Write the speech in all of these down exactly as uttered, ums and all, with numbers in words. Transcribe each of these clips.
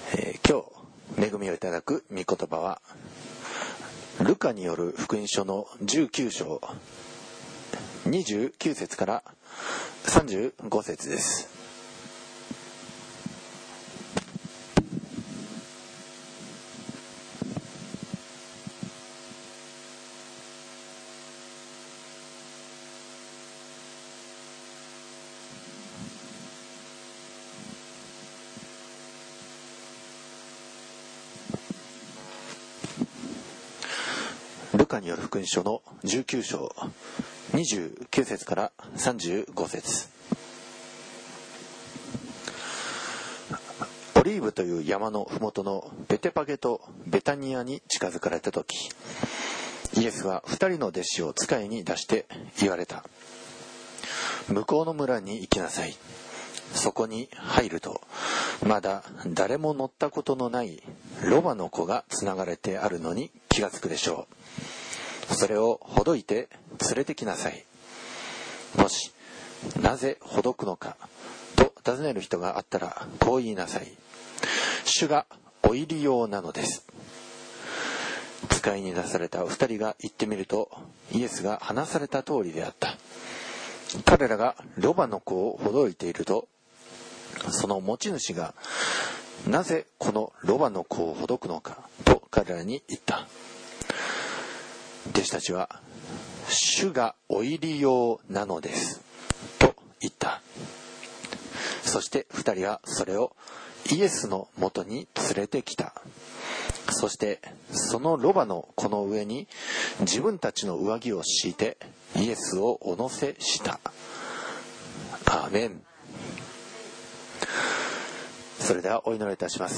えー、今日恵みをいただく御言葉はルカによる福音書のじゅうきゅう章にじゅうきゅう節からさんじゅうご節です。ルカによる福音書のじゅうきゅう章にじゅうきゅう節からさんじゅうご節。オリーブという山のふもとのベテパゲとベタニアに近づかれた時、イエスは二人の弟子を使いに出して言われた。向こうの村に行きなさい。そこに入ると、まだ誰も乗ったことのないロバの子がつながれてあるのに気がつくでしょう。それをほどいて連れてきなさい。もし、なぜほどくのかと尋ねる人があったら、こう言いなさい。主がお入り用なのです。使いに出された二人が行ってみると、イエスが話された通りであった。彼らがロバの子をほどいていると、その持ち主が、なぜこのロバの子をほどくのかと彼らに言った。弟子たちは、主がお入り用なのですと言った。そして二人はそれをイエスのもとに連れてきた。そしてそのロバの子の上に自分たちの上着を敷いてイエスをお乗せした。アーメン。それではお祈りいたします。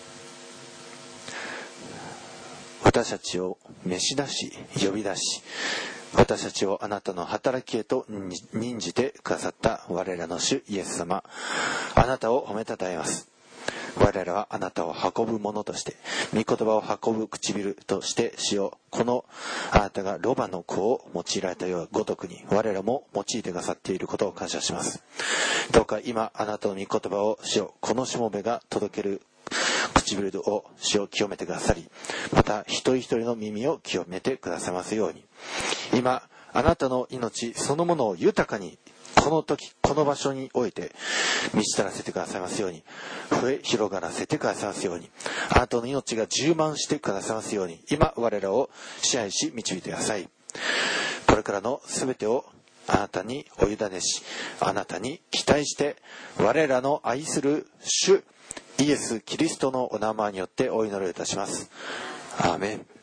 私たちを召し出し呼び出し、私たちをあなたの働きへと任じてくださった我らの主イエス様、あなたを褒めたたえます。我らはあなたを運ぶ者として、御言葉を運ぶ唇として主よ、このあなたがロバの子を用いられたようごとくに我らも用いてくださっていることを感謝します。どうか今あなたの御言葉を主よ、このしもべが届ける唇を主を清めてくださり、また一人一人の耳を清めてくださいますように、今あなたの命そのものを豊かにこの時この場所において満ちたらせてくださいますように、増え広がらせてくださいますように、あなたの命が充満してくださいますように、今我らを支配し導いてください。これからのすべてをあなたにお委ねし、あなたに期待して我らの愛する主イエス・キリストのお名前によってお祈りいたします。アーメン。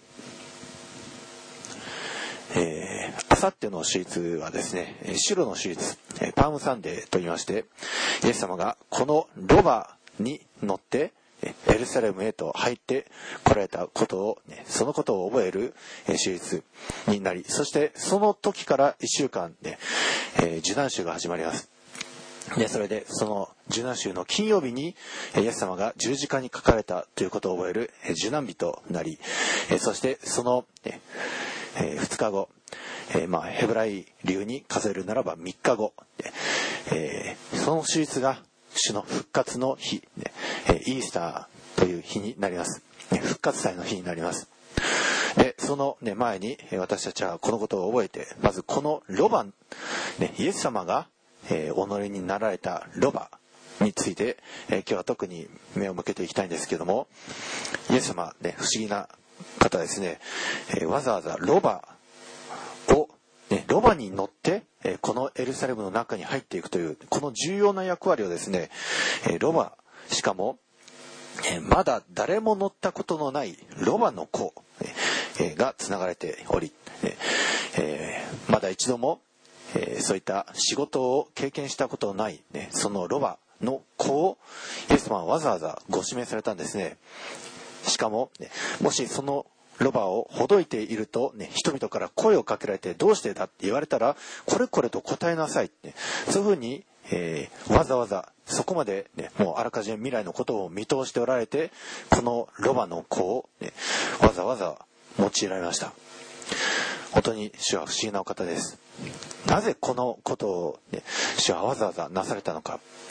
えー、あさっての手術はですね、白の手術、パームサンデーと言いまして、イエス様がこのロバに乗ってエルサレムへと入って来られたことを、ね、そのことを覚える手術になり、そしてその時からいっしゅうかんで、えー、受難週が始まります。で、それでその受難週の金曜日にイエス様が十字架にかかれたということを覚える受難日となり、そしてその、ねえー、ふつかご、えーまあ、ヘブライ流に数えるならばみっかご、えー、その手術が主の復活の日、ね、イースターという日になります。復活祭の日になります。で、その、ね、前に私たちはこのことを覚えて、まずこのロバ、ね、イエス様が、えー、お乗りになられたロバについて、えー、今日は特に目を向けていきたいんですけども、イエス様、ね、不思議な方ですね、えー、わざわざロバを、ね、ロバに乗って、えー、このエルサレムの中に入っていくというこの重要な役割をですね、えー、ロバ、しかも、えー、まだ誰も乗ったことのないロバの子、えー、がつながれており、えー、まだ一度も、えー、そういった仕事を経験したことのない、ね、そのロバの子をイエス様はわざわざご指名されたんですね。しかも、ね、もしそのロバをほどいていると、ね、人々から声をかけられてどうしてだって言われたらこれこれと答えなさいって、そういうふうに、えー、わざわざそこまで、ね、もうあらかじめ未来のことを見通しておられて、このロバの子を、ね、わざわざ用いられました。本当に主は不思議なお方です。なぜこのことを、ね、主はわざわざなされたのか。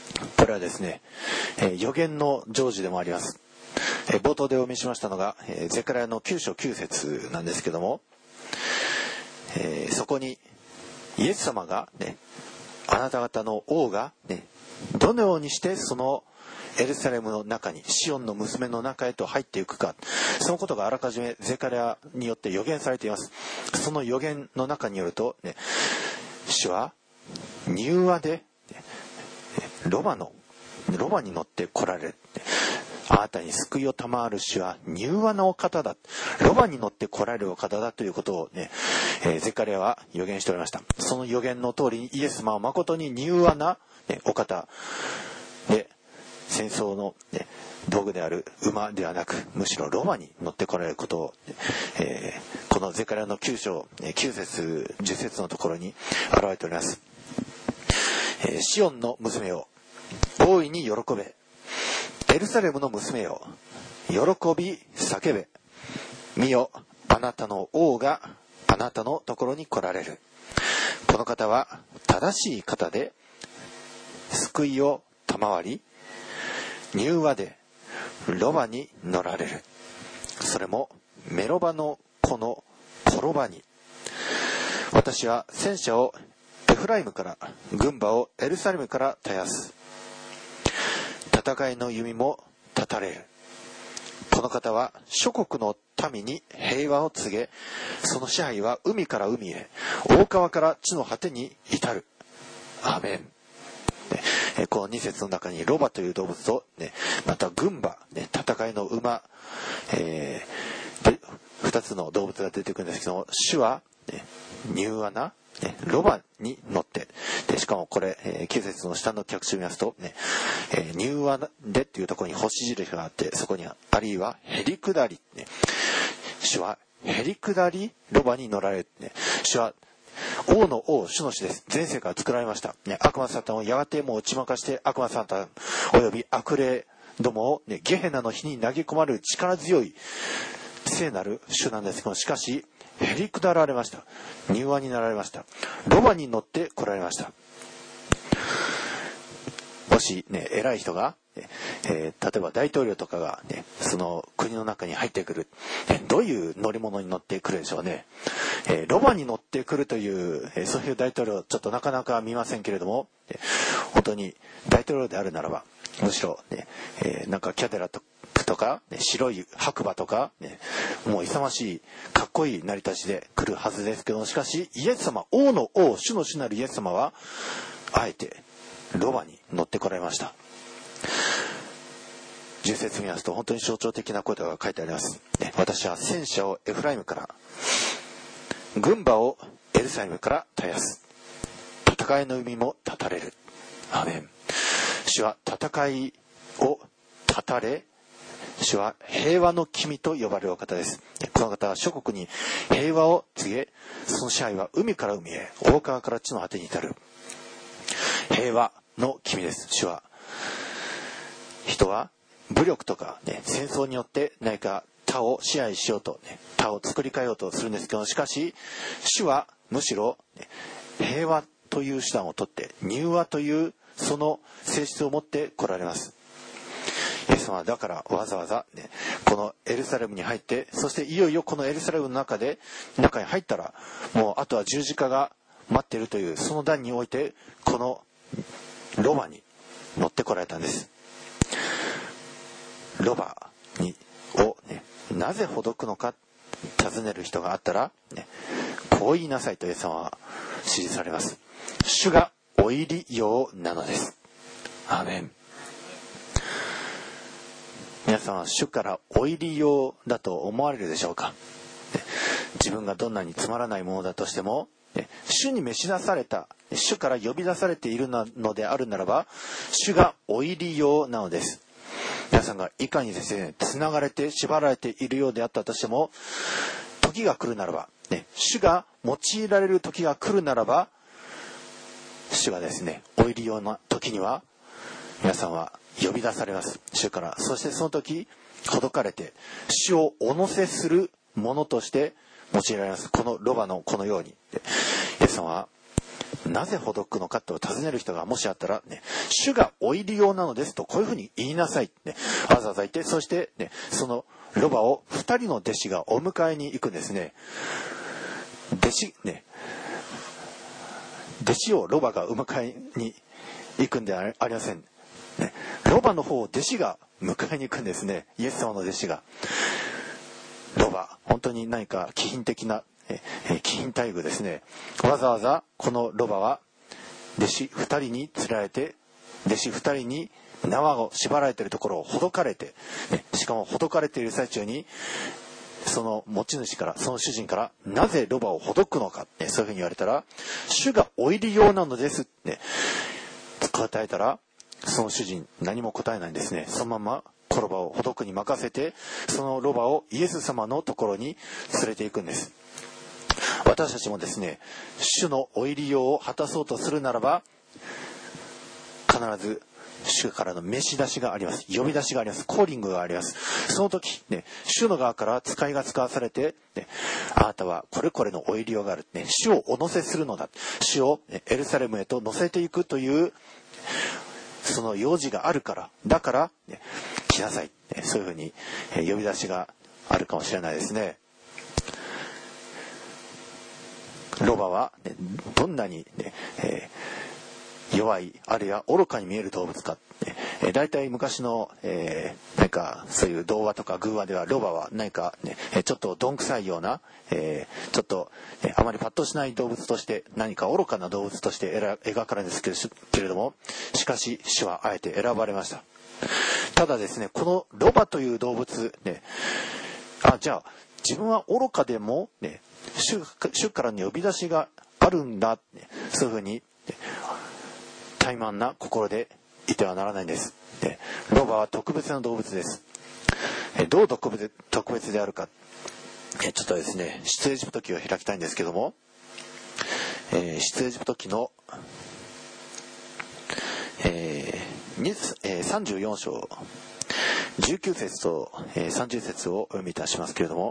これはですね、えー、預言の成就でもあります。えー、冒頭でお見せしましたのが、えー、ゼカリヤのきゅう章きゅう節なんですけども、えー、そこにイエス様がね、あなた方の王がね、どのようにしてそのエルサレムの中に、シオンの娘の中へと入っていくか、そのことがあらかじめゼカリヤによって予言されています。その予言の中によると、ね、主は柔和で、ね、ロバのロバに乗って来られる。あなたに救いを賜る主は柔和なお方だ。ロバに乗って来られるお方だということをね、えー、ゼカリヤは予言しておりました。その予言の通りにイエス様は誠に柔和な、ね、お方で、戦争の、ね、道具である馬ではなく、むしろロバに乗って来られることを、えー、このゼカリヤのきゅう章きゅう節じゅっ節のところに現れております。えー、シオンの娘を大いに喜べ、エルサレムの娘よ喜び叫べ、見よ、あなたの王があなたのところに来られる。この方は正しい方で救いを賜り、柔和でロバに乗られる。それもメロバの子の転ばに。私は戦車をエフライムから、軍馬をエルサレムから絶やす。戦いの弓も断たれる。この方は諸国の民に平和を告げ、その支配は海から海へ、大川から地の果てに至る。アーメン。ね、このに節の中にロバという動物と、ね、また軍馬、ね、戦いの馬、えー、でふたつの動物が出てくるんですけども、主は、ね、柔和な、ね、ロバに乗って、でしかもこれ、えー、きゅう節の下の脚注を見ますと、ねえー、柔和でっていうところに星印があって、そこにはあるいはへりくだり、ね、主はへりくだりロバに乗られる、ね、主は王の王、主の主です。前世から作られました。ね、悪魔サタンをやがてもう打ち負かして、悪魔サタンおよび悪霊どもを、ね、ゲヘナの火に投げ込まれる力強い聖なる主なんですけど、しかし、へりくだられました。柔和になられました。ロバに乗って来られました。もしね、偉い人が、えー、例えば大統領とかが、ね、その国の中に入ってくる、ね、どういう乗り物に乗ってくるでしょうね。えー、ロバに乗ってくるという、えー、そういう大統領ちょっとなかなか見ませんけれども、えー、本当に大統領であるならば、むしろ、ねえー、なんかキャデラととか、ね、白い白馬とか、ね、もう勇ましいかっこいい成り立ちで来るはずですけど、しかしイエス様、王の王、主の主なるイエス様はあえてロバに乗ってこられました。じゅっ節見ますと本当に象徴的なことが書いてあります。私は戦車をエフライムから、軍馬をエルサレムから絶やす。戦いの海も断たれる。アーメン。主は戦いを断たれ、主は平和の君と呼ばれるお方です。この方は諸国に平和を告げ、その支配は海から海へ、大川から地の果てに至る。平和の君です。主は人は武力とか、ね、戦争によって何か他を支配しようと、ね、他を作り変えようとするんですけど、しかし主はむしろ、ね、平和という手段をとって柔和というその性質を持って来られます。イエス様はだからわざわざ、ね、このエルサレムに入って、そしていよいよこのエルサレムの中で中に入ったらもうあとは十字架が待っているというその段において、このロバに乗ってこられたんです。ロバにを、ね、なぜほどくのか尋ねる人があったら、ね、こう言いなさいとイエス様は指示されます。主がお入り用なのです。アーメン。皆さんは主からお入り用だと思われるでしょうか。自分がどんなにつまらないものだとしても、主に召し出された、主から呼び出されているのであるならば、主がお入り用なのです。皆さんがいかにですね、つながれて縛られているようであったとしても、時が来るならば、ね、主が用いられる時が来るならば、主がですね、お入り用な時には、皆さんは呼び出されます。主から。そしてその時、ほどかれて、主をお乗せするものとして用いられます。このロバのこのように。イエス様は、 なぜほどくのかと尋ねる人がもしあったら、ね、主がお入り用なのですとこういうふうに言いなさい、ね、わざわざ言って、そして、ね、そのロバを二人の弟子がお迎えに行くんですね。弟子ね弟子をロバがお迎えに行くんではありません、ね、ロバの方を弟子が迎えに行くんですね。イエス様の弟子が。ロバ、本当に何か気品的なええ気品待遇ですね。わざわざこのロバは弟子二人に連れられて、弟子二人に縄を縛られているところをほどかれて、ね、しかもほどかれている最中にその持ち主からその主人からなぜロバをほどくのか、ね、そういうふうに言われたら、主がお入り用なのですって、ね、答えたら、その主人何も答えないんですね。そのままこのロバをほどくに任せて、そのロバをイエス様のところに連れて行くんです。私たちもですね、主のお入り用を果たそうとするならば、必ず主からの召し出しがあります。呼び出しがあります。コーリングがあります。その時、ね、主の側から使いが使わされて、ね、あなたはこれこれのお入り用がある、ね、主をお乗せするのだ、主を、ね、エルサレムへと乗せていくというその用事があるから、だから、ね、来なさい、ね、そういうふうに、えー、呼び出しがあるかもしれないですね。ロバは、ね、どんなに、ねえー、弱いあるいは愚かに見える動物か、ねえー、だいたい昔の、えー、なんかそういう童話とか偶話ではロバは何か、ね、ちょっとどんくさいような、えー、ちょっと、えー、あまりパッとしない動物として何か愚かな動物として描かれるんですけれども、しかし主はあえて選ばれました。ただですね、このロバという動物、ね、あじゃあ自分は愚かでも、ね、主, 主からの呼び出しがあるんだ、ね、そういうふうに怠慢な心でいてはならないんです。でロバは特別な動物です。えどう特別、特別であるか、えちょっとですね、出エジプト記を開きたいんですけども、えー、出エジプト記の、えーえー、さんじゅうよん章じゅうきゅう節と、えー、さんじゅう節をお読みいたしますけれども、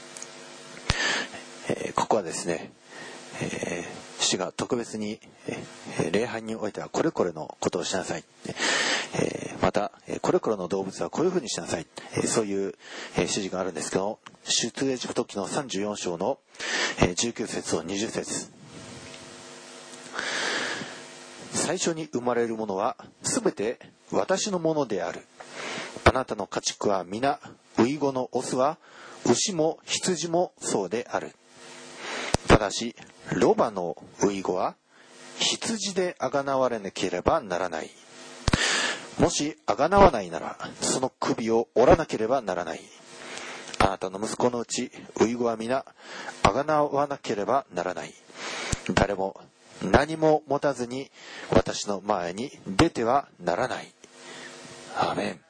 えー、ここはですね、えー、主が特別に、えー、礼拝においてはこれこれのことをしなさい、えー、またこれこれの動物はこういうふうにしなさい、えー、そういう、えー、指示があるんですけど、出エジプト記のさんじゅうよん章の、えー、じゅうきゅう節とにじゅう節、最初に生まれるものはすべて私のものである。あなたの家畜は皆、ウイゴのオスは牛も羊もそうである。ただしロバのウイゴは羊であがなわれなければならない。もしあがなわないならその首を折らなければならない。あなたの息子のうちウイゴは皆あがなわなければならない。誰も何も持たずに私の前に出てはならない。アーメン。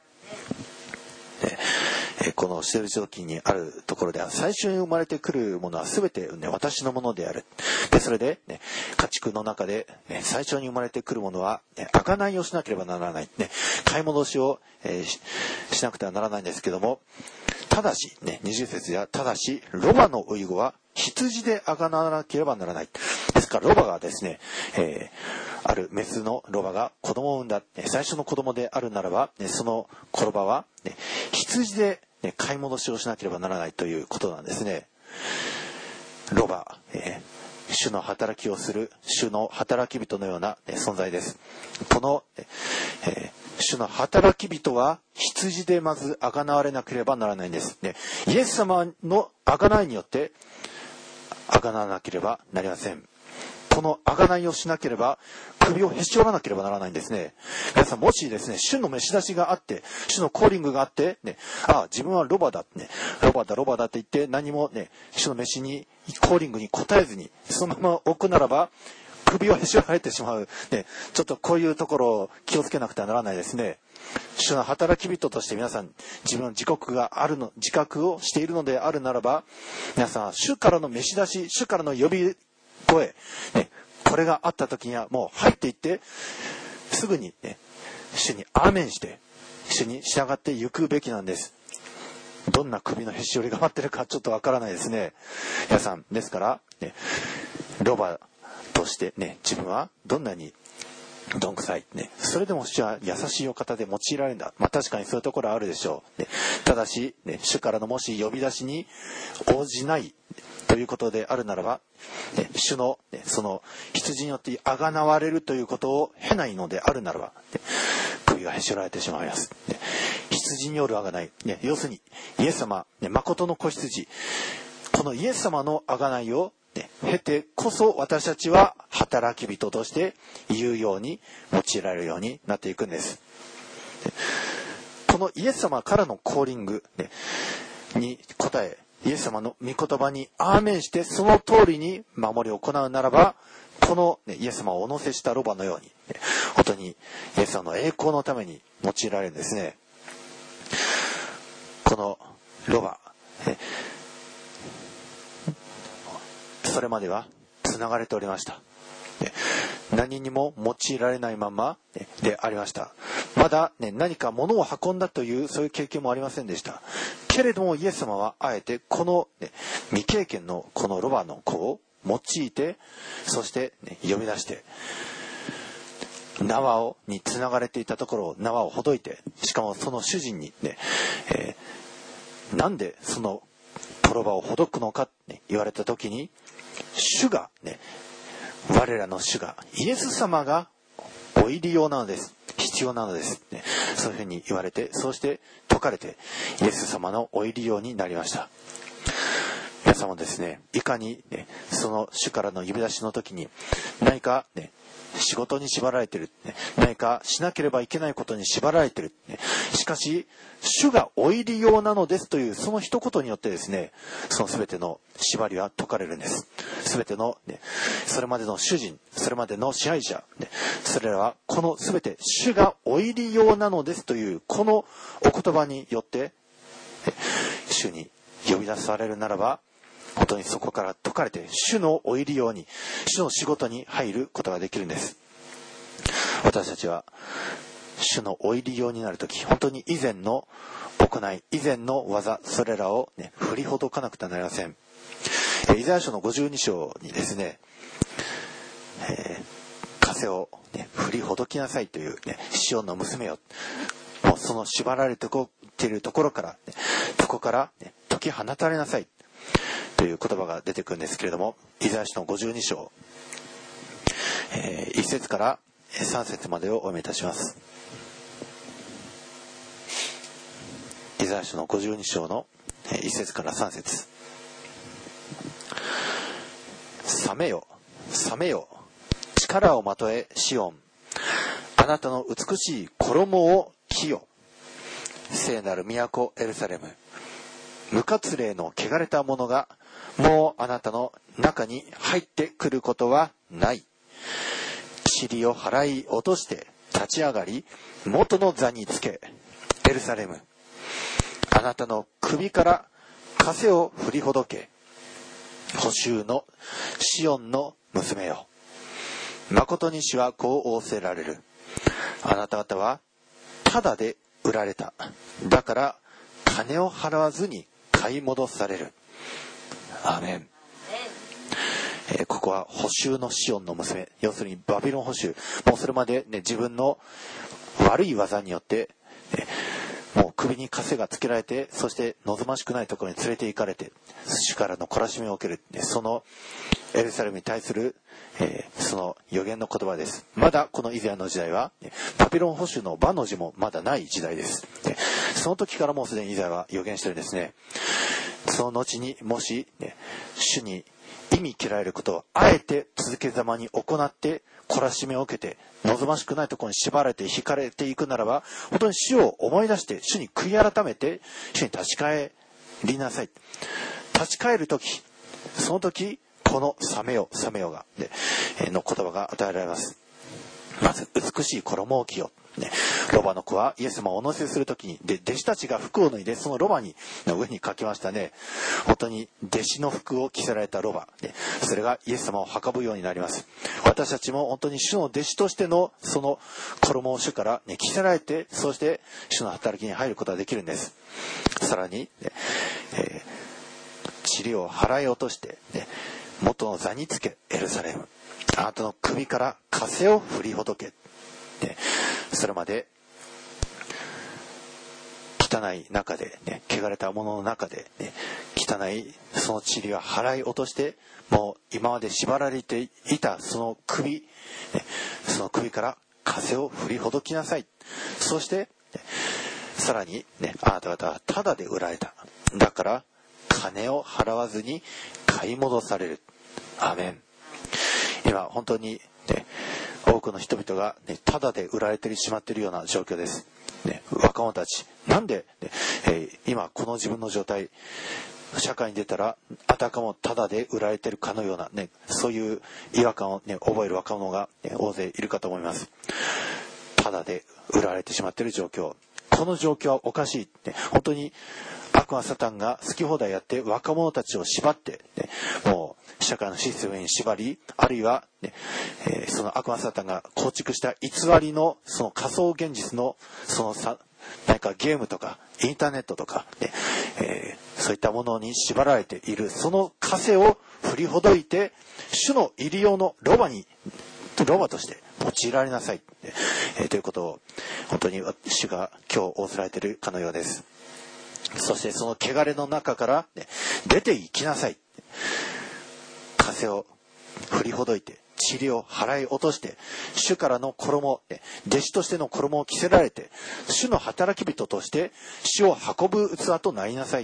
この出エジプト記にあるところでは、最初に生まれてくるものは全て、ね、私のものである。でそれで、ね、家畜の中で、ね、最初に生まれてくるものは、ね、贖いをしなければならない、ね、買い戻しを、えー、し, しなくてはならないんですけども、ただし、ね、にじゅう節ではただしロバのウイゴは羊で贖わなければならない。ですからロバがですね、えー、あるメスのロバが子供を産んだ、ね、最初の子供であるならば、ね、その子ロバは、ね、羊でね、買い戻しをしなければならないということなんですね。ロバ、えー、主の働きをする主の働き人のような、ね、存在です。この、えー、主の働き人は羊でまず贖われなければならないんです、ね、イエス様の贖いによって贖わなければなりません。この贖いをしなければ首をへし折らなければならないんですね。皆さんもしですね、主の召し出しがあって主のコーリングがあって、ね、ああ自分はロバだ、ね、ロバだロバだって言って何も、ね、主の召しにコーリングに応えずにそのまま置くならば首をへし折られてしまう、ね、ちょっとこういうところを気をつけなくてはならないですね。主の働き人として皆さん自分の自覚があるの自覚をしているのであるならば、皆さん主からの召し出し主からの呼び声、ね、これがあった時にはもう入っていってすぐに、ね、主にアーメンして主に従って行くべきなんです。どんな首のへし折りが待ってるかちょっとわからないですね。皆さんですから、ね、ロバとしてね、自分はどんなにどんくさい、ね、それでも主は優しいお方で用いられるんだ。まあ確かにそういうところはあるでしょう。ね、ただし、ね、主からのもし呼び出しに応じないということであるならば、ね、主の、ね、その羊によってあがなわれるということを経ないのであるならば、ね、首がへし折られてしまいます。ね、羊によるあがない、ね、要するにイエス様、ね、誠の子羊、このイエス様のあがないを経てこそ私たちは働き人として言うように用いられるようになっていくんです。このイエス様からのコーリングに応え、イエス様の御言葉にアーメンしてその通りに守りを行うならば、このイエス様をお乗せしたロバのように本当にイエス様の栄光のために用いられるんですね。このロバ、それまでは繋がれておりました。何にも用いられないままでありました。まだ、ね、何か物を運んだというそういう経験もありませんでした。けれどもイエス様はあえてこの、ね、未経験のこのロバの子を用いて、そして、ね、呼び出して縄をに繋がれていたところを縄をほどいて、しかもその主人にね、えー、なんでそのロバをほどくのかって、ね、言われた時に、主がね、我らの主がイエス様がお入り用なのです、必要なのです、ね、そういうふうに言われて、そうして説かれてイエス様のお入り用になりました。皆さんもですね、いかに、ね、その主からの呼び出しの時に何か、ね、仕事に縛られている、ね、何かしなければいけないことに縛られている、ね、しかし主がお入り用なのですというその一言によってですね、その全ての縛りは解かれるんです。全ての、ね、それまでの主人、それまでの支配者、ね、それらはこの全て主がお入り用なのですというこのお言葉によって、ね、主に呼び出されるならば、本当にそこから解かれて主のお入り用に、主の仕事に入ることができるんです。私たちは主のお入り用になるとき、本当に以前の行い、以前の技、それらを、ね、振りほどかなくてはなりません。イザヤ書のごじゅうに章にですね、えー、枷を、ね、振りほどきなさいという、ね、シオンの娘よ、もうその縛られているところから、ね、そこから、ね、解き放たれなさいという言葉が出てくるんですけれども、イザヤ書のごじゅうに章、えー、いち節からさん節までをお読みいたします。イザヤ書のごじゅうに章のいち節からさん節。覚めよ、覚めよ、力をまとえシオン、あなたの美しい衣を着よ、聖なる都エルサレム、無活霊の汚れた者がもうあなたの中に入ってくることはない。塵を払い落として立ち上がり、元の座につけ、エルサレム、あなたの首から枷を振りほどけ、補修のシオンの娘よ、誠に主はこう仰せられる。あなた方はただで売られた。だから金を払わずに買い戻される。アーメン。えー、ここは補修のシオンの娘、要するにバビロン補修、もうそれまで、ね、自分の悪い技によって、ね、もう首に枷がつけられて、そして望ましくないところに連れて行かれて主からの懲らしめを受ける、ね、そのエルサレムに対する、えー、その予言の言葉です。まだこのイザヤの時代は、ね、バビロン捕囚のバの字もまだない時代です、ね、その時からもうすでにイザヤは予言してるんですね。その後にもし、ね、主に意味嫌えることをあえて続けざまに行って懲らしめを受けて望ましくないところに縛られて引かれていくならば、本当に主を思い出して主に悔い改めて主に立ち返りなさい。立ち返る時、その時この覚めよ覚めよが、ね、の言葉が与えられます。まず美しい衣を着よ、ね、ロバの子はイエス様をお乗せするときにで弟子たちが服を脱いでそのロバにの上に書きましたね。本当に弟子の服を着せられたロバ、ね、それがイエス様を運ぶようになります。私たちも本当に主の弟子としてのその衣を主から、ね、着せられて、そして主の働きに入ることができるんです。さらに、ねえー、塵を払い落として、ね、元の座につけエルサレム、 あなたの首から枷を振りほどけ。ね、それまで汚い中で、ね、汚れたものの中で、ね、汚いその塵を払い落として、もう今まで縛られていたその首、ね、その首から枷を振りほどきなさい。そして、ね、さらに、ね、あなた方はタダで売られた。だから金を払わずに買い戻される。アーメン。今本当に、ね、多くの人々が、ね、タダで売られてしまっているような状況です。ね、若者たちなんで、ねえー、今この自分の状態、社会に出たらあたかもタダで売られているかのような、ね、そういう違和感を、ね、覚える若者が、ね、大勢いるかと思います。タダで売られてしまっている状況、この状況はおかしい、ね、本当に悪魔サタンが好き放題やって若者たちを縛って、ね、もう社会のシステムに縛り、あるいは、ねえー、その悪魔サタンが構築した偽りのその仮想現実のそのさ何かゲームとかインターネットとか、ねえー、そういったものに縛られているその枷を振りほどいて、主の入り用のロバにロバとして用いられなさい、えー、ということを本当に主が今日仰せられているかのようです。そしてその汚れの中から、ね、出て行きなさい。枷を振りほどいて、塵を払い落として、主からの衣、ね、弟子としての衣を着せられて、主の働き人として主を運ぶ器となりなさいって、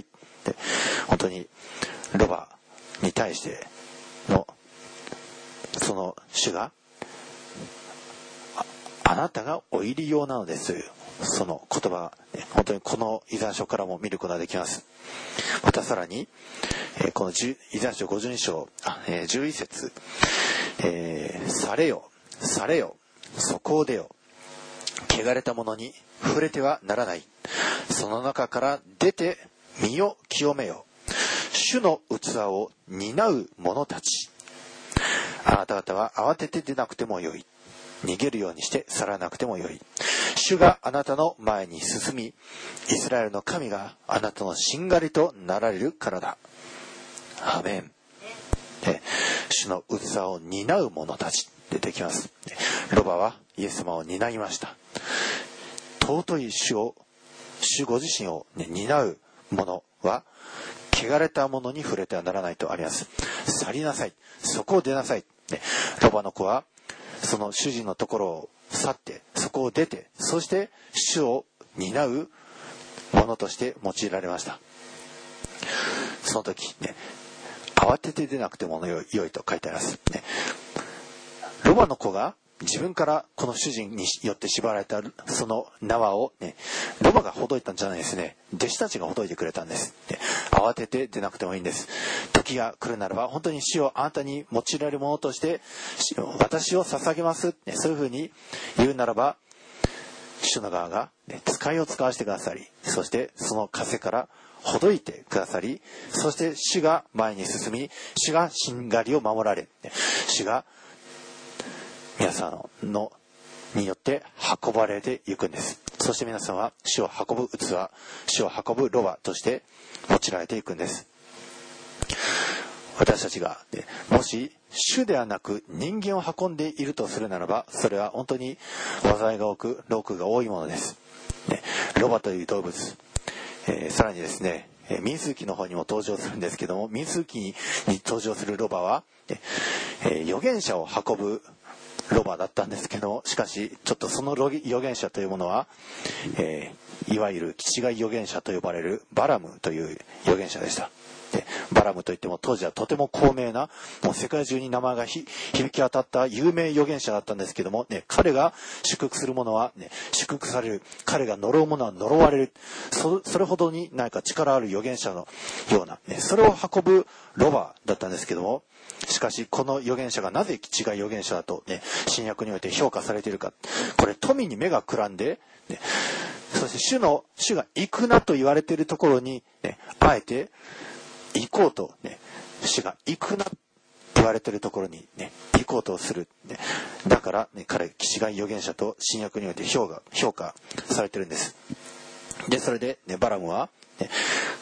本当にロバに対してのその主が あ, あなたがお入り用なのですというその言葉、ね、本当にこのイザヤ書からも見ることができます。またさらに、えー、このイザヤ書ごじゅうに章、えー、じゅういち節、えー、されよされよそこを出よ、汚れたものに触れてはならない、その中から出て身を清めよ、主の器を担う者たち、あなた方は慌てて出なくてもよい、逃げるようにして去らなくてもよい、主があなたの前に進み、イスラエルの神があなたのしんがりとなられるからだ。アーメン。で、主の器を担う者たち出てきます。ロバはイエス様を担いました。尊い主を、主ご自身を、ね、担う者は汚れたものに触れてはならないとあります。去りなさい、そこを出なさい、ね、ロバの子はその主人のところを去ってそこを出て、そして主を担う者として用いられました。その時ね、慌てて出なくてもよい、よいと書いてあります、ね、ロバの子が自分からこの主人によって縛られたその縄を、ね、ロバがほどいたんじゃないですね。弟子たちがほどいてくれたんです、ね、慌てて出なくてもいいんです。時が来るならば本当に主をあなたに用いられるものとして私を捧げます、ね、そういうふうに言うならば主の側が、ね、使いを使わせてくださり、そしてその枷からほどいてくださり、そして主が前に進み、主がしんがりを守られ、ね、主が皆さんのによって運ばれていくんです。そして皆さんは主を運ぶ器、主を運ぶロバとして用いられていくんです。私たちが、ね、もし主ではなく人間を運んでいるとするならば、それは本当に災いが多く労苦が多いものです、ね、ロバという動物、えー、さらにですね、民数記の方にも登場するんですけども、民数記に登場するロバは、ねえー、預言者を運ぶロバだったんですけど、しかしちょっとその預言者というものは、えー、いわゆる気違い預言者と呼ばれるバラムという預言者でした。でバラムといっても当時はとても高名な、もう世界中に名前が響き渡った有名預言者だったんですけども、ね、彼が祝福する者は、ね、祝福される、彼が呪う者は呪われる、 そ, それほどに何か力ある預言者のような、ね、それを運ぶロバだったんですけども、しかしこの預言者がなぜ気違い預言者だと、ね、新約において評価されているか、これ富に目がくらんで、ね、そして主の主が行くなと言われているところに、ね、あえて行こうと、ね、主が行くなと言われているところに、ね、行こうとする、ね、だから、ね、彼気違い預言者と新約において評価、評価されているんです。でそれで、ね、バラムは、ね、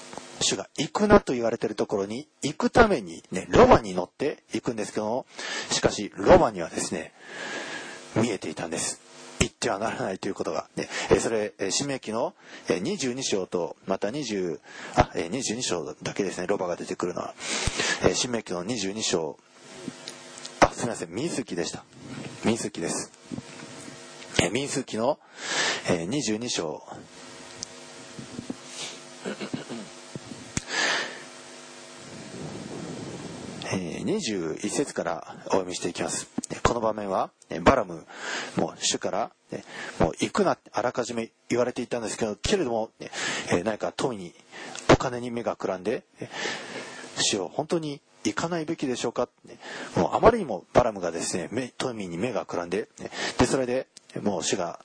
主が行くなと言われているところに行くためにね、ロバに乗って行くんですけども、しかしロバにはですね、見えていたんです。行ってはならないということが、ね、それ申命記のにじゅうに章とまた20あにじゅうに章だけですね、ロバが出てくるのは申命記のにじゅうに章、あすみません、民数記でした。民数記です。民数記のにじゅうに章にじゅういち節からお読みしていきます。この場面はバラムも主からもう行くなってあらかじめ言われていたんですけど、けれども何か富にお金に目がくらんで、主よ本当に行かないべきでしょうか。もうあまりにもバラムがですね、富に目がくらんで、でそれでもう主が、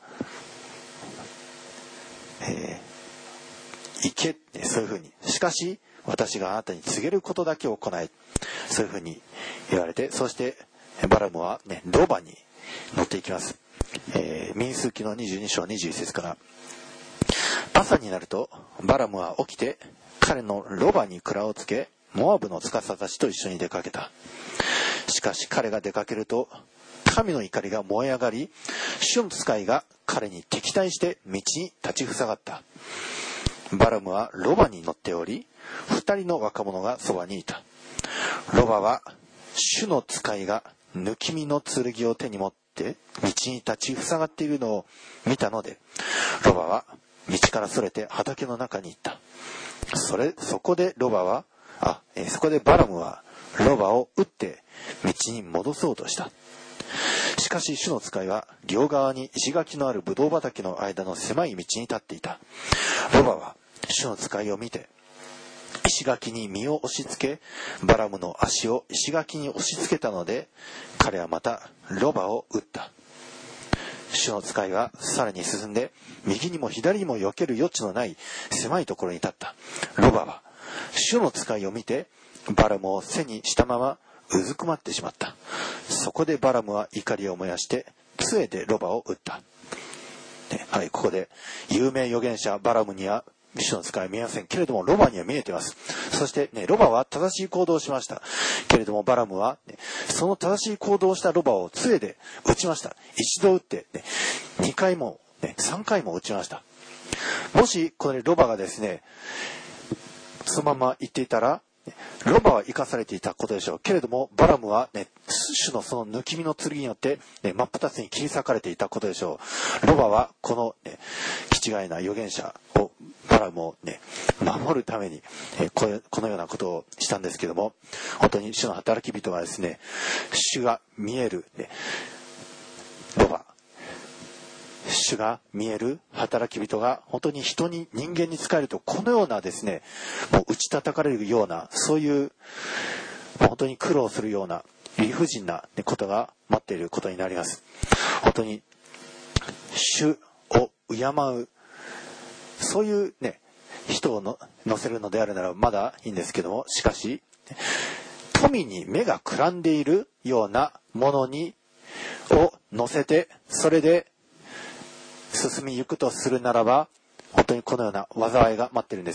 えー、行け、そういうふうに、しかし私があなたに告げることだけを行い、そういうふうに言われて、そしてバラムは、ね、ロバに乗っていきます。えー、民数記のにじゅうに章にじゅういち節から、朝になるとバラムは起きて彼のロバに鞍をつけ、モアブの司たちと一緒に出かけた。しかし彼が出かけると神の怒りが燃え上がり、主の使いが彼に敵対して道に立ちふさがった。バラムはロバに乗っており、二人の若者がそばにいた。ロバは主の使いが抜き身の剣を手に持って道に立ちふさがっているのを見たので、ロバは道からそれて畑の中に行った。それそこでロバはあ、えー、そこでバラムはロバを撃って道に戻そうとした。しかし主の使いは両側に石垣のあるブドウ畑の間の狭い道に立っていた。ロバは主の使いを見て石垣に身を押し付け、バラムの足を石垣に押し付けたので、彼はまたロバを撃った。主の使いはさらに進んで右にも左にも避ける余地のない狭いところに立った。ロバは主の使いを見てバラムを背にしたままうずくまってしまった。そこでバラムは怒りを燃やして杖でロバを撃った、ね、はい、ここで有名預言者バラムには主の使いは見えませんけれども、ロバには見えています。そして、ね、ロバは正しい行動をしましたけれども、バラムは、ね、その正しい行動をしたロバを杖で撃ちました。一度撃って、ね、にかいも、ね、さんかいも撃ちました。もしこれロバがですねそのまま行っていたら、ロバは生かされていたことでしょうけれども、バラムは、ね、主のその抜き身の剣によって、ね、真っ二つに切り裂かれていたことでしょう。ロバはこの、ね、気違いな預言者をバラムを、ね、守るために、えこれこのようなことをしたんですけども、本当に主の働き人はですね、主が見える、ね、ロバ、主が見える働き人が本当に人に人間に仕えると、このようなですね、もう打ち叩かれるような、そういう本当に苦労するような理不尽なことが待っていることになります。本当に主を敬う、そういうね人をの乗せるのであるならまだいいんですけども、しかし富に目がくらんでいるようなものにを乗せて、それで進みゆくとするならば、本当にこのような災いが待っているんです。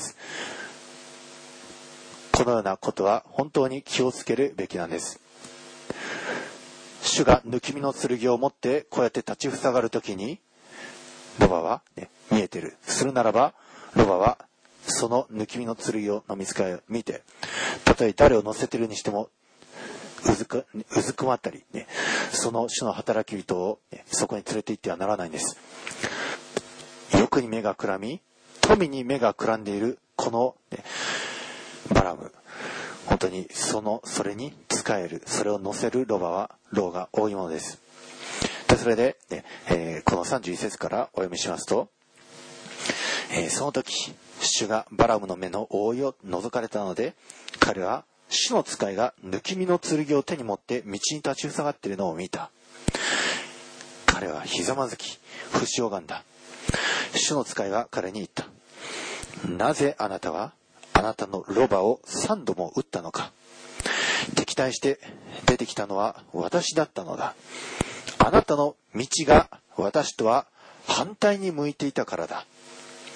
このようなことは本当に気をつけるべきなんです。主が抜き身の剣を持ってこうやって立ちふさがるときに、ロバは、ね、見えているするならば、ロバはその抜き身の剣の見つかりを見て、たとえ誰を乗せているにしてもうずく、うずくまったり、ね、その主の働き人を、ね、そこに連れて行ってはならないんです。欲に目がくらみ、富に目がくらんでいるこの、ね、バラム、本当にそのそれに仕える、それを乗せるロバは労が多いものです。でそれで、ねえー、このさんじゅういち節からお読みしますと、えー、その時主がバラムの目の覆いを覗かれたので、彼は主の使いが抜き身の剣を手に持って道に立ちふさがっているのを見た。彼はひざまずき伏し拝んだ。主の使いは彼に言った。なぜあなたはあなたのロバを三度も撃ったのか。敵対して出てきたのは私だったのだ。あなたの道が私とは反対に向いていたからだ。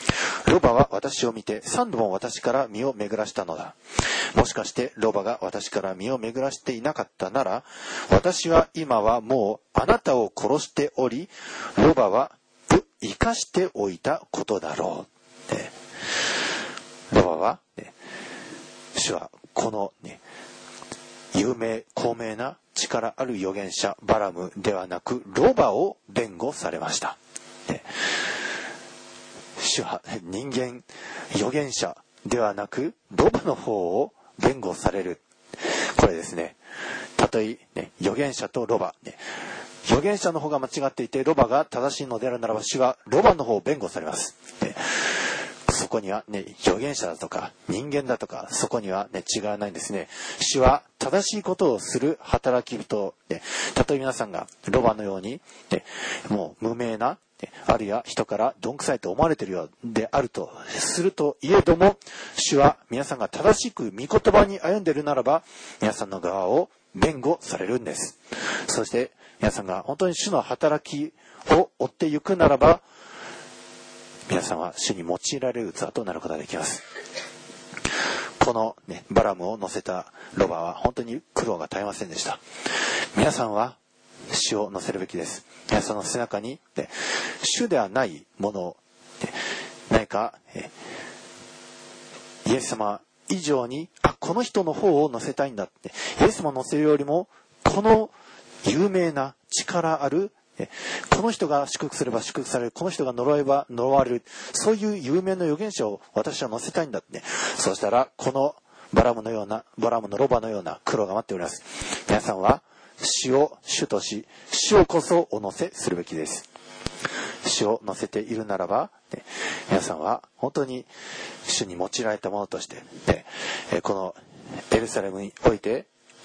ロバは私を見て三度も私から身を巡らしたのだ。もしかしてロバが私から身を巡らしていなかったなら、私は今はもうあなたを殺しており、ロバは生かしておいたことだろう。ね、ロバは、ね、主はこの、ね、有名高名な力ある預言者バラムではなくロバを弁護されました。ね、主は人間預言者ではなくロバの方を弁護される。これですね、たとえ、ね、預言者とロバ、ね、預言者の方が間違っていてロバが正しいのであるならば、主はロバの方を弁護されます。ね、そこにはね、預言者だとか人間だとか、そこにはね、違いはないんですね。主は正しいことをする働き人、ね、たとえ皆さんがロバのように、ね、もう無名な、あるいは人からどんくさいと思われているようであるとするといえども、主は皆さんが正しく御言葉に歩んでいるならば、皆さんの側を弁護されるんです。そして皆さんが本当に主の働きを追っていくならば、皆さんは主に用いられる器となることができます。この、ね、バラムを乗せたロバは本当に苦労が絶えませんでした。皆さんは主を乗せるべきです。皆さんの背中に、ね、主ではないものを、ね、何か、えイエス様以上に、あ、この人の方を乗せたいんだって、イエス様を乗せるよりもこの有名な力ある、この人が祝福すれば祝福される、この人が呪えば呪われる、そういう有名な預言者を私は乗せたいんだって。そうしたらこのバラムのような、バラムのロバのような苦労が待っております。皆さんは主を主とし、主をこそお乗せするべきです。主を乗せているならば、ね、皆さんは本当に主に用いられたものとして、ね、このエルサレムにおいて、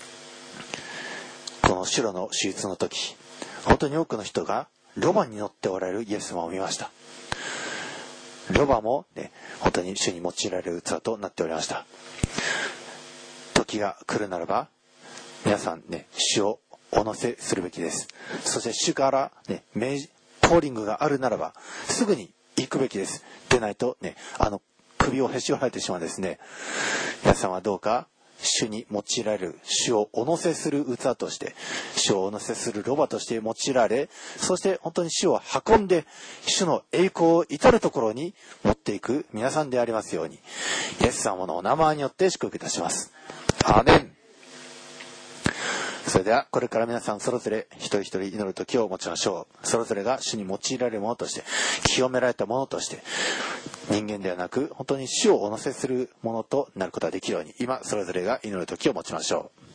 このシロの手術の時、本当に多くの人がロバに乗っておられるイエス様を見ました。ロバも、ね、本当に主に用いられる器となっておりました。時が来るならば、皆さんね、主をお乗せするべきです。そして主から、ね、命じコーリングがあるならばすぐに行くべきです。でないとね、あの首をへし折られてしまうんですね。皆さんはどうか主に用いられる、主をお乗せする器として、主をお乗せするロバとして用いられ、そして本当に主を運んで主の栄光を至るところに持っていく皆さんでありますように、イエス様のお名前によって祝福いたします。アーメン。それではこれから皆さんそれぞれ一人一人祈る時を持ちましょう。それぞれが主に用いられるものとして、清められたものとして、人間ではなく本当に主をお乗せするものとなることができるように、今それぞれが祈る時を持ちましょう。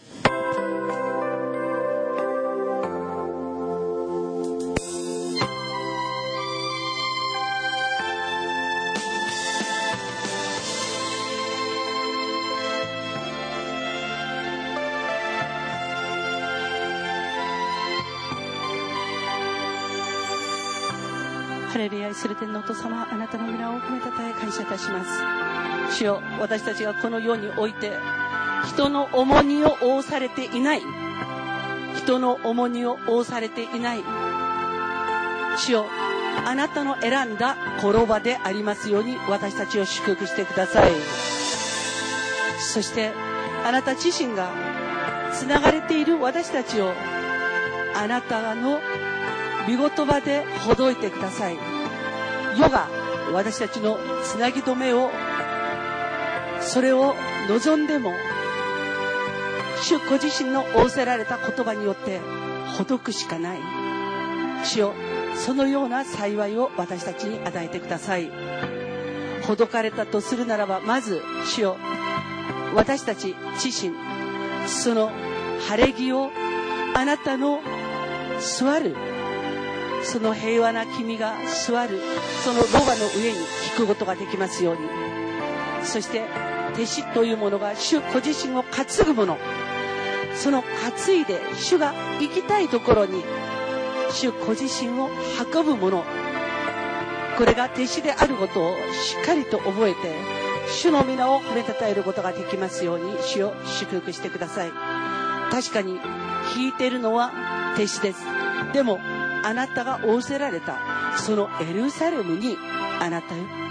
ハレルヤ、愛する天のお父様、あなたの皆を褒めたたえ感謝いたします。主よ、私たちがこの世において人の重荷を負されていない、人の重荷を負されていない主よ、あなたの選んだ転ばでありますように私たちを祝福してください。そしてあなた自身がつながれている私たちをあなたの御言葉でほどいてください。世が私たちのつなぎ止めを、それを望んでも主ご自身の仰せられた言葉によってほどくしかない。主よ、そのような幸いを私たちに与えてください。ほどかれたとするならば、まず主よ、私たち自身その晴れ着をあなたの座る、その平和な君が座るそのロバの上に引くことができますように。そして弟子というものが主ご自身を担ぐもの、その担いで主が行きたいところに主ご自身を運ぶもの、これが弟子であることをしっかりと覚えて主の皆を褒めたたえることができますように主を祝福してください。確かに引いているのは弟子です。でもあなたが仰せられたそのエルサレムにあなた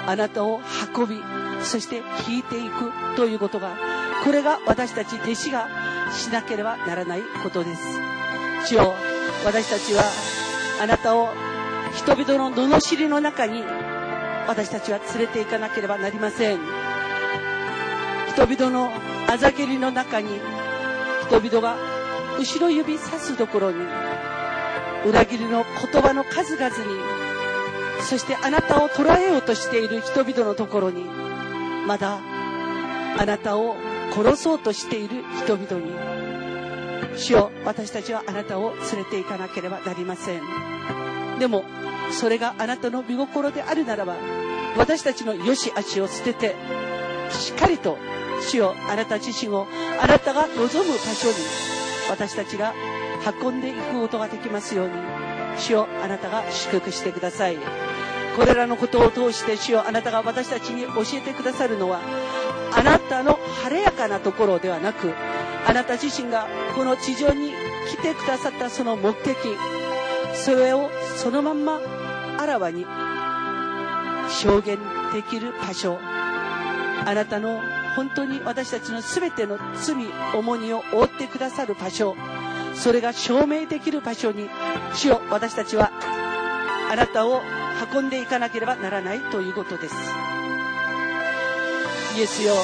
あなたを運び、そして引いていくということが、これが私たち弟子がしなければならないことです。主よ、私たちはあなたを人々の罵りの中に私たちは連れて行かなければなりません。人々のあざけりの中に、人々が後ろ指さすところに、裏切りの言葉の数々に、そしてあなたを捉えようとしている人々のところに、まだあなたを殺そうとしている人々に、主よ、私たちはあなたを連れて行かなければなりません。でもそれがあなたの御心であるならば、私たちの良し悪しを捨てて、しっかりと主よ、あなた自身をあなたが望む場所に私たちが運んでいくことができますように、主よ、あなたが祝福してください。これらのことを通して主よ、あなたが私たちに教えてくださるのは、あなたの晴れやかなところではなく、あなた自身がこの地上に来てくださったその目的、それをそのまんまあらわに証言できる場所、あなたの本当に私たちのすべての罪重荷を負ってくださる場所、それが証明できる場所に、主よ、私たちはあなたを運んでいかなければならないということです。イエスよ、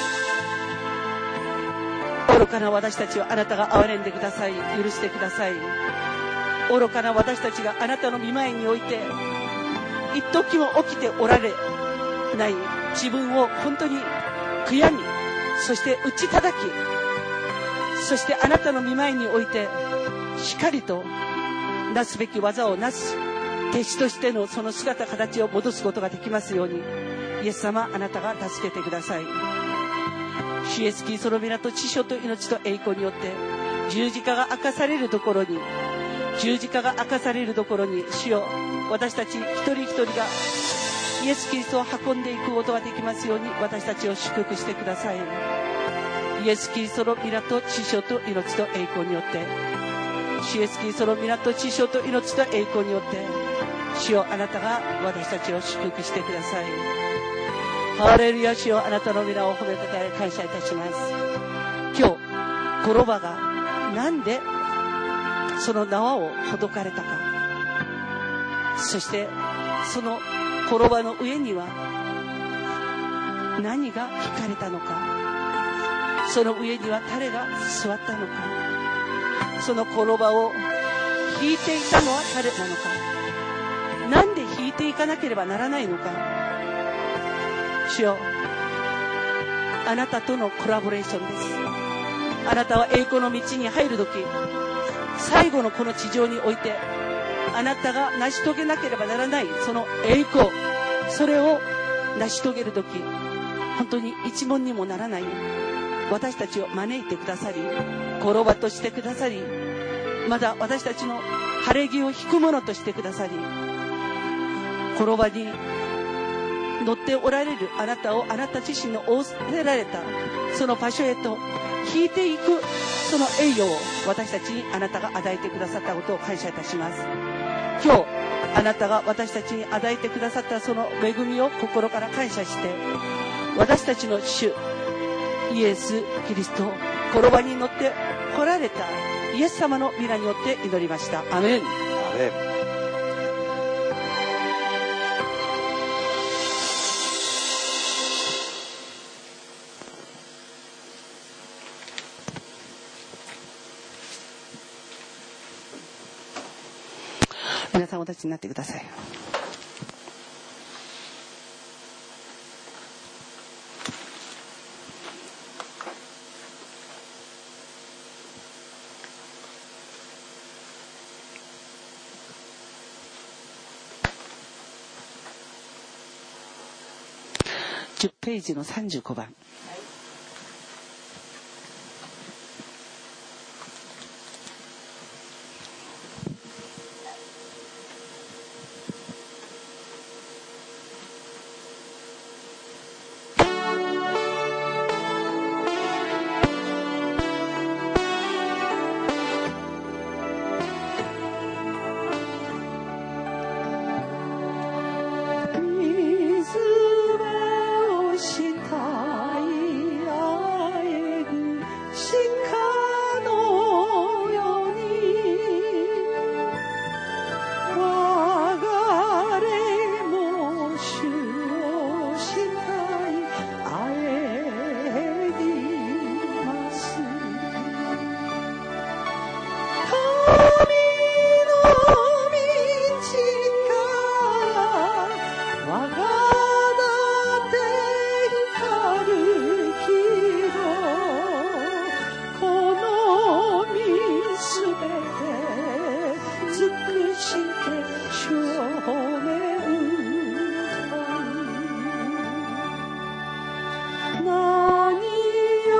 愚かな私たちをあなたが憐れんでください、許してください。愚かな私たちがあなたの御前において一時も起きておられない自分を本当に悔やみ、そして打ち叩き、そしてあなたの御前においてしっかりとなすべき技をなす弟子としてのその姿形を戻すことができますように、イエス様、あなたが助けてください。主イエスキリストの皆と知性と命と栄光によって十字架が明かされるところに、十字架が明かされるところに、主よ、私たち一人一人がイエスキリストを運んでいくことができますように、私たちを祝福してください。イエスキリストの皆と知性と命と栄光によって、主イエスキリストの皆と知性と命と栄光によって、主よ、あなたが私たちを祝福してください。ハレルヤ、主よ、あなたの皆を褒めたたえ感謝いたします。今日コロバがなんでその縄をほどかれたか、そしてそのコロバの上には何が引かれたのか、その上には誰が座ったのか、そのコロバを引いていたのは誰なのか、なんで引いていかなければならないのか。主よ、あなたとのコラボレーションです。あなたは栄光の道に入るとき、最後のこの地上においてあなたが成し遂げなければならないその栄光、それを成し遂げるとき、本当に一文にもならない私たちを招いてくださり、転ばとしてくださり、まだ私たちの晴れ着を引くものとしてくださり、転ばに乗っておられるあなたをあなた自身の仰せられたその場所へと引いていく、その栄誉を私たちにあなたが与えてくださったことを感謝いたします。今日あなたが私たちに与えてくださったその恵みを心から感謝して、私たちの主イエス・キリスト、転ばに乗って来られたイエス様の皆によって祈りました。アメン。 アメン。 皆さんお立ちになってください。じゅっページのさんじゅうごばん。水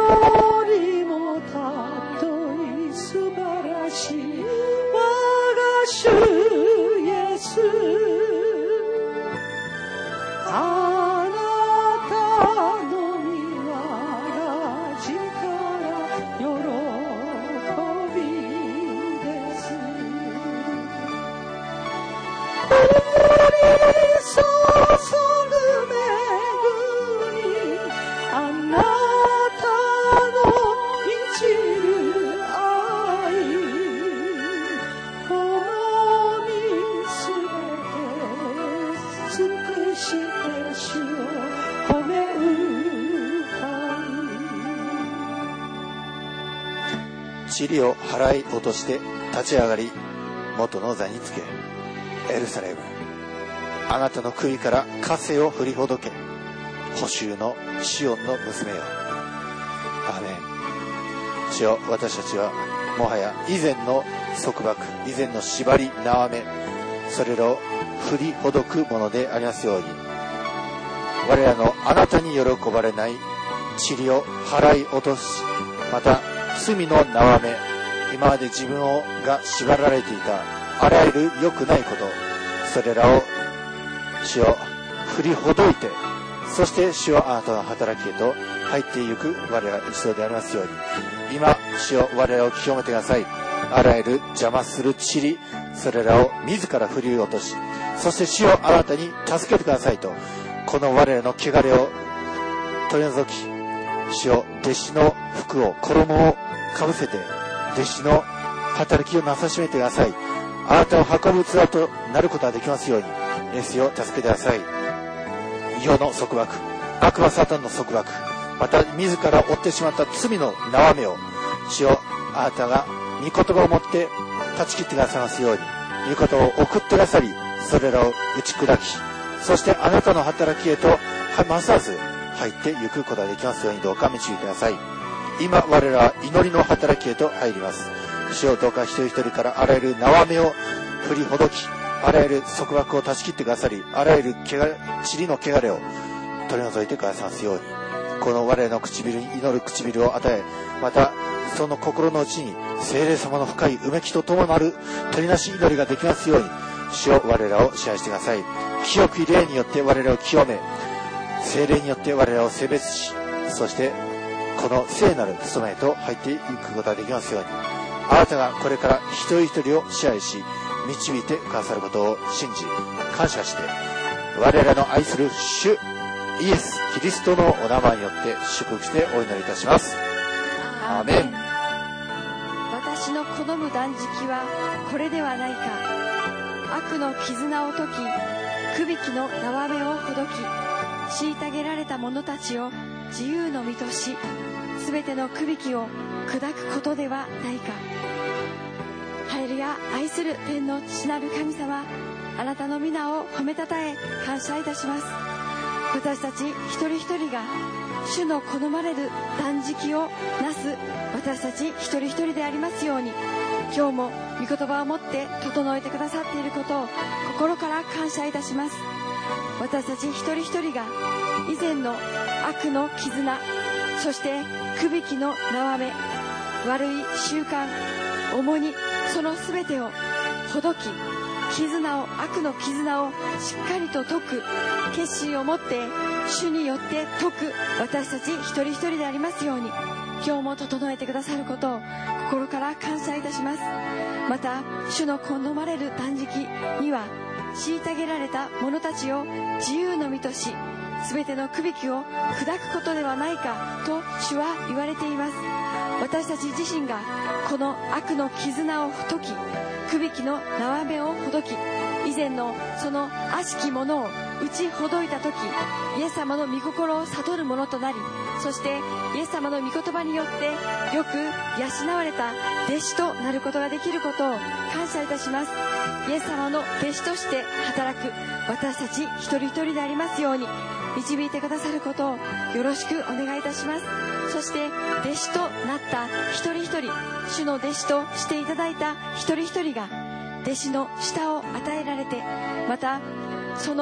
りもたとえ素晴らしい我が主イエス、あなたの御業から喜びです。降り注ぐ恵み、あなたの一流愛、共にすべて尽くして主を褒め歌う。塵を払い落として立ち上がり、元の座につけ、エルサレム、あなたの首から枷を振りほどけ、捕囚のシオンの娘よ。アーメン。主よ、私たちはもはや以前の束縛、以前の縛り、縄目、それらを振りほどくものでありますように、我らのあなたに喜ばれない塵を払い落とし、また罪の縄目、今まで自分をが縛られていたあらゆる良くないこと、それらを主を振りほどいて、そして主をあなたの働きへと入っていく我ら一同でありますように、今主を我らを清めてください。あらゆる邪魔する塵、それらを自ら振り落とし、そして主をあなたに助けてくださいと、この我らの汚れを取り除き、主を弟子の服を、衣をかぶせて弟子の働きをなさしめてください。あなたを運ぶ器となることができますように、イエスよ、助けてください。世の束縛、悪魔サタンの束縛、また自ら負ってしまった罪の縄目を、主よ、あなたが御言葉をもって断ち切ってくださいますように、御言葉を送ってくださり、それらを打ち砕き、そしてあなたの働きへとますます入っていくことができますように、どうか導いてください。今我らは祈りの働きへと入ります。主よ、どうか一人一人からあらゆる縄目を振りほどき、あらゆる束縛を断ち切ってくださり、あらゆる塵の汚れを取り除いてくださいますように、この我らの唇に祈る唇を与え、またその心の内に聖霊様の深いうめきとともなる取りなし祈りができますように、主よ、我らを支配してください。清き霊によって我らを清め、聖霊によって我らを性別し、そしてこの聖なる務めへと入っていくことができますように、あなたがこれから一人一人を支配し導いてくださることを信じ感謝して、我らの愛する主イエス・キリストのお名前によって祝福してお祈りいたします。アーメン。 私の好む断食はこれではないか。悪の絆を解き、くびきの縄目をほどき、虐げられた者たちを自由の身とし、すべてのくびきを砕くことではないか。ハレルヤ。愛する天の父なる神様、あなたの皆を褒めたたえ感謝いたします。私たち一人一人が主の好まれる断食をなす私たち一人一人でありますように、今日も御言葉をもって整えてくださっていることを心から感謝いたします。私たち一人一人が以前の悪の絆、そしてくびきの縄目、悪い習慣、重荷、そのすべてをほどき、絆を、悪の絆をしっかりと解く決心を持って主によって解く私たち一人一人でありますように、今日も整えてくださることを心から感謝いたします。また主の好まれる断食には、虐げられた者たちを自由の身とし、すべてのくびきを砕くことではないかと主は言われています。私たち自身がこの悪の絆を解き、くびきの縄目をほどき、以前のその悪しきものを打ちほどいたとき、イエス様の御心を悟るものとなり、そしてイエス様の御言葉によってよく養われた弟子となることができることを感謝いたします。イエス様の弟子として働く私たち一人一人でありますように導いてくださることをよろしくお願いいたします。そして弟子となった一人一人、主の弟子としていただいた一人一人が弟子の舌を与えられて、またその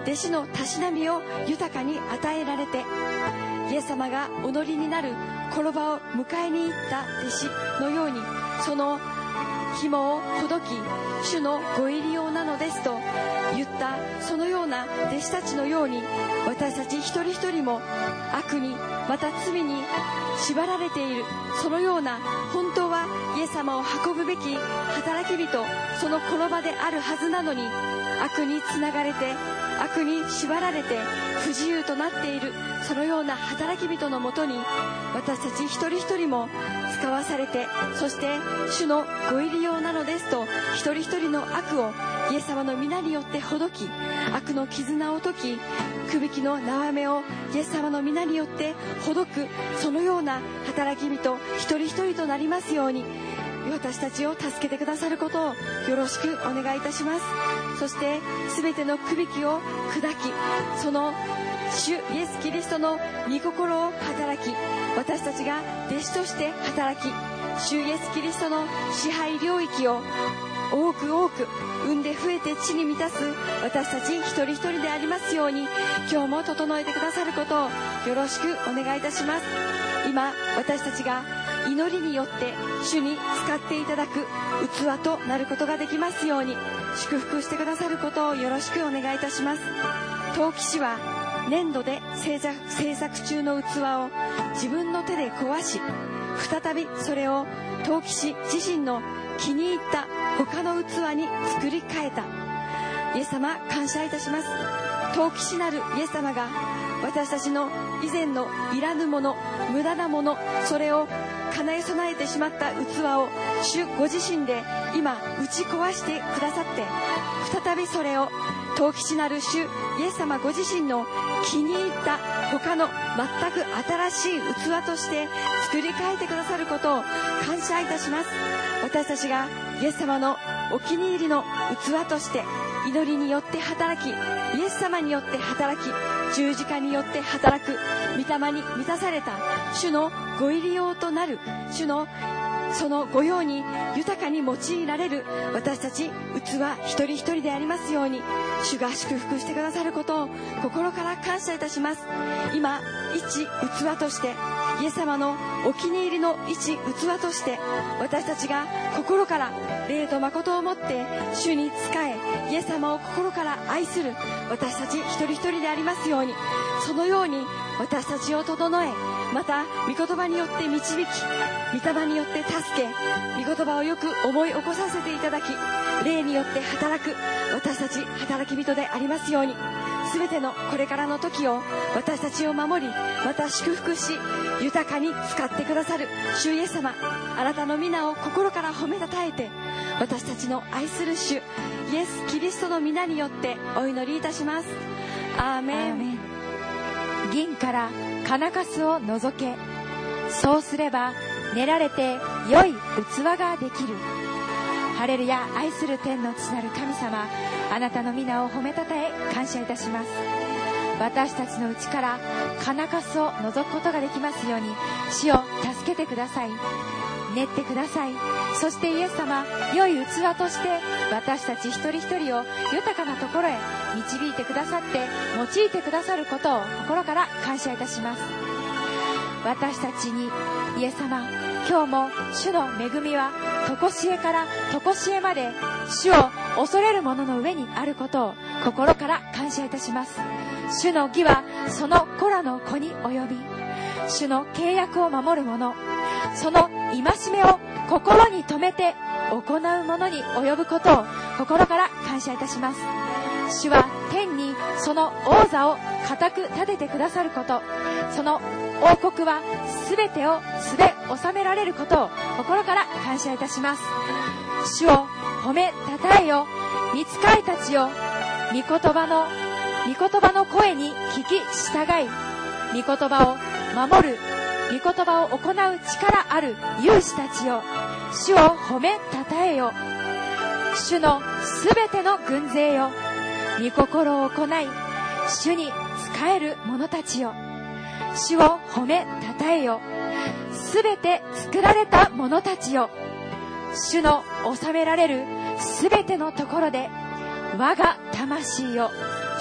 弟子のたしなみを豊かに与えられて、イエス様がお乗りになるこの場を迎えに行った弟子のように、その紐をほどき、主のご入り用なのですと言ったそのような弟子たちのように、私たち一人一人も悪にまた罪に縛られている、そのような本当はイエス様を運ぶべき働き人、そのこの場であるはずなのに、悪につながれて悪に縛られて不自由となっている、そのような働き人のもとに私たち一人一人も使わされて、そして主のご入り用なのですと一人一人の悪をイエス様の皆によってほどき、悪の絆を解き、くびきの縄目をイエス様の皆によってほどく、そのような働き人一人一人となりますように、私たちを助けてくださることをよろしくお願いいたします。そして全てのくびきを砕き、その主イエス・キリストの御心を働き、私たちが弟子として働き、主イエス・キリストの支配領域を多く多く産んで増えて地に満たす私たち一人一人でありますように、今日も整えてくださることをよろしくお願いいたします。今私たちが祈りによって主に使っていただく器となることができますように、祝福してくださることをよろしくお願いいたします。陶器師は粘土で製作、製作中の器を自分の手で壊し、再びそれを陶器師自身の気に入った他の器に作り変えた。イエス様、感謝いたします。陶器師なるイエス様が私たちの以前のいらぬもの、無駄なもの、それを叶え備えてしまった器を主ご自身で今打ち壊してくださって、再びそれを陶器師なる主イエス様ご自身の気に入った他の全く新しい器として作り変えてくださることを感謝いたします。私たちがイエス様のお気に入りの器として祈りによって働き、イエス様によって働き、十字架によって働く、御霊に満たされた主のご入り用となる、主のその御用に豊かに用いられる私たち器一人一人でありますように、主が祝福してくださることを心から感謝いたします。今一器としてイエス様のお気に入りの一器として、私たちが心から霊と誠をもって主に仕え、イエス様を心から愛する私たち一人一人でありますように、そのように私たちを整え、また御言葉によって導き、御霊によって助け、御言葉をよく思い起こさせていただき、霊によって働く私たち働き人でありますように、すべてのこれからの時を私たちを守り、また祝福し、豊かに使ってくださる主イエス様、あなたの皆を心から褒めたたえて、私たちの愛する主イエス・キリストの皆によってお祈りいたします。アーメン。 アーメン。銀から金かすを除け、そうすれば練られて良い器ができる。ハレルヤ。愛する天の父なる神様、あなたの皆を褒めたたえ感謝いたします。私たちのうちから金かすを除くことができますように、主を助けてください。練ってください。そしてイエス様、良い器として私たち一人一人を豊かなところへ導いてくださって、用いてくださることを心から感謝いたします。私たちにイエス様、今日も主の恵みは常しえから常しえまで主を恐れる者の上にあることを心から感謝いたします。主の義はその子らの子に及び、主の契約を守る者、その戒めを心に留めて行う者に及ぶことを心から感謝いたします。主は天にその王座を固く立ててくださること、その王国はすべてを素で治められることを心から感謝いたします。主を褒めたたえよ、御使いたちよ、御言葉の御言葉の声に聞き従い、御言葉を守る、御言葉を行う力ある勇士たちよ、主を褒めたたえよ。主のすべての軍勢よ、御心を行い主に仕える者たちよ、主を褒めたたえよ。すべて作られた者たちよ、主の治められるすべてのところで我が魂を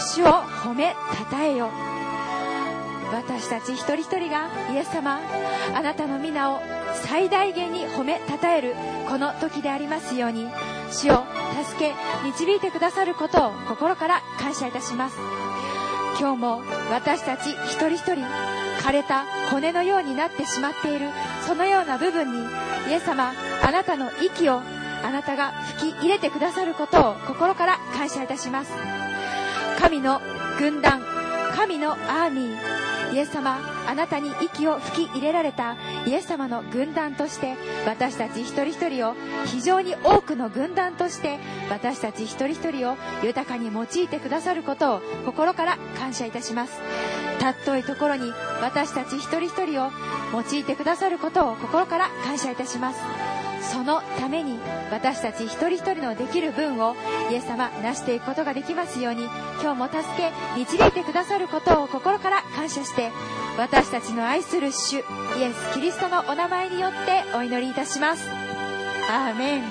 主を褒めたたえよ。私たち一人一人がイエス様、あなたの皆を最大限に褒めたたえるこの時でありますように、主を助け導いてくださることを心から感謝いたします。今日も私たち一人一人枯れた骨のようになってしまっているそのような部分に、イエス様、あなたの息をあなたが吹き入れてくださることを心から感謝いたします。神の軍団、神のアーミー、イエス様、あなたに息を吹き入れられたイエス様の軍団として、私たち一人一人を非常に多くの軍団として私たち一人一人を豊かに用いてくださることを心から感謝いたします。尊いところに私たち一人一人を用いてくださることを心から感謝いたします。そのために私たち一人一人のできる分をイエス様なしていくことができますように、今日も助け導いてくださることを心から感謝して、私たちの愛する主イエス・キリストのお名前によってお祈りいたします。アーメン。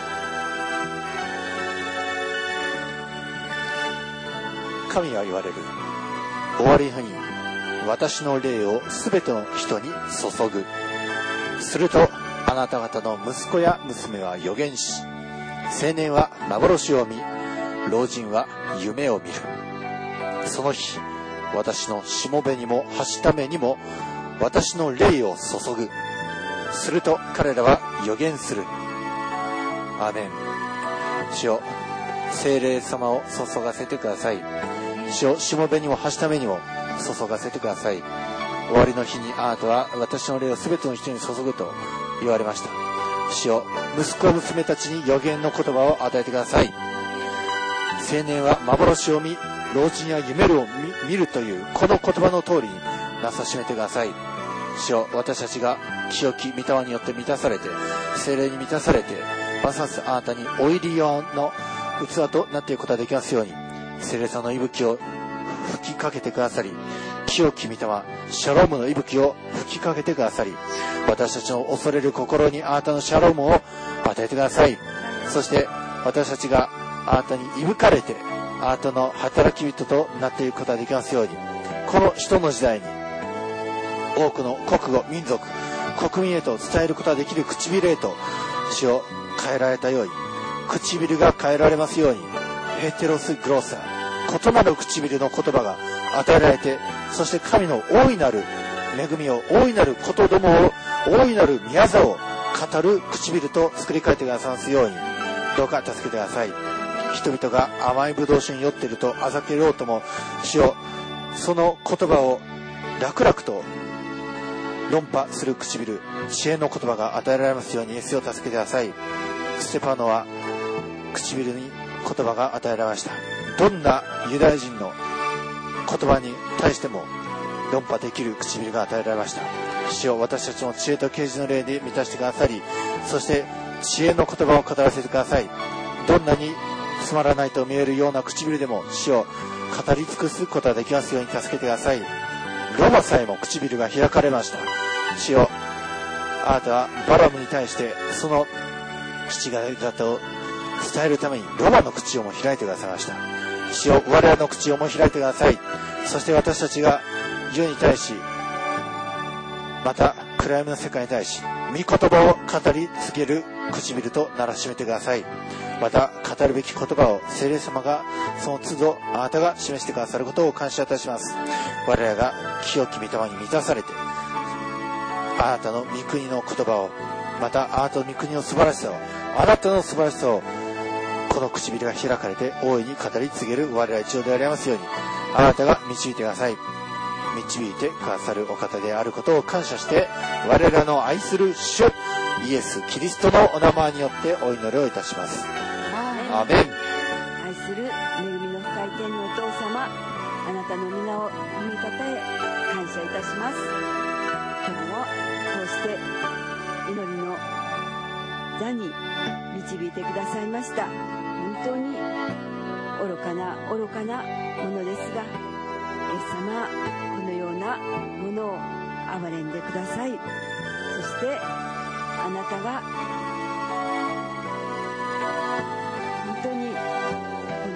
神は言われる。終わりの日に私の霊をすべての人に注ぐ。するとあなた方の息子や娘は預言し、青年は幻を見、老人は夢を見る。その日、私のしもべにもはしためにも私の霊を注ぐ。すると彼らは預言する。アーメン。主よ、聖霊様を注がせてください。主よ、しもべにもはしためにも注がせてください。終わりの日にあなたは私の霊をすべての人に注ぐと言われました。主よ、息子娘たちに預言の言葉を与えてください。青年は幻を見、老人や夢を 見, 見るというこの言葉の通りになさしめてください。主よ、私たちが清き御霊によって満たされて、聖霊に満たされて、ますますあなたにオイリ用の器となっていくことができますように、聖霊さんの息吹を吹きかけてくださり、清き御霊シャロームの息吹を吹きかけてくださり、私たちの恐れる心にあなたのシャロームを与えてください。そして私たちがあなたに息吹かれて、あなたの働き人となっていくことができますように、この人の時代に多くの国語民族国民へと伝えることができる唇へと主を変えられたように、唇が変えられますように、ヘテロスグローサー、異なる唇の言葉が与えられて、そして神の大いなる恵みを、大いなることどもを、大いなる宮座を語る唇と作り変えてくださいますように、どうか助けてください。人々が甘いブドウ酒に酔っているとあざけろうとも、主よ、その言葉を楽々と論破する唇、知恵の言葉が与えられますように、イエスを助けてください。ステパノは唇に言葉が与えられました。どんなユダヤ人の言葉に対しても論破できる唇が与えられました。主よ、私たちの知恵と啓示の霊で満たしてくださり、そして知恵の言葉を語らせてください。どんなにつまらないと見えるような唇でも主を語り尽くすことができますように助けてください。ロバさえも唇が開かれました。主よ、あなたはバラムに対してその父が方を伝えるためにロバの口をも開いてくださいました。主よ、我々の口をも開いてください。そして私たちが世に対し、また暗闇の世界に対し御言葉を語り継げる唇とならしめてください。また語るべき言葉を聖霊様がその都度あなたが示してくださることを感謝いたします。我らが清き御霊に満たされて、あなたの御国の言葉を、またあなたの御国の素晴らしさを、あなたの素晴らしさを、この唇が開かれて大いに語り継げる我ら一同でありますように、あなたが導いてください。導いてくださるお方であることを感謝して、我らの愛する主イエス・キリストのお名前によってお祈りをいたします。アーメン。 愛する恵みの深い天のお父様、あなたの皆を褒めたたえ感謝いたします。今日もこうして祈りの座に導いてくださいました。本当に愚かな愚かなものですが、イエス様、このようなものを憐れんでください。そしてあなたが本当にこの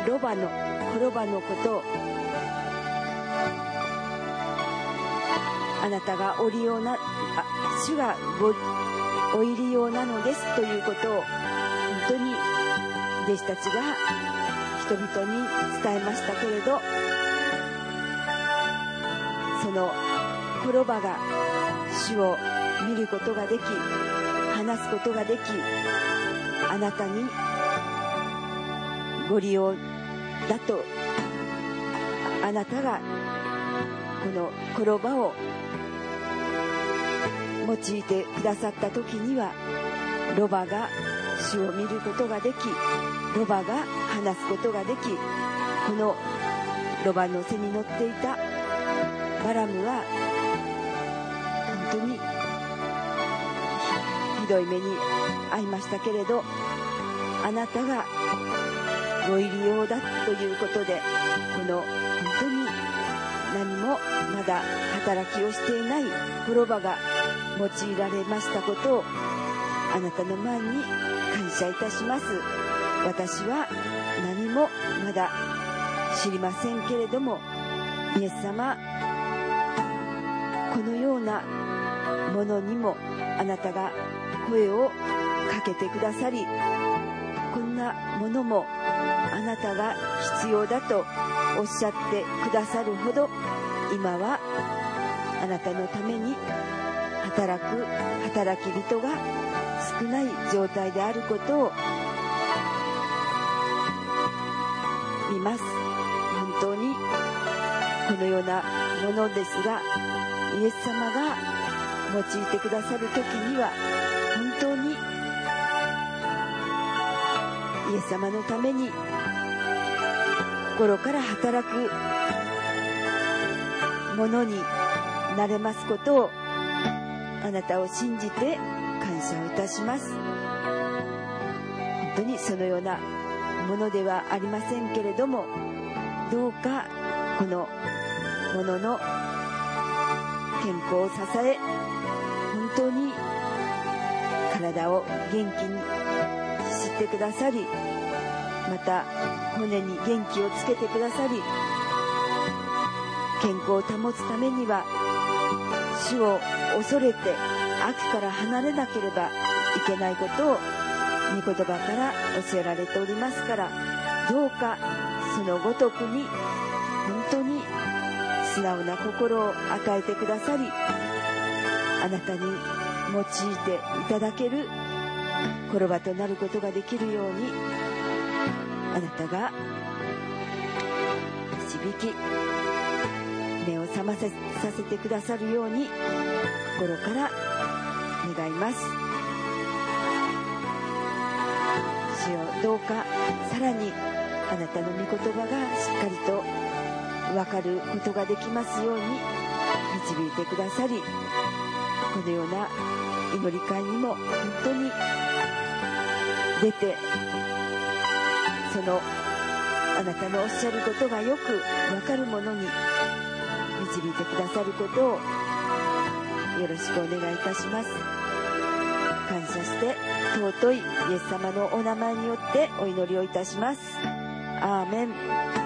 ロバのコロバのことをあなたがおりようなあ主がごお入りようなのですということを本当に弟子たちが人々に伝えましたけれど、そのコロバが主を見ることができ話すことができ、あなたにご利用だと、あなたがこのコロバを用いてくださった時には、ロバが主を見ることができ、ロバが話すことができ、このロバの背に乗っていたバラムは本当にひどい目に遭いましたけれど、あなたがご入りようだということで、この本当に何もまだ働きをしていないコロバが用いられましたことをあなたの前に感謝いたします。私は何もまだ知りませんけれども、イエス様、このようなものにもあなたが声をかけてくださり、こんなものもあなたが必要だとおっしゃってくださるほど、今はあなたのために働く働き人が少ない状態であることを見ます。本当にこのようなものですが、イエス様が用いてくださる時には本当にイエス様のために心から働くものになれますことをあなたを信じて感謝をいたします。本当にそのようなものではありませんけれども、どうかこのものの健康を支え、本当に体を元気にしてくださり、また骨に元気をつけてくださり、健康を保つためには主を恐れて悪から離れなければいけないことを御言葉から教えられておりますから、どうかそのごとくに本当に素直な心を与えてくださり、あなたに用いていただけるコロバとなることができるように、あなたが導き目を覚まさせてくださるように心から願います。主よ、どうかさらにあなたの御言葉がしっかりと分かることができますように導いてくださり、このような祈り会にも本当に出て、そのあなたのおっしゃることがよく分かるものに導いてくださることをよろしくお願いいたします。感謝して尊いイエス様のお名前によってお祈りをいたします。アーメン。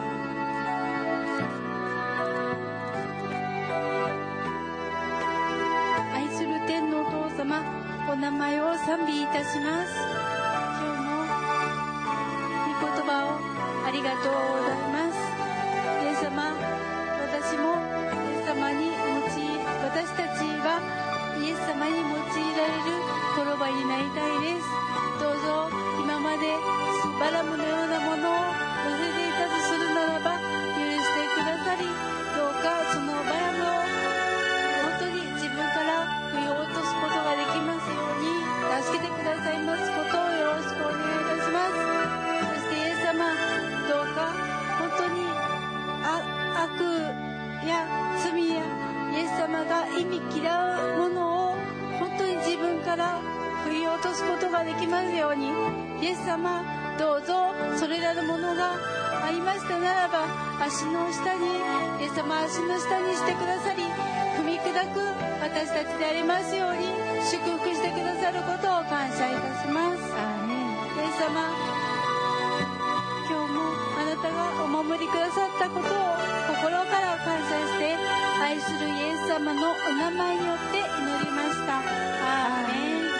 愛する天のお父様、お名前を賛美いたします。今日も御言葉をありがとうございます。イエス様、私もイエス様に用い、私たちがイエス様に用いられるコロバになりたいです。どうぞ今までバラムのようなものを乗せていたとするならば許してくださり、どうかそのバラムを本当に自分から振り落とすことができますように助けてくださいますことをよろしくお願いいたします。そしてイエス様、どうか本当にあ悪や罪やイエス様が意味嫌うものを本当に自分から振り落とすことができますように、イエス様、どうぞそれらのものがありましたならば足の下に、イエス様足の下にしてくださり、踏み砕く私たちでありますように祝福してくださることを感謝いたします。アーメン。イエス様、今今日もあなたがお守りくださったことを心から感謝して愛するイエス様のお名前によって祈りました。アーメン。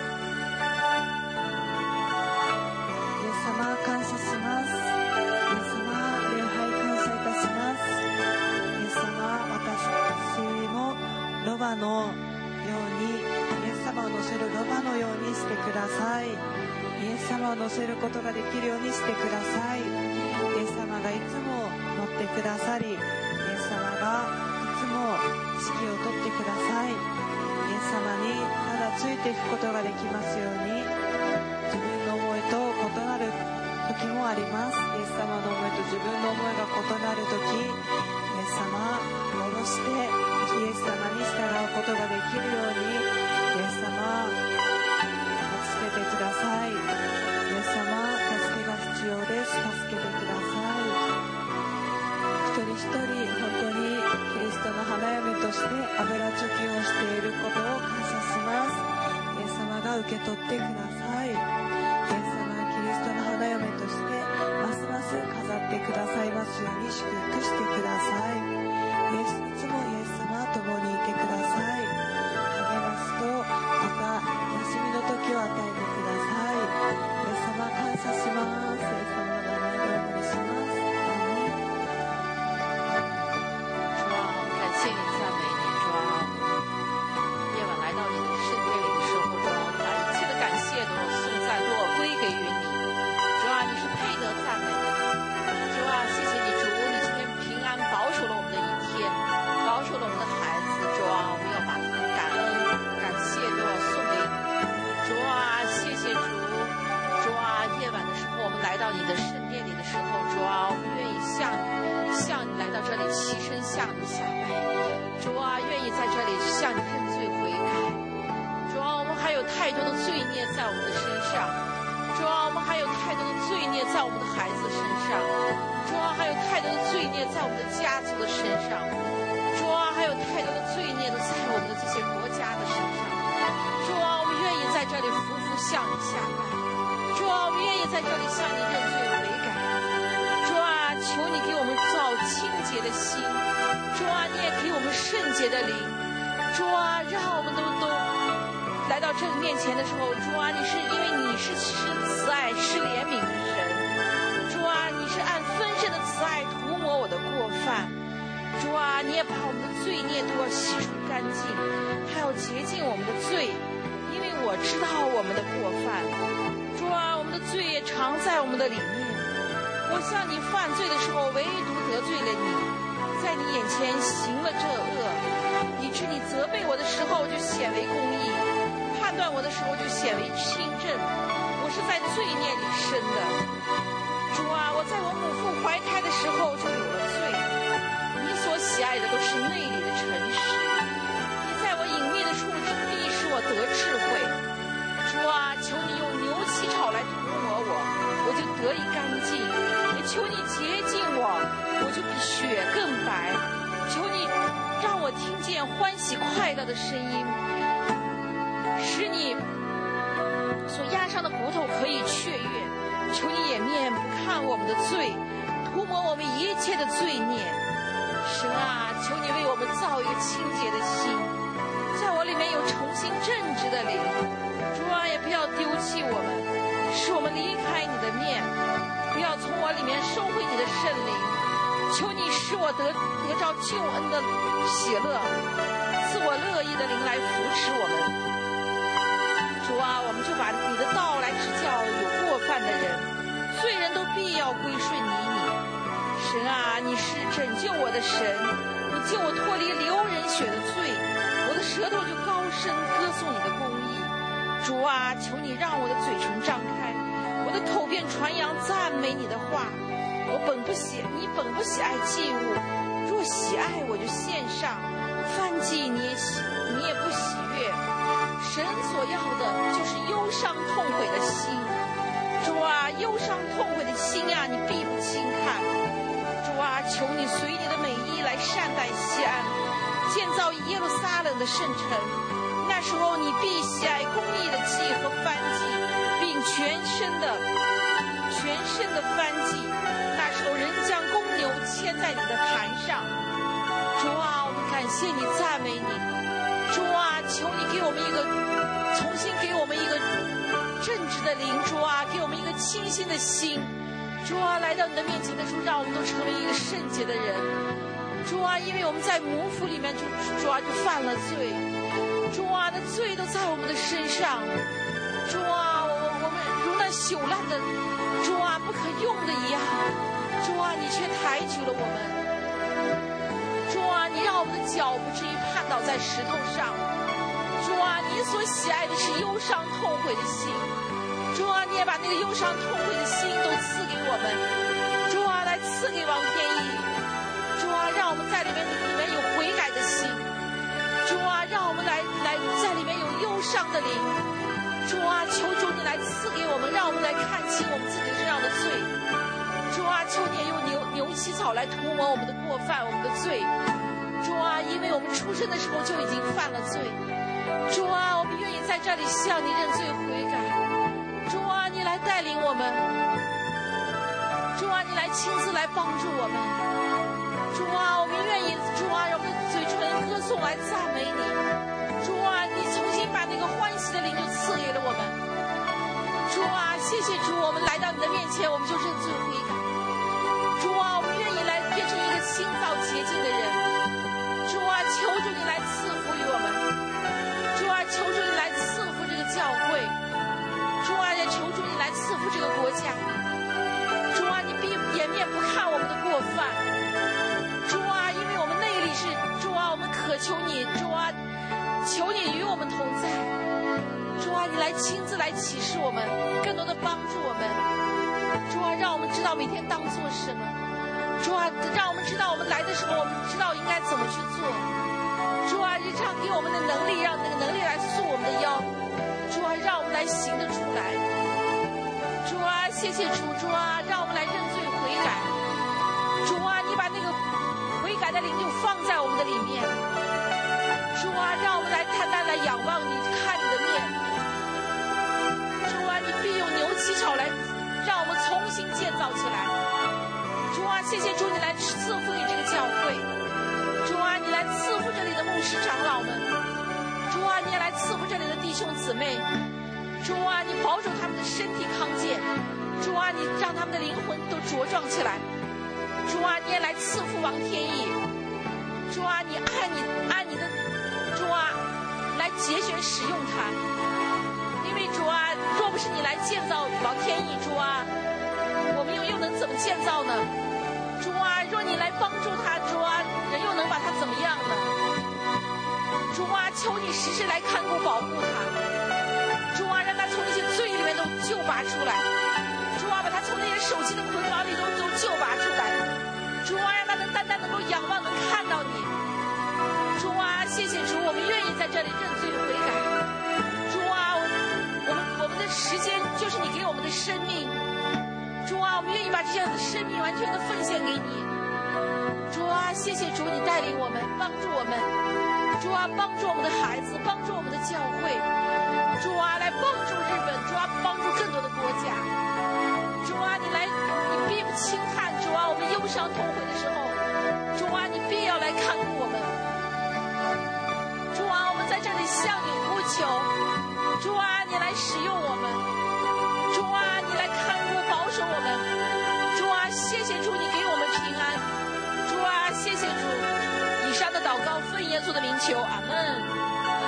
イエス様感謝します。イエス様礼拝感謝いたします。イエス様私もロバのようにイエス様を乗せるロバのようにしてください。イエス様を乗せることができるようにしてください。イエス様がいつも乗ってくださり、イエス様がいつも指揮を取ってください。イエス様にただついていくことができますように。自分の思いと異なる時もあります。イエス様の思いと自分の思いが異なる時、イエス様を下ろしてイエス様に従うことができるように、イエス様助けてください。イエス様助けが必要です。助けてください。一人一人本当にキリストの花嫁として油貯金をしていることを感謝します。イエス様が受け取ってください。イエス様がキリストの花嫁としてますます飾ってくださいますように祝福してください。イエスいつもイエス様共にいてください。励ますとまた休みの時を与えてください。イエス様感謝します。イエス様の名前でお祈りします。 主啊，感谢你，赞美你，主啊，夜晚来到你的圣殿里的时候，主啊，把一切的感谢都颂赞都归给于你。主啊，你是配得赞美的。主啊，谢谢你，主，你今天平安保守了我们的一天，保守了我们的孩子。主啊，我们要把感恩、感谢都要送给你。主啊，谢谢主。主啊，夜晚的时候我们来到你的圣殿里的时候，主啊，我们愿意向你向你来到这里齐身向你下拜。主啊，愿意在这里向你认罪悔改。主啊，我们还有太多的罪孽在我们的身上。主啊，我们还有太多的罪孽在我们的孩子身上。主啊，还有太多的罪孽在我们的家族的身上。主啊，还有太多的罪孽都在我们的这些国家的身上。主啊，我们愿意在这里匍匐向你下拜。主啊，我们愿意在这里向你认罪悔改。主啊，求你给我们造清洁的心。主啊，你也给我们圣洁的灵。主啊，让我们都都来到这个面前的时候，主啊，你是因为你是是慈爱是怜悯的神。主啊，你是按丰盛的慈爱涂抹我的过犯。主啊，你也把我们的罪孽都要洗除干净，还要洁净我们的罪，因为我知道我们的过犯。主啊，我们的罪也常在我们的里面。我向你犯罪的时候，唯独得罪了你，在你眼前行了这恶，以致你责备我的时候就显为公义，判断我的时候就显为清正。我是在罪孽里生的。主啊，我在我母腹怀胎的时候就有了罪。你所喜爱的都是内里的诚实。你在我隐秘的处必使我得智慧。主啊，求你用牛起草来涂抹我，我就得以干净；也求你洁净我，我就比雪更白。求你让我听见欢喜快乐的声音，使你所压伤的骨头可以雀跃。求你掩面不看我们的罪，涂抹我们一切的罪孽。神啊，求你为我们造一个清洁的心，在我里面有重新正直的灵。主啊，也不要丢弃我们，使我们离开你的面，不要从我里面收回你的圣灵。求你使我得得着救恩的喜乐，赐我乐意的灵来扶持我们。主啊，我们就把你的道来指教有过犯的人，罪人都必要归顺你你。神啊，你是拯救我的神，你救我脱离流人血的罪，我的舌头就高声歌颂你的公义。主啊，求你让我的嘴唇张开，我的口便传扬赞美你的话。我本不喜，你本不喜爱祭物，若喜爱，我就献上。燔祭你也喜，你也不喜悦。神所要的就是忧伤痛悔的心。主啊，忧伤痛悔的心啊，你必不轻看。主啊，求你随你的美意来善待西安，建造耶路撒冷的圣城。那时候你必喜爱公义的祭和燔祭，并全身的全身的翻祭。那时候人将公牛牵在你的坛上。主啊，我们感谢你，赞美你。主啊，求你给我们一个重新给我们一个正直的灵。主啊，给我们一个清新的心。主啊，来到你的面前的时候，让我们都成为一个圣洁的人。主啊，因为我们在母腹里面就主啊就犯了罪。主啊，那罪都在我们的身上。主啊，我我们如那朽烂的主啊不可用的一样。主啊，你却抬举了我们。主啊，你让我们的脚不至于绊倒在石头上。主啊，你所喜爱的是忧伤痛悔的心。主啊，你也把那个忧伤痛悔的心都赐给我们。主啊，来赐给王天一。主啊，让我们在里面里面有悔改的心。主啊，让我们来来在里面有忧伤的灵。主啊，求主你来赐给我们，让我们来看清我们自己身上的罪。主啊，求你用牛牛膝草来涂抹我们的过犯，我们的罪。主啊，因为我们出生的时候就已经犯了罪。主啊，我们愿意在这里向你认罪悔改。主啊，你来带领我们。主啊，你来亲自来帮助我们。主啊，我们愿意，主啊，让我们的嘴唇歌颂来赞美你。主啊，你重新把那个欢喜的灵就赐给了我们。主啊，谢谢主，我们来到你的面前，我们就认罪悔改。主啊，我们愿意来变成一个清造洁净的人。主啊，求主你来赐福于我们。主啊，求主你来赐福这个教会。主啊，也求主你来赐福这个国家。主啊，你闭掩面不看我们的过犯。主啊，因为我们内里是主啊，我们渴求你。主啊，求你与我们同在。主啊，你来亲自来启示我们，更多的帮助我们。主啊，让我们知道每天当做什么。主啊，让我们知道我们来的时候，我们知道应该怎么去做。主啊，日常给我们的能力，让那个能力来束我们的腰。主啊，让我们来行得出来。主啊，谢谢主。主啊，让我们来认罪悔改。主啊，你把那个悔改的灵就放在我们的里面。主啊，让我们来单单来仰望你，看你的面。主啊，你必用牛膝草来让我们重新建造起来。主啊，谢谢主，你来赐福给这个教会。主啊，你来赐福这里的牧师长老们。主啊，你也来赐福这里的弟兄姊妹。主啊，你保守他们的身体康健。主啊，你让他们的灵魂都茁壮起来。主啊，你也来赐福王天意。主啊，你按你按你的主啊来节选使用他。因为主啊，若不是你来建造王天意，主啊，我们又又能怎么建造呢？主啊，若你来帮助他，主啊，人又能把他怎么样呢？主啊，求你时时来看顾保护他。主啊，让他从那些罪里面都救拔出来。主啊，把他从那些手机的捆绑里都都救拔出来。主啊，让他能单单能够仰望，能看到你。主啊，谢谢主，我们愿意在这里认罪悔改。主啊，我们我们的时间就是你给我们的生命。主啊，我们愿意把这样的生命完全的奉献给你。主啊，谢谢主，你带领我们，帮助我们。主啊，帮助我们的孩子，帮助我们的教会。主啊，来帮助日本。主啊，帮助更多的国家。主啊，你来，你必不轻看。主啊，我们忧伤痛悔的时候，主啊，你必要来看顾我们。主啊，我们在这里向你呼求。主啊，你来使用我们。主啊，你来看顾保守我们。主啊，谢谢主，你给我们平安。主啊，谢谢主。以上的祷告奉耶稣的名求，阿门。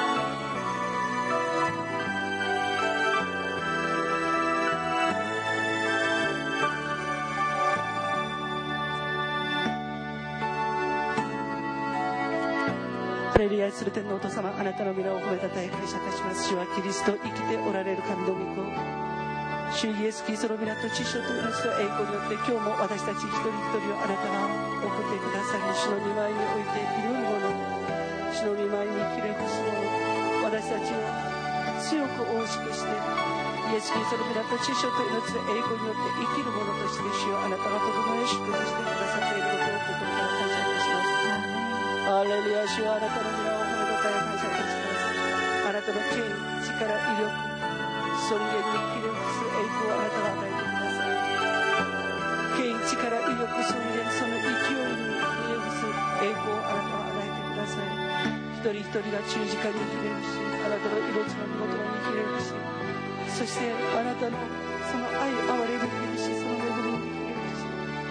ハレルヤする天のお父様、あなたの皆を褒めたたえ感謝いたします。主はキリスト、生きておられる神の御子。主イエス・キリストの皆と知性と命と栄光によって、今日も私たち一人一人をあなたが送ってくださり、主の御前において祈る者、主の御前にひれ伏す者、私たちを強く大しくして、イエス・キリストの皆と知性と命と栄光によって生きる者として、主よあなたがとどめ祝福してくださっていることを心から感謝いたします。ハレルヤ、主はあなたの皆を褒めたたえ感謝いたします。あなたの権威、力、威力、尊厳にひれ伏す栄光をあなたが与えてください。 力、威力、尊厳、その勢いにひれ伏す栄光をあなたは与えてください。一人一人が十字架にひれ伏し、あなたの命の御言葉にひれ伏し、そしてあなたのその愛、憐れみにひれ伏し、その恵みにひれ伏し、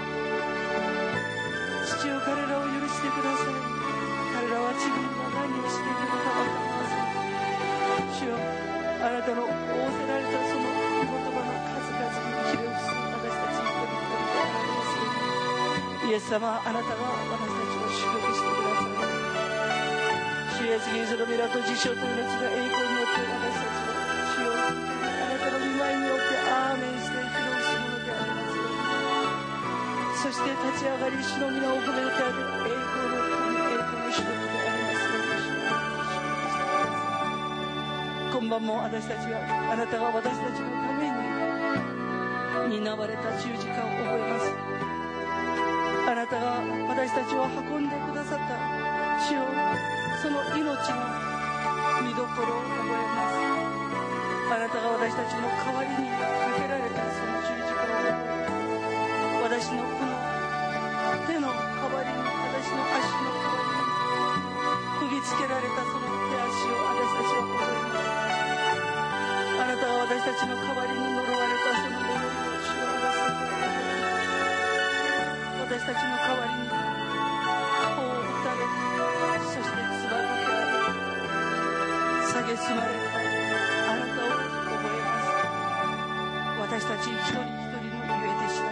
父よ、彼らを許してください。彼らは自分が何をしているのか分かりません。主よ、あなたの仰せられたその御言葉の数々にひれ伏す私たち一人一人であられます。イエス様、あなたが私たちを祝福してください。主イエスキリストの皆と自称と命の栄光によって私たちを主よ、あなたの御前によってアーメンして披露するものでありますように。そして立ち上がり主の皆を褒めるため栄光の神、栄光の主の子でありますように。主の皆を祝福してください。今晩も私たちがあなたが私たちのために担われた十字架を覚えます。あなたが私たちを運んでくださった主よ、その命の見どころを覚えます。あなたが私たちの代わりにかけられたその十字架を覚え、私のこの手の代わりに、私の足の代わりに釘付けられたその手足を私たちは覚えます。あなたが私たちの代わりに呪われたその呪いを主を私たちは覚えます。私たちの代わりに頬を打たれ、そして唾をけられ、蔑まれたあなたを覚えます。私たち一人一人のゆえでした。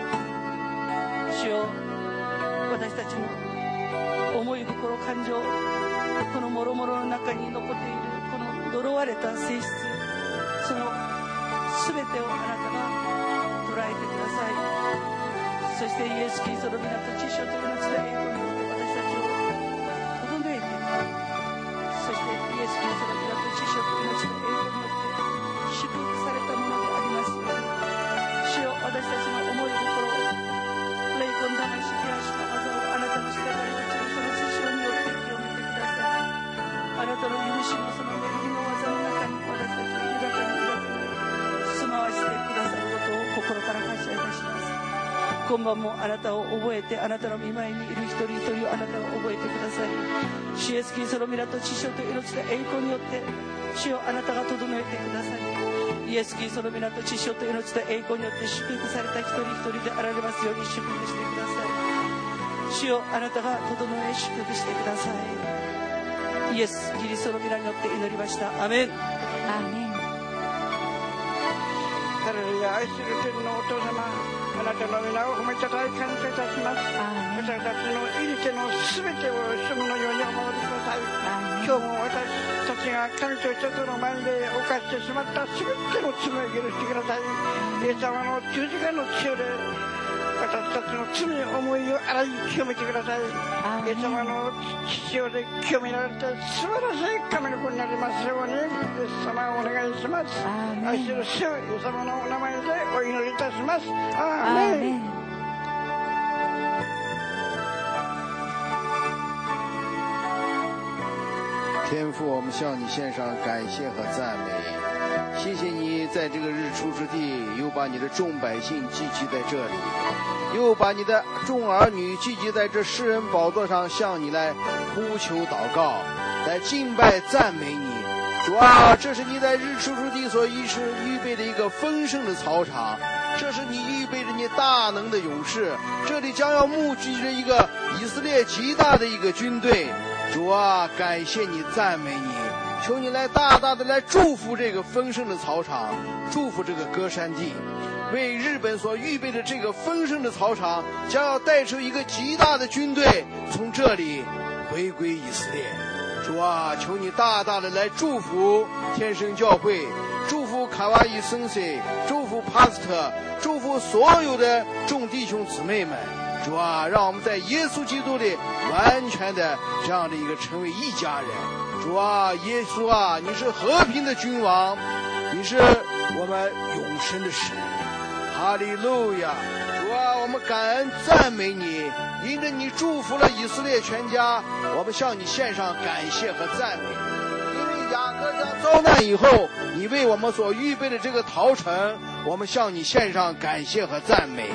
主よ、私たちの思い心、感情、この諸々の中に残っているこの呪われた性質、その全てをあなたが捉えてください。そしてイエス・キリストの皆と知識と命の栄光によって私たちをとどめて、そしてイエス・キリストの皆と知識と命の栄光によって祝福されたものでありますように。主よ、私たちの思い心を、霊魂、魂、手足の技をあなたの知らされたちのその知識によって清めてください。あなたの許しのその恵みの技の中に私たちを豊かに豊かに住まわしてくださることを心から感謝いたします。今晩もあなたを覚えて、あなたの御前にいる一人一人をあなたが覚えてください。主イエスキリストの皆と知性と命の栄光によって主よ、あなたがとどめてください。イエスキリストの皆と知性と命の栄光によって祝福された一人一人であられますように祝福してください。主よ、あなたがとどめ祝福してください。イエスキリストの皆によって祈りました。アメン。 アーメン。 ハレルヤ、愛する天のお父様、あなたの皆を褒めたたえ感謝いたします。私たちの入り手のすべてを主のようにお守りください。今日も私たちが神と人との前で犯してしまったすべての罪を許してください。イエス様の十字架の血で私たちの罪思いを洗い清めてください。イエス様の血潮で清められて素晴らしい神の子になりますように、イエス様をお願いします。愛する主イエス様のお名前でお祈りいたします。アーメン。 天父，我们向你献上感谢和赞美，谢谢你在这个日出之地又把你的众百姓聚集在这里，又把你的众儿女聚集在这世人宝座上，向你来呼求祷告，来敬拜赞美你。主啊，这是你在日出之地所预示预备的一个丰盛的草场，这是你预备着你大能的勇士，这里将要募集着一个以色列极大的一个军队。主啊，感谢你，赞美你，求你来大大的来祝福这个丰盛的草场，祝福这个歌山地，为日本所预备的这个丰盛的草场将要带出一个极大的军队，从这里回归以色列。主啊，求你大大的来祝福天生教会，祝福卡哇伊森塞，祝福帕斯特，祝福所有的众弟兄姊妹们。主啊，让我们在耶稣基督里完全的这样的一个成为一家人。主啊，耶稣啊，你是和平的君王，你是我们永生的神。哈利路亚！主啊，我们感恩赞美你，因着你祝福了以色列全家，我们向你献上感谢和赞美。因为雅各家遭难以后，你为我们所预备的这个逃城，我们向你献上感谢和赞美。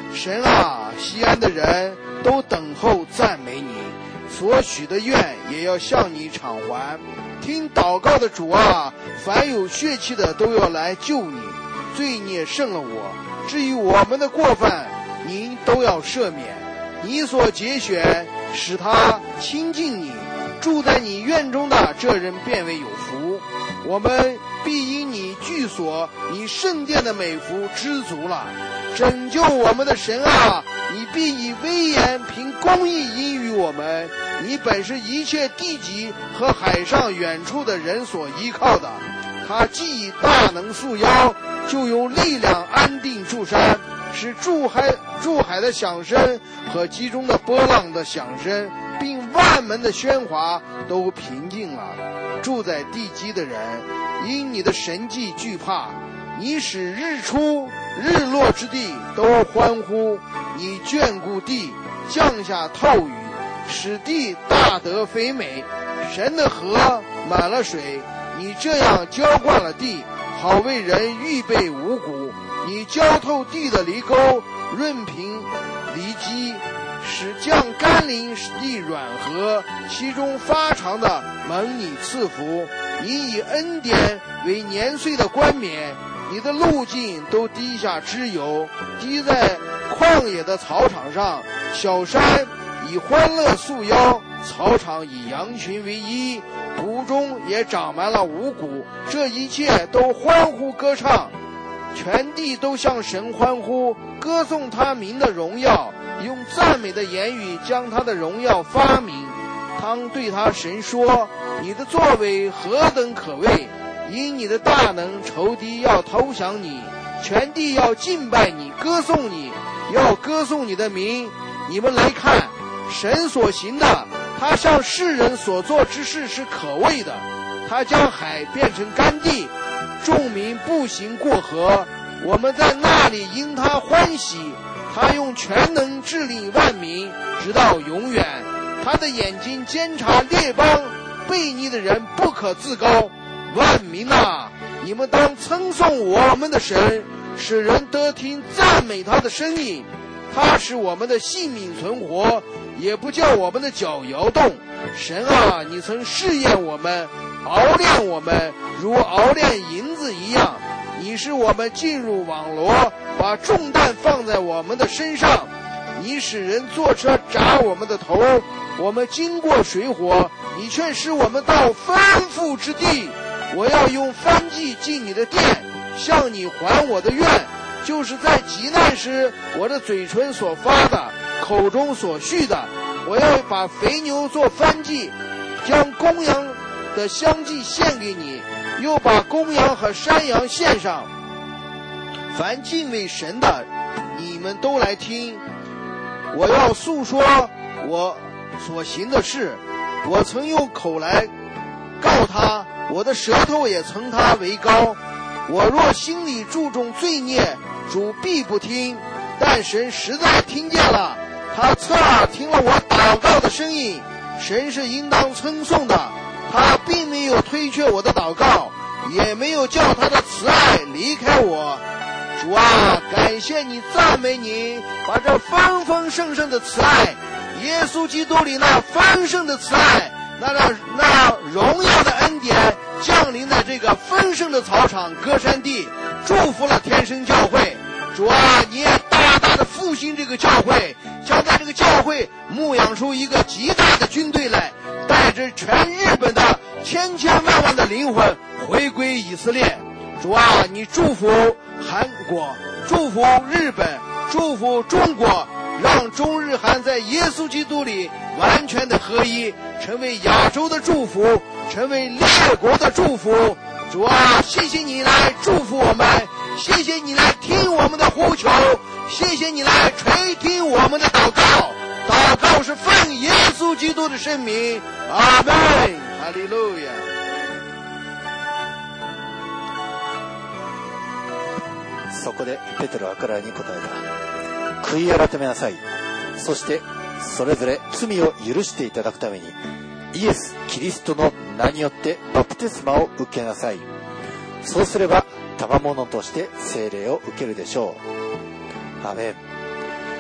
神啊，西安的人都等候赞美你，所许的愿也要向你偿还。听祷告的主啊，凡有血气的都要来救你，罪孽胜了我，至于我们的过犯，您都要赦免。你所节选，使他亲近你，住在你院中的这人便为有福。我们必因你居所，你圣殿的美福知足了。拯救我们的神啊，你必以威严凭公义应于我们。你本是一切地极和海上远处的人所依靠的。他既以大能束腰，就用力量安定诸山，使诸海诸海的响声和其中的波浪的响声，并万门的喧哗都平静了。住在地基的人因你的神迹惧怕，你使日出日落之地都欢呼。你眷顾地，降下透雨，使地大得肥美。神的河满了水，你这样浇灌了地，好为人预备五谷。你浇透地的犁沟，润平犁基，使降甘霖，使地软和，其中发长的蒙你赐福。你以恩典为年岁的冠冕，你的路径都滴下脂油，滴在旷野的草场上。小山以欢乐束腰，草场以羊群为衣，谷中也长满了五谷。这一切都欢呼歌唱，全地都向神欢呼，歌颂他名的荣耀，用赞美的言语将他的荣耀发明。当对他神说，你的作为何等可畏，因你的大能，仇敌要投降你，全地要敬拜你，歌颂你，要歌颂你的名。你们来看神所行的，他向世人所做之事是可畏的。他将海变成干地，众民步行过河，我们在那里因他欢喜。他用全能治理万民，直到永远。他的眼睛监察列邦，悖逆的人不可自高。万民啊，你们当称颂我们的神，使人得听赞美他的声音。他使我们的性命存活，也不叫我们的脚摇动。神啊，你曾试验我们，熬炼我们，如熬炼银子一样。你使我们进入网罗，把重担放在我们的身上。你使人坐车砸我们的头，我们经过水火，你却使我们到丰富之地。我要用燔祭进你的殿，向你还我的愿，就是在极难时我的嘴唇所发的，口中所叙的。我要把肥牛做燔祭，将公羊的香祭献给你，又把公羊和山羊献上。凡敬畏神的，你们都来听。我要诉说我所行的事，我曾用口来告他，我的舌头也称他为高。我若心里注重罪孽，主必不听，但神实在听见了，他侧耳听了我祷告的声音。神是应当称颂的，他并没有推却我的祷告，也没有叫他的慈爱离开我。主啊，感谢你，赞美你，把这丰丰盛盛的慈爱，耶稣基督里那丰盛的慈爱，那那那荣耀的恩典降临在这个丰盛的草场歌山地，祝福了天生教会。主啊，你也大大的复兴这个教会，将在这个教会牧养出一个极大的军队来，带着全日本的千千万万的灵魂回归以色列。主啊，你祝福韩国，祝福日本，祝福中国，让中日韩在耶稣基督里完全的合一，成为亚洲的祝福，成为列国的祝福。主啊，谢谢你来祝福我们，谢谢你来听我们的呼求，谢谢你来垂听我们的祷告。祷告是奉耶稣基督的圣名，阿门，哈利路亚。 そこでペテロは彼らに答えた。悔い改めなさい。そしてそれぞれ罪を許していただくためにイエス・キリストの名によってバプテスマを受けなさい。そうすれば賜物として聖霊を受けるでしょう。アメン。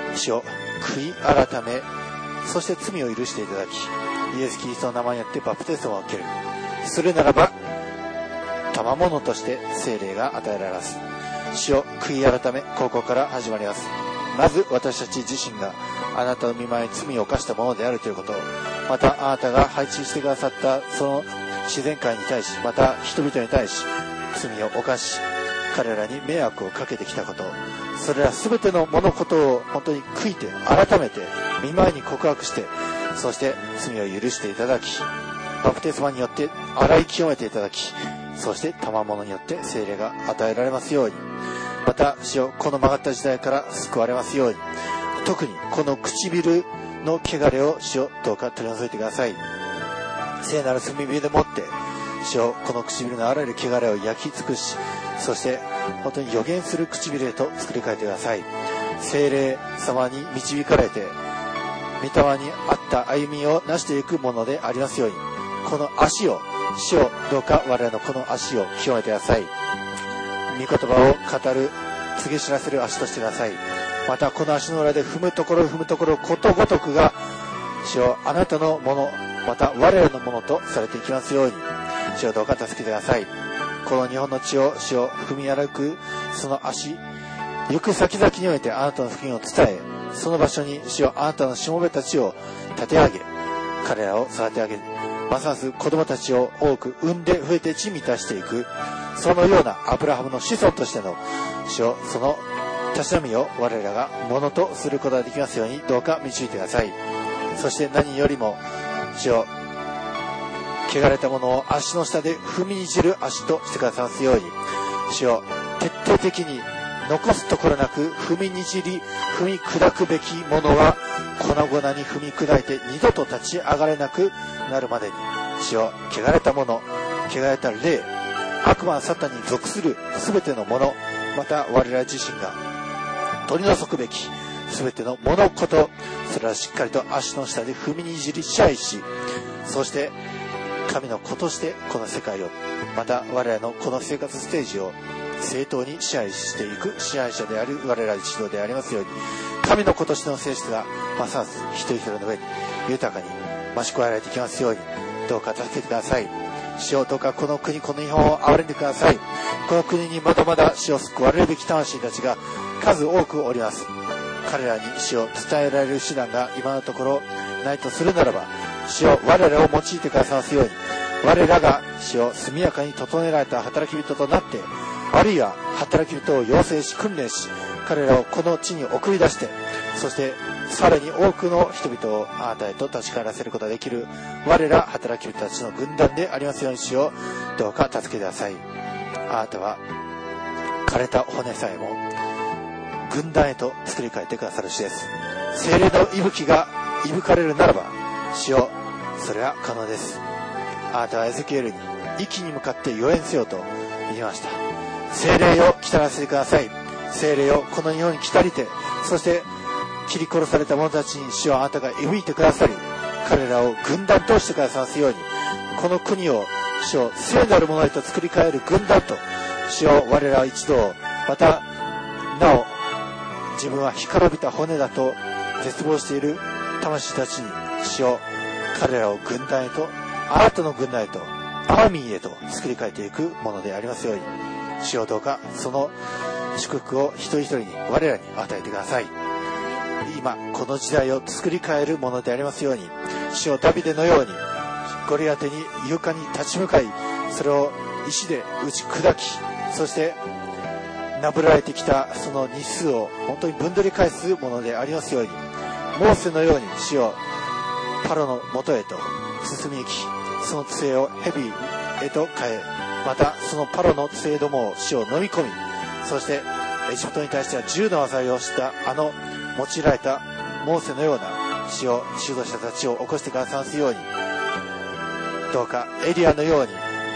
主を悔い改め、そして罪を許していただき、イエス・キリストの名前によってバプテスマを受ける。するならば、賜物として聖霊が与えられます。主を悔い改め、ここから始まります。まず私たち自身があなたの御前に罪を犯したものであるということ、またあなたが配置してくださったその自然界に対し、また人々に対し罪を犯し、彼らに迷惑をかけてきたこと、それら全ての物事を本当に悔いて改めて御前に告白して、そして罪を許していただき、バプテスマによって洗い清めていただき、そして賜物によって聖霊が与えられますように、また主よこの曲がった時代から救われますように、特にこの唇の汚れを主よどうか取り除いてください。聖なる炭火でもって主よこの唇のあらゆる汚れを焼き尽くし、そして本当に予言する唇へと作り変えてください。聖霊様に導かれて御霊にあった歩みを成していくものでありますように、この足を主よどうか我々のこの足を清めてください。御言葉を語る告げ知らせる足としてください。またこの足の裏で踏むところ踏むところことごとくが主よあなたのもの、また我々のものとされていきますように、主よどうか助けてください。この日本の地を主よ踏み歩くその足、行く先々においてあなたの福音を伝え、その場所に主よあなたのしもべたちを立て上げ、彼らを育て上げ、ますます子供たちを多く産んで増えて地満たしていく、そのようなアブラハムの子孫としての主よそのたしなみを我らがものとすることができますように、どうか導いてください。そして何よりも主よ汚れたものを足の下で踏みにじる足としてくださいますように、主よ徹底的に残すところなく踏みにじり踏み砕くべきものは粉々に踏み砕いて二度と立ち上がれなくなるまでに、主よ汚れたもの、汚れた霊、悪魔サタンに属するすべてのもの、また我ら自身が取り除くべきすべての物事、それはしっかりと足の下で踏みにじり支配し、そして神の子としてこの世界を、また我々のこの生活ステージを正当に支配していく支配者である我ら一同でありますように、神の子としての性質がますます一人一人の上に豊かに増し加えられていきますように、どうか助けてください。主よどうかこの国この日本を憐れんでください。この国にまだまだ主を救われるべき魂たちが数多くおります。彼らに主を伝えられる手段が今のところないとするならば、主を我らを用いてくださいますように、我らが主を速やかに整えられた働き人となって、あるいは働き人を養成し訓練し、彼らをこの地に送り出して、そしてさらに多くの人々をあなたへと立ち返らせることができる我ら働き人たちの軍団でありますように、主をどうか助けてください。あなたは枯れた骨さえも軍団へと作り変えてくださる主です。聖霊の息吹が息吹かれるならば、主よそれは可能です。あなたはエゼキエルに息に向かって予言せよと言いました。聖霊を来たらせてください。聖霊をこの日本に来たりて、そして切り殺された者たちに主をあなたが息吹いてくださり、彼らを軍団としてくださいますように、この国を主を聖なるものへと作り変える軍団と、主を我ら一同、またなお自分は干からびた骨だと絶望している魂たちに、主を彼らを軍団へと、あなたの軍団へと、アーミーへと作り変えていくものでありますように、主をどうかその祝福を一人一人に我らに与えてください。今この時代を作り変えるものでありますように、主をダビデのようにゴリアテに勇敢に立ち向かい、それを石で打ち砕き、そしてなぶられてきたその日数を本当に分取り返すものでありますように、モーセのように主をパロの元へと進み行き、その杖を蛇へと変え、またそのパロの杖どもを主を飲み込み、そしてエジプトに対しては銃の技をしたあの用いられたモーセのような主を指導者たちを起こしてくださいますように、どうかエリアのように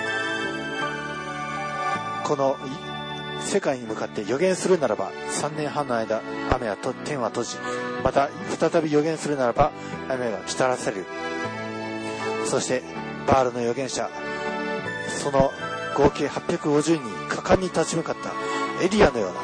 この世界に向かって予言するならばさんねんはんの間雨はと天は閉じ、また再び予言するならば雨が来たらせる。そしてバールの預言者、その合計はっぴゃくごじゅうにんに果敢に立ち向かったエリアのような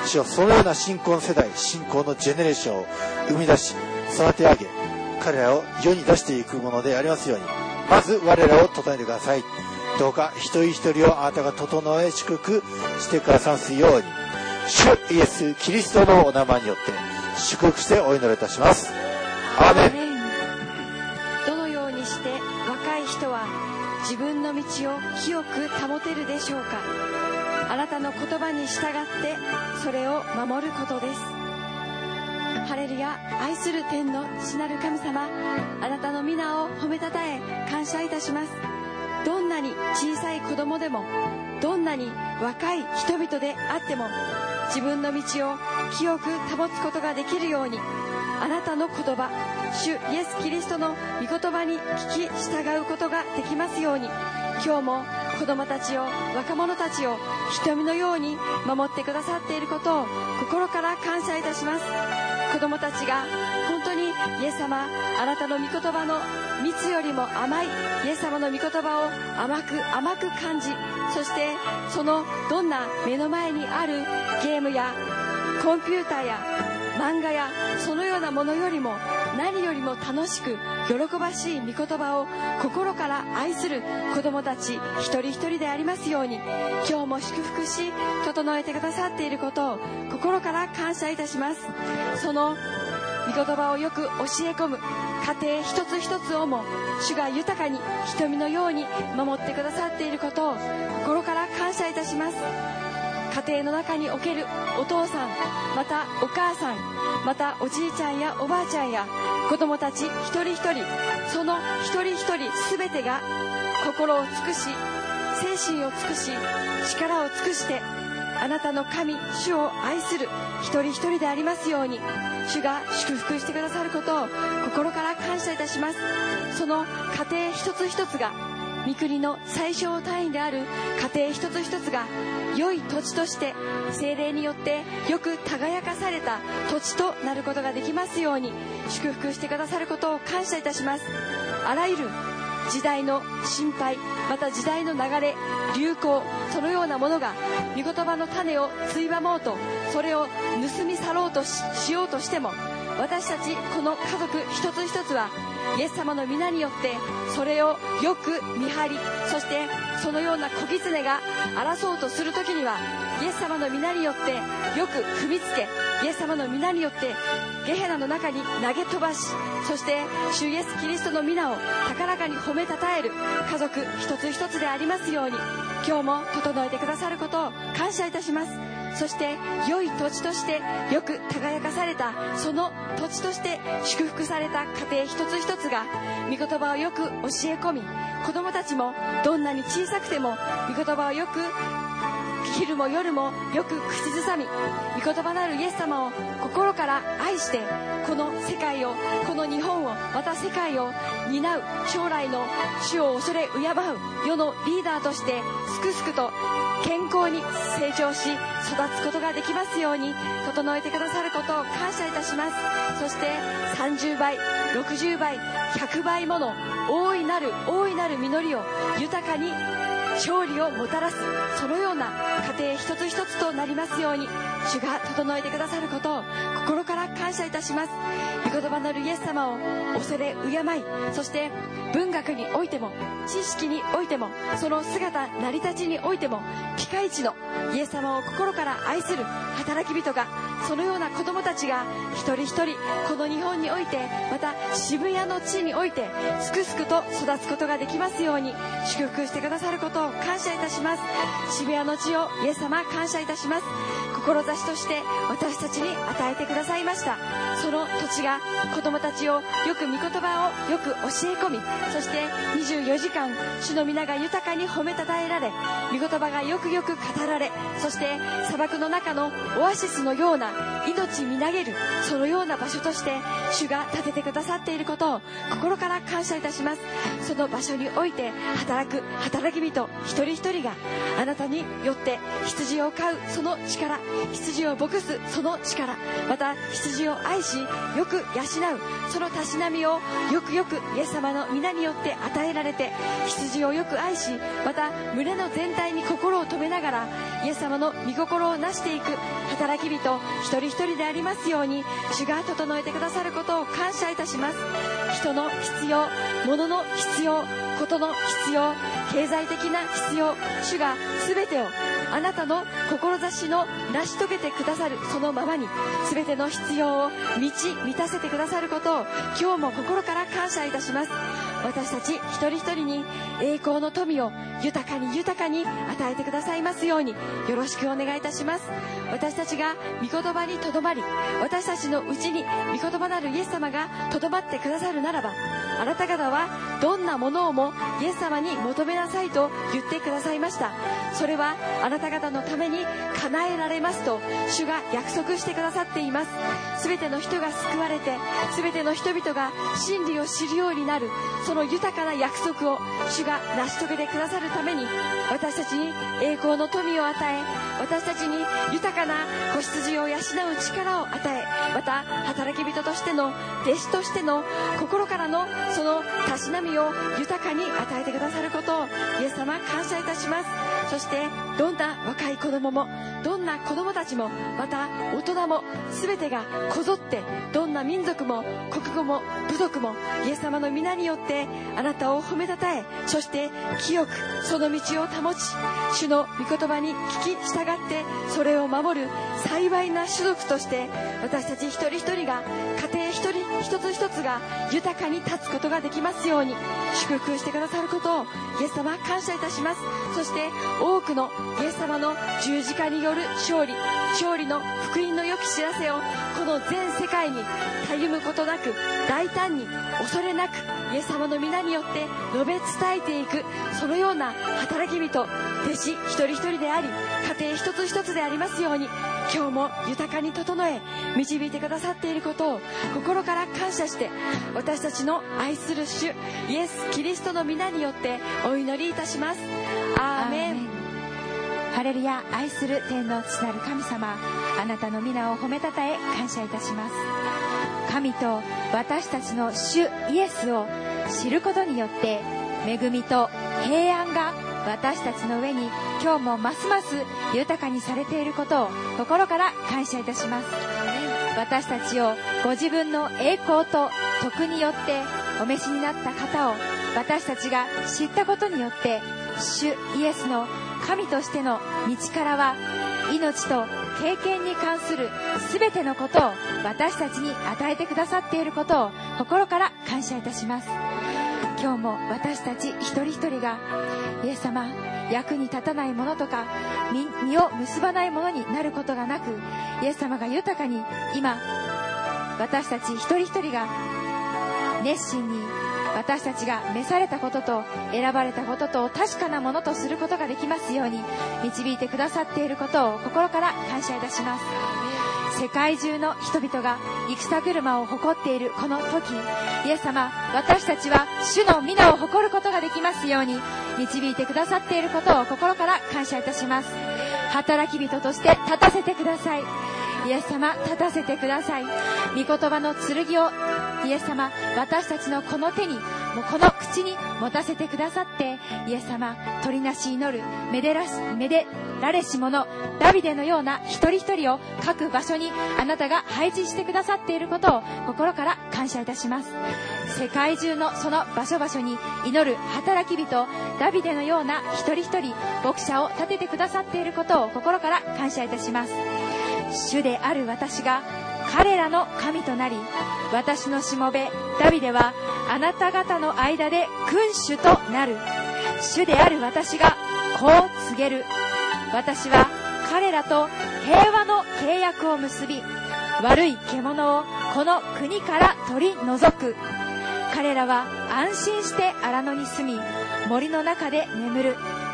主よ、そのような信仰の世代、信仰のジェネレーションを生み出し、育て上げ、彼らを世に出していくものでありますように、まず我らを整えてください。どうか一人一人をあなたが整え祝福してくださるように、主イエスキリストのお名前によって祝福してお祈りいたします。アーメン。 どのようにして若い人は自分の道を清く保てるでしょうか。あなたの言葉に従ってそれを守ることです。ハレルヤ。愛する天の父なる神様、あなたの皆を褒めたたえ感謝いたします。どんなに小さい子供でも、どんなに若い人々であっても、自分の道を清く保つことができるように、あなたの言葉、主イエスキリストの御言葉に聞き従うことができますように、今日も子供たちを、若者たちを瞳のように守ってくださっていることを心から感謝いたします。子供たちが本当にイエス様、あなたの御言葉の蜜よりも甘いイエス様の御言葉を甘く甘く感じ、そしてそのどんな目の前にあるゲームやコンピューターや漫画やそのようなものよりも何よりも楽しく喜ばしい御言葉を心から愛する子供たち一人一人でありますように、今日も祝福し整えてくださっていることを心から感謝いたします。その御言葉をよく教え込む家庭一つ一つをも主が豊かに瞳のように守ってくださっていることを心から感謝いたします。家庭の中におけるお父さん、またお母さん、またおじいちゃんやおばあちゃんや子供たち一人一人、その一人一人全てが心を尽くし、精神を尽くし、力を尽くしてあなたの神主を愛する一人一人でありますように、主が祝福してくださることを心から感謝いたします。その家庭一つ一つが御国の最小単位である家庭一つ一つが良い土地として聖霊によってよく輝かされた土地となることができますように祝福してくださることを感謝いたします。あらゆる時代の心配、また時代の流れ、流行、そのようなものが御言葉の種をついばもうと、それを盗み去ろうと し, しようとしても、私たちこの家族一つ一つはイエス様の皆によってそれをよく見張り、そしてそのような小狐が争おうとする時にはイエス様の皆によってよく踏みつけ、イエス様の皆によってゲヘナの中に投げ飛ばし、そして主イエスキリストの皆を高らかに褒めたたえる家族一つ一つでありますように、今日も整えてくださることを感謝いたします。そして良い土地としてよく輝かされた、その土地として祝福された家庭一つ一つが御言葉をよく教え込み、子供たちもどんなに小さくても御言葉をよく昼も夜もよく口ずさみ、御言葉なるイエス様を心から愛して、この世界を、この日本を、また世界を担う将来の主を恐れ敬う世のリーダーとしてすくすくと健康に成長し育つことができますように整えてくださることを感謝いたします。そしてさんじゅうばい、ろくじゅうばい、ひゃくばいもの大いなる大いなる実りを豊かに勝利をもたらす、そのような家庭一つ一つとなりますように主が整えてくださることを心から感謝いたします。御言葉のあるイエス様を恐れ敬い、そして文学においても知識においてもその姿成り立ちにおいてもピカイチのイエス様を心から愛する働き人が、そのような子供たちが一人一人この日本において、また渋谷の地においてすくすくと育つことができますように祝福してくださることを感謝いたします。渋谷の地をイエス様感謝いたします。志として私たちに与えてくださいました。その土地が子供たちをよく御言葉をよく教え込み、そしてにじゅうよじかん主の皆が豊かに褒めたたえられ、御言葉がよくよく語られ、そして砂漠の中のオアシスのような命みなげるそのような場所として主が建ててくださっていることを心から感謝いたします。その場所において働く働き人一人一人があなたによって羊を飼うその力、羊を牧すその力、また羊を愛ししよく養う、そのたしなみをよくよくイエス様の皆によって与えられて、羊をよく愛し、また群れの全体に心を留めながらイエス様の御心をなしていく働き人一人一人でありますように、主が整えてくださることを感謝いたします。人の必要、物の必要、ことの必要、経済的な必要、主が全てをあなたの志の成し遂げてくださるそのままに、全ての必要を満ち満たせてくださることを今日も心から感謝いたします。私たち一人一人に栄光の富を豊かに豊かに与えてくださいますようによろしくお願いいたします。私たちが御言葉にとどまり、私たちのうちに御言葉なるイエス様がとどまってくださるならば、あなた方はどんなものをもイエス様に求めなさいと言ってくださいました。それはあなた方のために叶えられますと主が約束してくださっています。すべての人が救われて、すべての人々が真理を知るようになる、その豊かな約束を主が成し遂げてくださるために、私たちに栄光の富を与え、私たちに豊かな子羊を養う力を与え、また働き人としての、弟子としての心からのそのたしなみを豊かに与えてくださることをイエス様感謝いたします。そしてどんな若い子供も、どんな子供たちも、また大人も全てがこぞって、どんな民族も国語も部族もイエス様の皆によってあなたを褒めたたえ、そして清くその道を保ち、主の御言葉に聞き従ってそれを守る幸いな種族として、私たち一人一人が、家庭一人一つ一つが豊かに立つことができますように祝福してくださることをイエス様感謝いたします。そして多くのイエス様の十字架による勝利、勝利の福音の良き知らせをこの全世界にたゆむことなく、大胆に恐れなくイエス様の皆によって述べ伝えていく、そのような働き人、弟子一人一人であり、家庭一つ一つでありますように、今日も豊かに整え導いてくださっていることを心から感謝して、私たちの愛する主イエス・キリストの皆によってお祈りいたします。アーメン。 ハレルヤ。愛する天の父なる神様、あなたの皆を褒めたたえ感謝いたします。神と私たちの主イエスを知ることによって、恵みと平安が私たちの上に今日もますます豊かにされていることを心から感謝いたします。私たちをご自分の栄光と徳によってお召しになった方を私たちが知ったことによって、主イエスの神としての道からは命と経験に関するすべてのことを私たちに与えてくださっていることを心から感謝いたします。今日も私たち一人一人がイエス様、役に立たないものとか実を結ばないものになることがなく、イエス様が豊かに今私たち一人一人が熱心に私たちが召されたことと選ばれたことと確かなものとすることができますように導いてくださっていることを心から感謝いたします。世界中の人々が戦車を誇っているこの時、イエス様、私たちは主の皆を誇ることができますように導いてくださっていることを心から感謝いたします。働き人として立たせてください。イエス様、立たせてください。御言葉の剣をイエス様、私たちのこの手に、もうこの口に持たせてくださって、イエス様、取りなし祈るめでらしめでられし者ダビデのような一人一人を各場所にあなたが配置してくださっていることを心から感謝いたします。世界中のその場所場所に祈る働き人ダビデのような一人一人牧者を立ててくださっていることを心から感謝いたします。主である私が彼らの神となり、私のしもべダビデはあなた方の間で君主となる。主である私がこう告げる。私は彼らと平和の契約を結び、悪い獣をこの国から取り除く。彼らは安心して荒野に住み、森の中で眠る。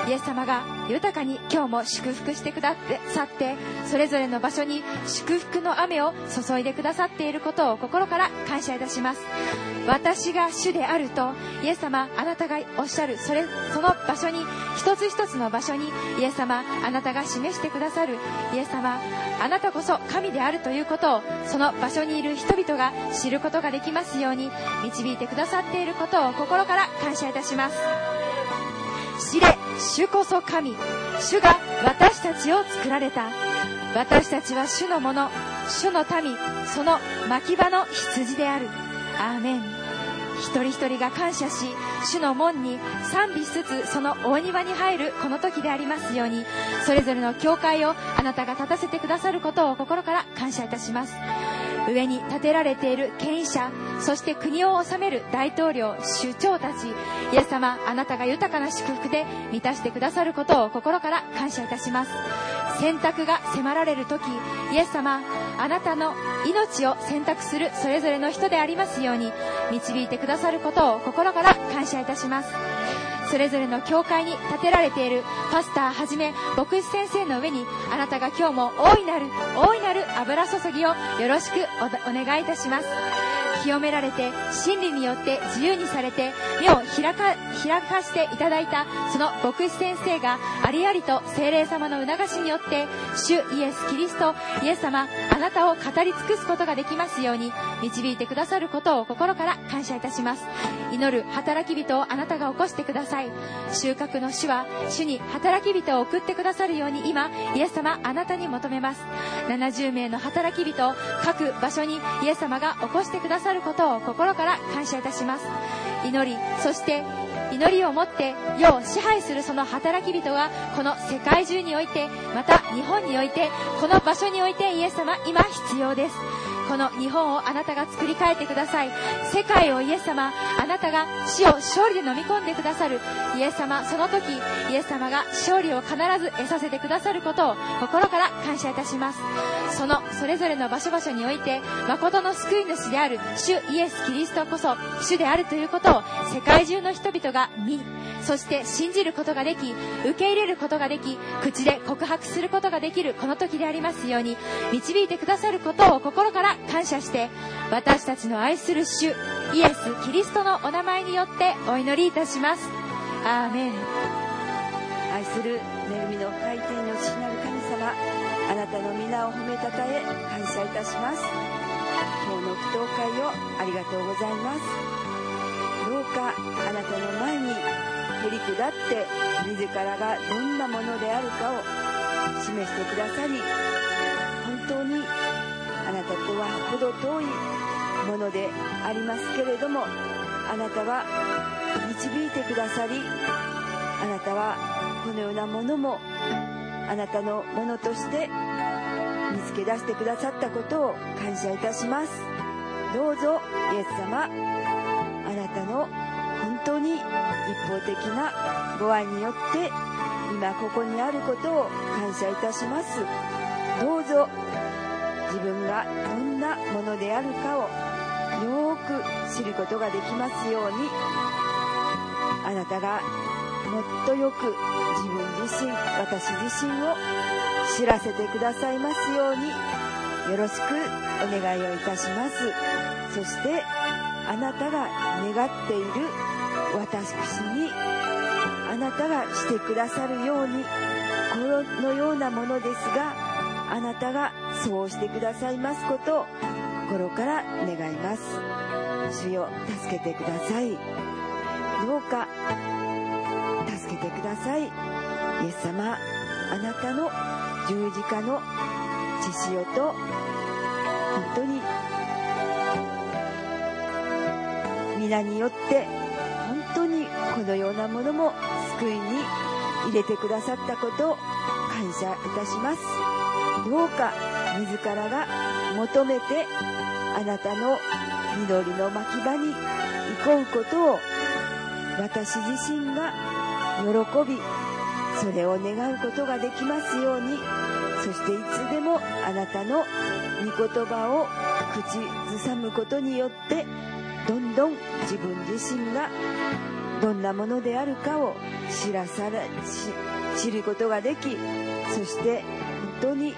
イエス様が豊かに今日も祝福してくださって、それぞれの場所に祝福の雨を注いでくださっていることを心から感謝いたします。私が主であるとイエス様あなたがおっしゃるそれその場所に、一つ一つの場所にイエス様あなたが示してくださる、イエス様あなたこそ神であるということを、その場所にいる人々が知ることができますように導いてくださっていることを心から感謝いたします。知れ、主こそ神、主が私たちを作られた。私たちは主のもの、主の民、その牧場の羊である。アーメン。一人一人が感謝し、主の門に賛美しつつその大庭に入るこの時でありますように、それぞれの教会をあなたが立たせてくださることを心から感謝いたします。上に立てられている権威者、そして国を治める大統領、首長たち、イエス様あなたが豊かな祝福で満たしてくださることを心から感謝いたします。選択が迫られる時、イエス様あなたの命を選択するそれぞれの人でありますように導いてくださることを心から感謝いたします。それぞれの教会に立てられているパスターはじめ牧師先生の上に、あなたが今日も大いなる大いなる油注ぎをよろしく お, お願いいたします。清められて真理によって自由にされて目を開か開かしていただいたその牧師先生がありありと聖霊様の促しによって主イエスキリストイエス様あなたを語り尽くすことができますように導いてくださることを心から感謝いたします。祈る働き人をあなたが起こしてください。収穫の主は主に働き人を送ってくださるように今イエス様あなたに求めます。ななじゅうめいの働き人を各場所にイエス様が起こしてくださることを心から感謝いたします。祈り、そして祈りをもって世を支配するその働き人がこの世界中において、また日本において、この場所においてイエス様今必要です。この日本をあなたが作り変えてください。世界をイエス様あなたが死を勝利で飲み込んでくださるイエス様、その時イエス様が勝利を必ず得させてくださることを心から感謝いたします。そのそれぞれの場所場所において誠の救い主である主イエスキリストこそ主であるということを世界中の人々が見、そして信じることができ、受け入れることができ、口で告白することができるこの時でありますように導いてくださることを心から感謝して、私たちの愛する主イエスキリストのお名前によってお祈りいたします。アーメン。 愛する恵みの深い天の父なる神様、あなたの皆を褒めたたえ感謝いたします。今日の祈祷会をありがとうございます。どうかあなたの前にへり下って自らがどんなものであるかを示してくださり、本当にあなたとは程遠いものでありますけれども、あなたは導いてくださり、あなたはこのようなものもあなたのものとして見つけ出してくださったことを感謝いたします。どうぞイエス様、あなたの本当に一方的なご愛によって今ここにあることを感謝いたします。どうぞ自分がどんなものであるかをよーく知ることができますように、あなたがもっとよく自分自身、私自身を知らせてくださいますようによろしくお願いをいたします。そしてあなたが願っている私にあなたがしてくださるように、このようなものですがあなたがそうしてくださいますことを心から願います。主よ、助けてください。どうか助けてください。イエス様、あなたの十字架の血潮と本当に皆によって本当にこのようなものも救いに入れてくださったことを感謝いたします。どうか自らが求めてあなたの緑の牧場に行こうことを私自身が喜び、それを願うことができますように、そしていつでもあなたの御言葉を口ずさむことによってどんどん自分自身がどんなものであるかを知らされ知ることができ、そして本当に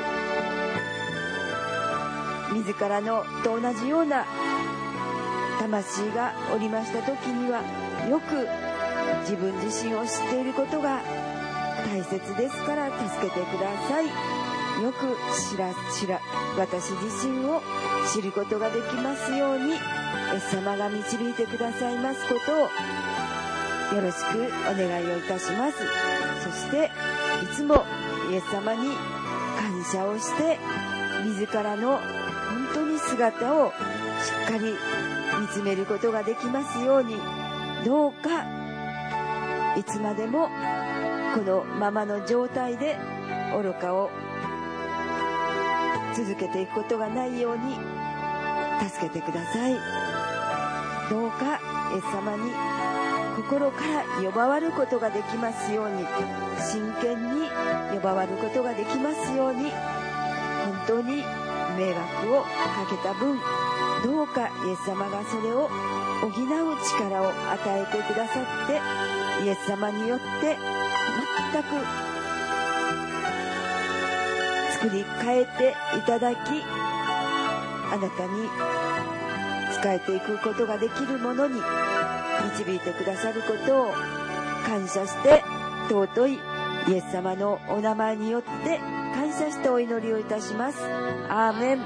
自らのと同じような魂がおりました時には、よく自分自身を知っていることが大切ですから助けてください。よく知ら知ら私自身を知ることができますように、イエス様が導いてくださいますことをよろしくお願いをいたします。そしていつもイエス様に感謝をして、自らの本当に姿をしっかり見つめることができますように、どうかいつまでもこのままの状態で愚かを続けていくことがないように助けてください。どうかイエス様に心から呼ばわることができますように、真剣に呼ばわることができますように、本当に迷惑をかけた分、どうかイエス様がそれを補う力を与えてくださって、イエス様によって全く作り変えていただき、あなたに仕えていくことができるものに導いてくださることを感謝して、尊いイエス様のお名前によって感謝してお祈りをいたします。アーメン。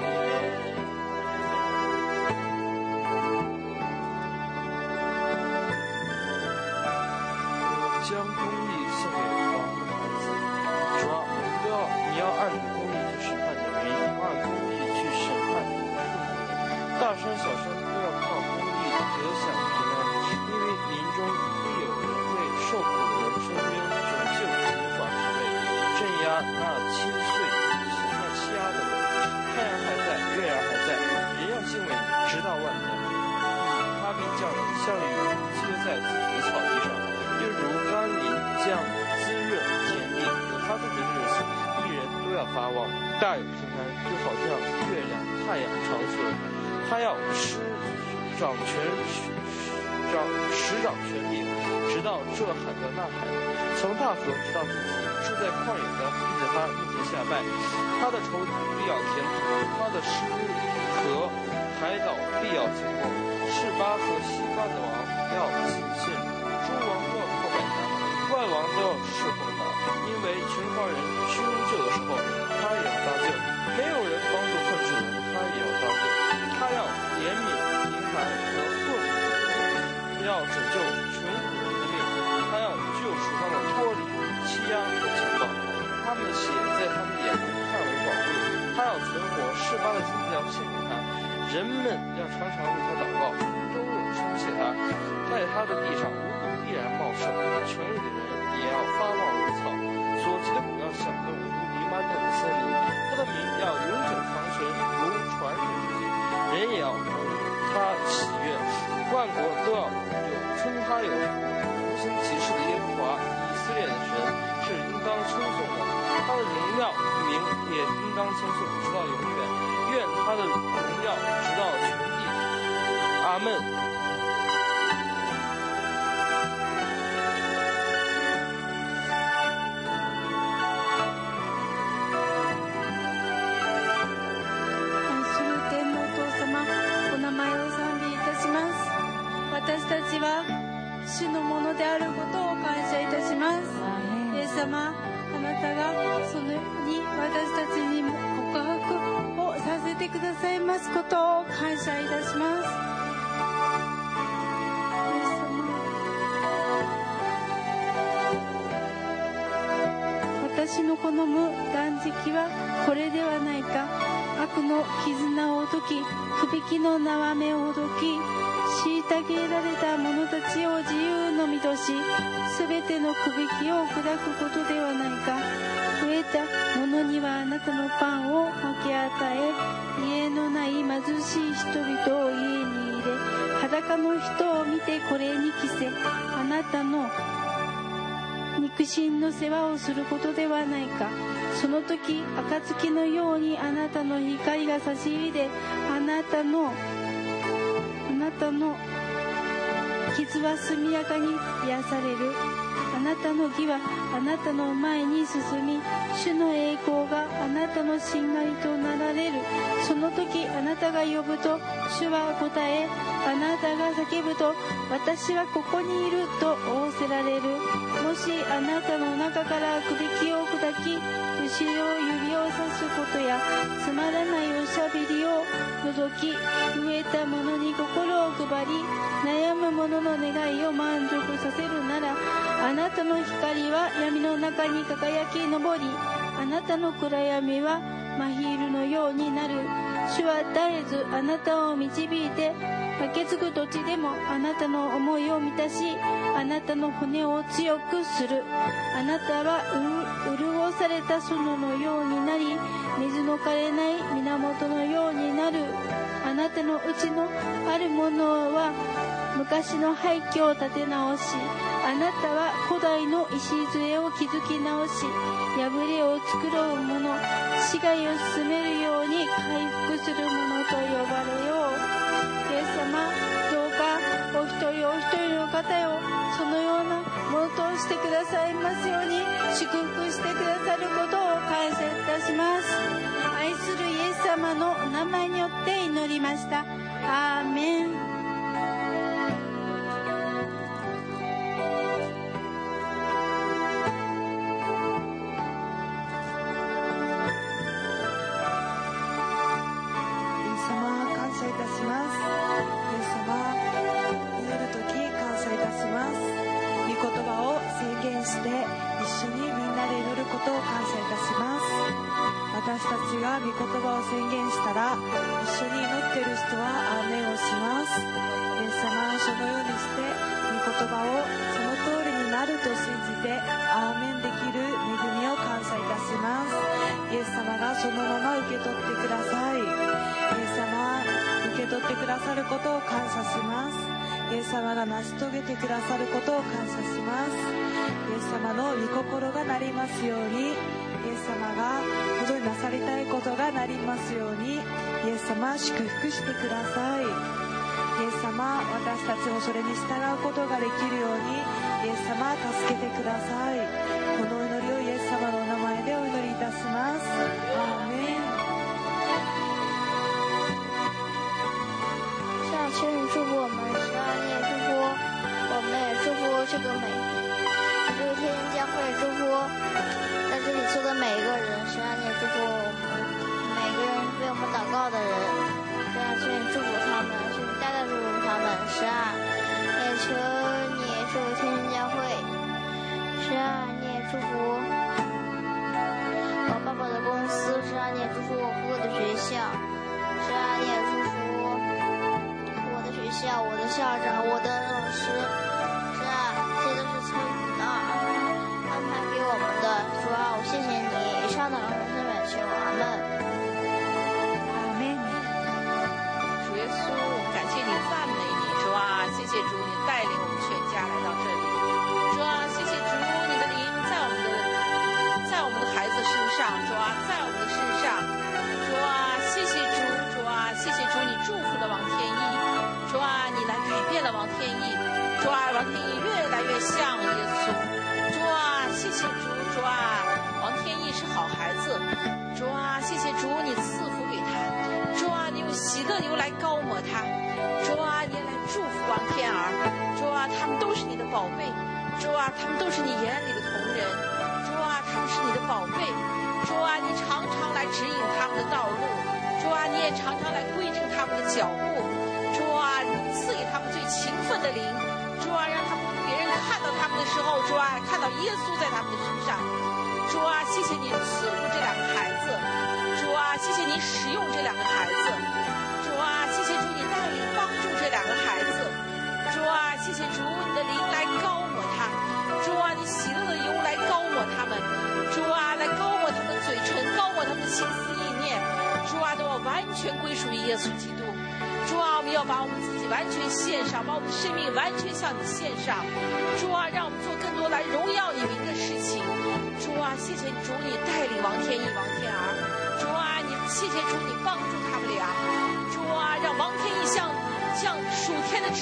将公义献给王的儿子，主啊，我们都要，你要按你的公义去审判人民，按公义去审判你的众人，大山小山都要靠公义得享平安，因为民中必有人为受苦的人伸冤，拯救结发之辈，镇压那欺岁那欺压的人。太阳还在，月亮还在，人要敬畏你，直到万代。他必降雨，像雨接在自己的草地上。又如甘霖将滋润田地，有他自己的日子，一人都要发旺，大有平安，就好像月亮、太阳长存。他要施掌权，掌使掌权力，直到这海的那海，从大河直到这极，住在旷野的逼着他一直下拜，他的仇敌必要填土，他的狮和海岛必要经过，示巴和西巴的王要谨慎，诸王都要叩拜他，万王都要侍奉他，因为全方人需救的时候，他也要搭救；没有人帮助困住人，他也要搭救。他要怜悯贫寒和困苦的人，要拯救穷苦人的命，他要救赎他们脱离欺压和强暴。他们的血在他们眼中看为宝贵，他要存活，示巴的金子要献给他，人们要常常为他祷告，都有称谢他。在他的地上，五谷必然茂盛，穷里的人也要发旺如草，所结的谷要响动如弥漫的森林，他的名要永久长存，如传世之景，人也要蒙他喜悦，万国都要有称他有福。无形骑士的耶和华，以色列的神是应当称颂的，他的荣耀名也应当称颂，直到永远。愿他的荣耀直到全地。阿门。 私たちは主のものであることを感謝いたします。イエス様、あなたがそのように私たちにも告白をさせてくださいますことを感謝いたします。イエス様、私の好む断食はこれではないか。悪の絆を解き、くびきの縄目をほどき、虐げられた者たちを自由の身とし、すべてのくびきを砕くことではないか。飢えた者にはあなたのパンを分け与え、家のない貧しい人々を家に入れ、裸の人を見てこれに着せ、あなたの肉親の世話をすることではないか。その時、暁のようにあなたの光が差し入れ、あなたのあなたの傷傷は速やかに癒される。あなたの義はあなたの前に進み、主の栄光があなたのしんがりとなられる。その時あなたが呼ぶと主は答え、あなたが叫ぶと私はここにいると仰せられる。もしあなたの中からくびきを砕き、後ろ指をさすことやつまらないおしゃべりを除き、飢えた者に心を配り、悩む者の願いを満足させるなら、あなたの光は闇の中に輝き昇り、あなたの暗闇は真昼のようになる。主は絶えずあなたを導いて、駆けつく土地でもあなたの思いを満たし、あなたの骨を強くする。あなたは潤された園のようになり、水の枯れない源のようになる。あなたのうちのあるものは昔の廃墟を建て直し、あなたは古代の礎を築き直し、破れを作ろう者、死骸を進めるように回復する者と呼ばれよう。イエス様、どうかお一人お一人の方をそのようなものとしてくださいますように、祝福してくださることを感謝いたします。愛するイエス様のお名前によって祈りました。アーメン。 私たちが御言葉を宣言したら、一緒に祈っている人はアーメンをします。イエス様はそのようにして御言葉をその通りになると信じてアーメンできる恵みを感謝いたします。イエス様がそのまま受け取ってください。イエス様受け取ってくださることを感謝します。イエス様が成し遂げてくださることを感謝します。イエス様の御心がなりますように、イエス様が本当になさりたいことがなりますように、イエス様祝福してください。イエス様、私たちもそれに従うことができるように、イエス様助けてください。この祈りをイエス様のお名前でお祈りいたします。アーメン。 上请你祝福我们，十二念祝福我们，也祝福这个美这个天天教会，祝福在这里坐的每一个人，十二念祝福我们每个人为我们祷告的人，这样请你祝福他们，请你代代祝福他们。十二也求你祝福天天教会，十二念祝福我爸爸的公司，十二念祝福我哥哥的学校，十二念祝福我的学校，我的校长，我的老师，是啊，这都是从你那儿安排给我们的。主啊，我谢谢你，以上的老师圣满求阿门。 阿门。 主耶稣，感谢你，赞美你，主啊，谢谢主，你带领我们全家来到这里。主啊，谢谢主，你的灵在我们的在我们的孩子身上，主啊，在我们的身上。主啊，谢谢主，主啊，谢谢主，你祝福了王天一。主啊，你来改变了王天意，主啊，王天意越来越像耶稣。主啊，谢谢主，主啊，王天意是好孩子。主啊，谢谢主，你赐福给他。主啊，你用喜乐油来膏抹他。主啊，你来祝福王天儿。主啊，他们都是你的宝贝。主啊，他们都是你眼里的同人。主啊，他们是你的宝贝。主啊，你常常来指引他们的道路。主啊，你也常常来规正他们的脚步。主啊，赐给他们最勤奋的灵。主啊，让他们别人看到他们的时候，主啊，看到耶稣在他们的身上。主啊，谢谢你赐福这两个孩子。主啊，谢谢你使用这两个孩子。主啊，谢谢主你带领帮助这两个孩子。主啊，谢谢主你的灵来膏抹他。主啊，你喜乐的油来膏抹他们。主啊，来膏抹他们的嘴唇，膏抹他们的心思意念。主啊，都要完全归属于耶稣基督。主啊，我们要把我们自己完全献上，把我们的生命完全向你献上。主啊，让我们做更多来荣耀你名的事情。主啊，谢谢主你带领王天意、王天儿。主啊，你谢谢主你帮助他们俩。主啊，让王天意像像属天的翅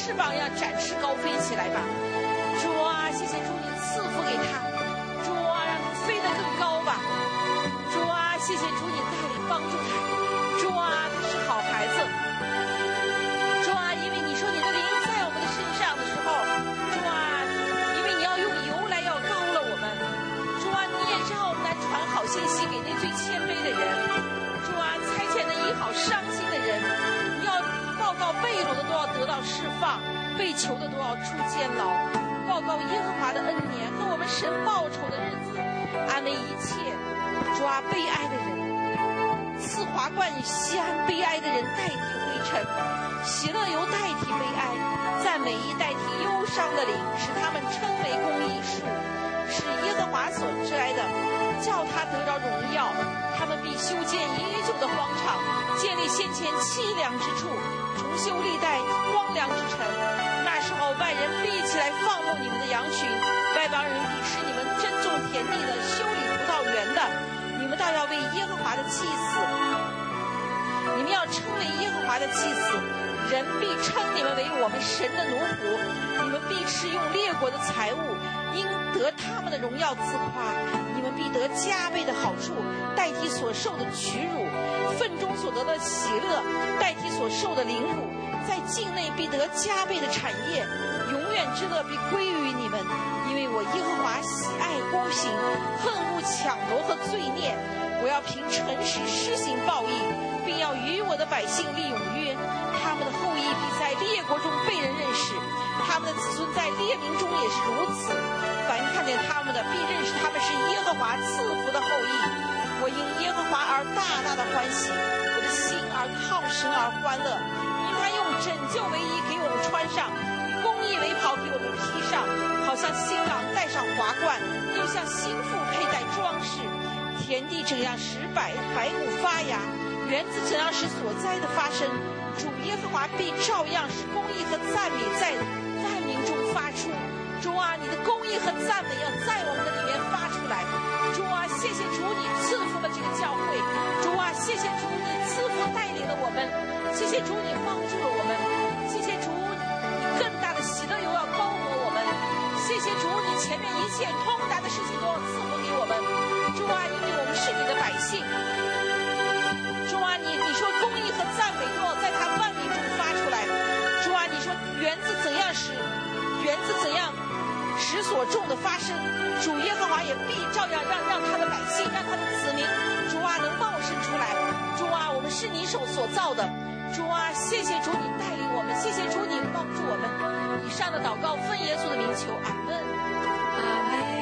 翅膀一样展翅高飞起来吧。主啊，谢谢主你赐福给他，主啊，让他飞得更高吧。主啊，谢谢主你带领帮助他，主啊，他是好孩子。主啊，因为你说你的灵在我们的身上的时候，主啊，因为你要用油来要高了我们，主啊，你也让我们来传好信息给那最谦卑的人，主啊，差遣那医好伤心的人，你要报告被掳的都要得到释放，被囚的都要出监牢，报告耶和华的恩年和我们神报仇的日子，安慰一切主啊悲哀的人，赐华冠与西安悲哀的人代替灰尘，喜乐油代替悲哀，赞美意代替忧伤的灵，使他们称为公义树，是耶和华所摘的，叫他得着荣耀。他们必修建已久的荒场，建立先前凄凉之处，重修历代荒凉之城。那时候外人必起来放牧你们的羊群，外邦人必使你们珍重田地的，修理葡萄园的。你们倒要为耶和华的祭祀，你们要称为耶和华的祭司，人必称你们为我们神的奴仆，你们必使用列国的财物，应得他们的荣耀自夸，你们必得加倍的好处，代替所受的屈辱，份中所得的喜乐，代替所受的凌辱，在境内必得加倍的产业，永远之乐必归于你们，因为我耶和华喜爱公平，恨恶抢夺和罪孽，我要凭诚实施行报义，并要与我的百姓立永约，他们的后裔必在列国中被人认识，他们的子孙在列民中也是如此，凡看见他们的必认识他们是耶和华赐福的后裔。我因耶和华而大大的欢喜，我的心而靠神而欢乐，因他用拯救为衣给我们穿上，公义为袍给我们披上，好像新郎戴上华冠，又像新妇佩戴装饰。田地怎样使百百谷发芽，园子怎样使所栽的发生，主耶和华必照样使公义和赞美在万民中发出。主啊，你的公义和赞美要在我们的里面发出来。主啊，谢谢主你赐福了这个教会，主啊，谢谢主你赐福带领了我们，谢谢主你帮助了我们，谢谢主你更大的喜乐又要包裹我们，谢谢主你前面一切通达的事情都要赐福给我们。主啊，因为我们是你的百姓，主啊，你你说公义和赞美都要在他万民中发出来。主啊，你说园子怎样使园子怎样使所种的发生，主耶和华也必照样让让他的百姓，让他的子民，主啊能茂盛出来。主啊，我们是你手所造的，主啊，谢谢主你带领我们，谢谢主你帮助我们。以上的祷告奉耶稣的名求，阿门，阿门。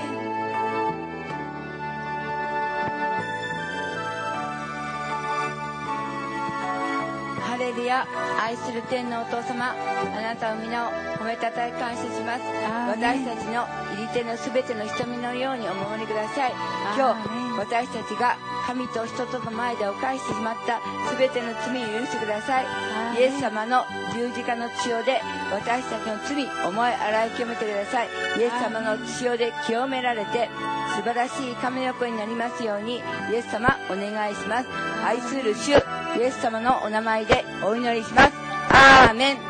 ハレルヤ。愛する天のお父様、あなたの皆を褒めたたえ感謝します。私たちの入り手のすべての瞳のようにお守りください。今日私たちが神と人との前で犯してしまったすべての罪を許してください。イエス様の十字架の血潮で私たちの罪思い洗い清めてください。イエス様の血潮で清められて素晴らしい神の子になりますように、イエス様お願いします。愛する主イエス様のお名前でお祈りします。アーメン。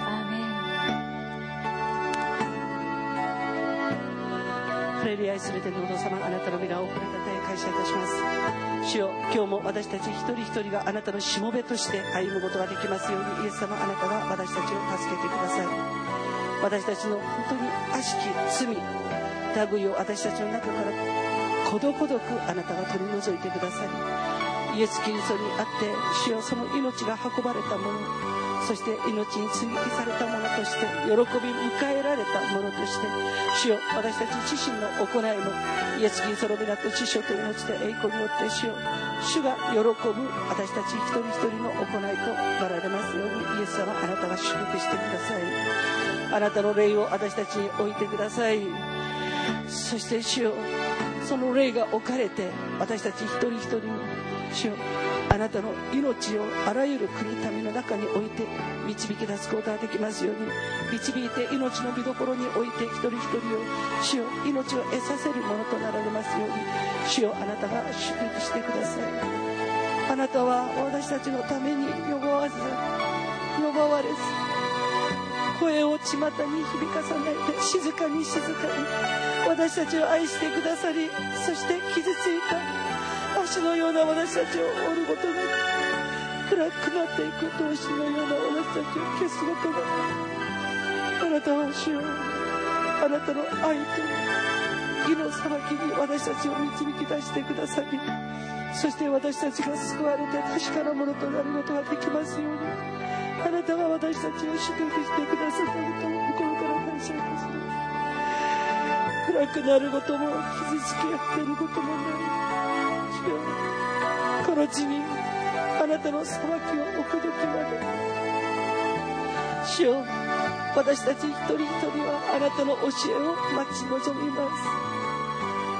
ハレルヤ。愛する天のお父様、あなたの皆を褒めたたえ感謝いたします。主よ、今日も私たち一人一人があなたのしもべとして歩むことができますように、イエス様あなたが私たちを助けてください。私たちの本当に悪しき罪類を私たちの中からことごとくあなたが取り除いてください。イエス・キリストにあって主よ、その命が運ばれたもの、そして命に追撃されたものとして喜び迎えられたものとして、主よ、私たち自身の行いもイエス・キリストの皆と知性と命と栄光によって主よ、主が喜ぶ私たち一人一人の行いとなられますように、イエス様あなたが祝福してください。あなたの霊を私たちに置いてください。そして主よ、その霊が置かれて私たち一人一人に主よ、あなたの命をあらゆる国民の中に置いて導き出すことができますように、導いて命の見どころに置いて一人一人を主よ、命を得させるものとなられますように、主よ、あなたが祝福してください。あなたは私たちのために呼ばわず呼ばわれず声を巷に響かさないで、静かに静かに私たちを愛してくださり、そして傷ついた足のような私たちを折るごとに、暗くなっていく闘志のような私たちを消すごとに、あなたは主よ、あなたの愛と義の裁きに私たちを導き出してくださり、そして私たちが救われて確かなものとなることができますように、あなたが私たちを祝福してくださったことを心から感謝いたします。暗くなることも傷つけ合っていることもない。主よ、この地にあなたの裁きを置く時まで、主よ、私たち一人一人はあなたの教えを待ち望みます。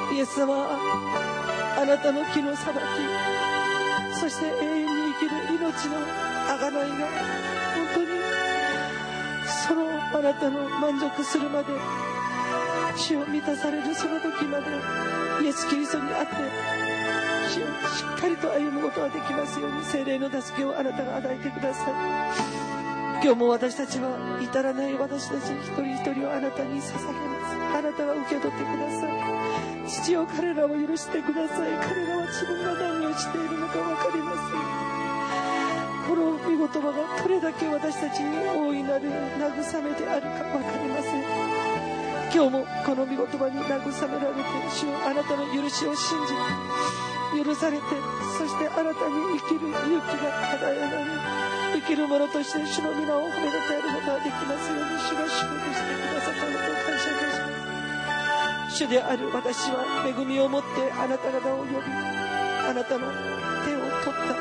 イエス様、あなたの木の裁き、そして永遠に生きる命の贖いが本当にそのあなたの満足するまで、主を満たされるその時まで、イエス・キリストにあって主をしっかりと歩むことができますように、聖霊の助けをあなたが与えてください。今日も私たちは至らない私たち一人一人をあなたに捧げます。あなたが受け取ってください。父よ、彼らを許してください。彼らは自分が何をしているのか分かりません。この御言葉がどれだけ私たちに大いなる慰めであるか分かりません。今日もこの御言葉に慰められて、主よ、あなたの許しを信じ、許されて、そしてあなたに生きる勇気が与えられ、生きる者として主の皆を褒めたたえることができますように、主が祝福してくださったことを感謝いたします。主である私は恵みを持ってあなた方を呼び、あなたの手を取った。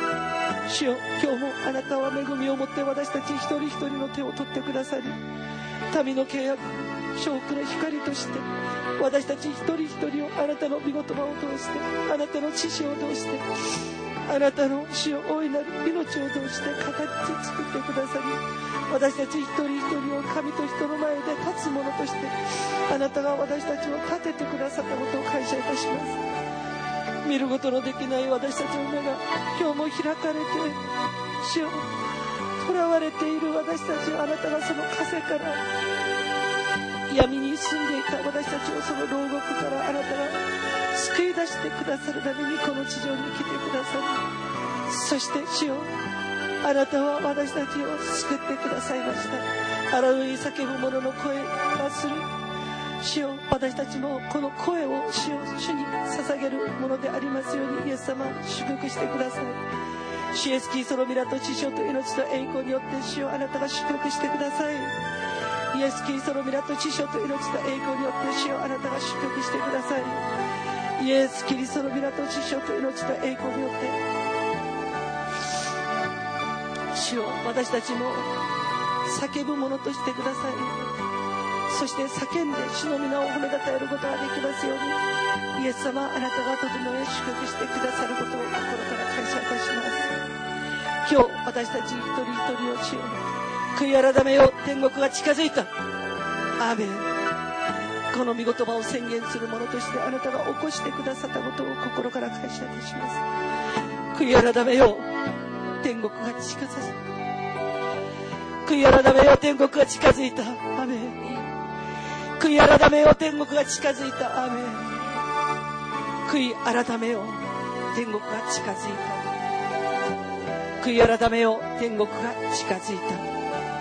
主よ、今日もあなたは恵みを持って私たち一人一人の手を取ってくださり、民の契約証拠の光として私たち一人一人をあなたの御言葉を通して、あなたの知識を通して、あなたの主よ、大いなる命を通して形作ってくださり、私たち一人一人を神と人の前で立つ者としてあなたが私たちを立ててくださったことを感謝いたします。見ることのできない私たちの目が今日も開かれて、主よ、囚われている私たちをあなたがその枷から闇に住んでいた私たちをその牢獄からあなたが救い出してくださるためにこの地上に来てくださり、そして主よ、あなたは私たちを救ってくださいました。荒い叫ぶ者の声がする。主よ、私たちもこの声を主よ、主に捧げるものでありますように、イエス様、祝福してください。主イエスキリストの皆と知性と命と栄光によって主よ、あなたが祝福してください。イエスキリストの皆と知性と命と栄光によって主よ、あなたが祝福してください。イエスキリストの皆と知性と命と栄光によって主よ、私たちも叫ぶものとしてください。そして叫んで主の皆を褒めたたえることができますように、イエス様、あなたが整え祝福してくださることを心から感謝いたします。今日私たち一人一人を主よ、悔い改めよ、天国が近づいた。アーメン。この御言葉を宣言する者としてあなたが起こしてくださったことを心から感謝いたします。悔い改めよ、天国が近づいた。悔い改めよ、天国が近づいた。アーメン。悔い改めよ、天国が近づいた。アーメン。悔い改めよ、天国が近づいた。悔い改めよ、天国が近づいた。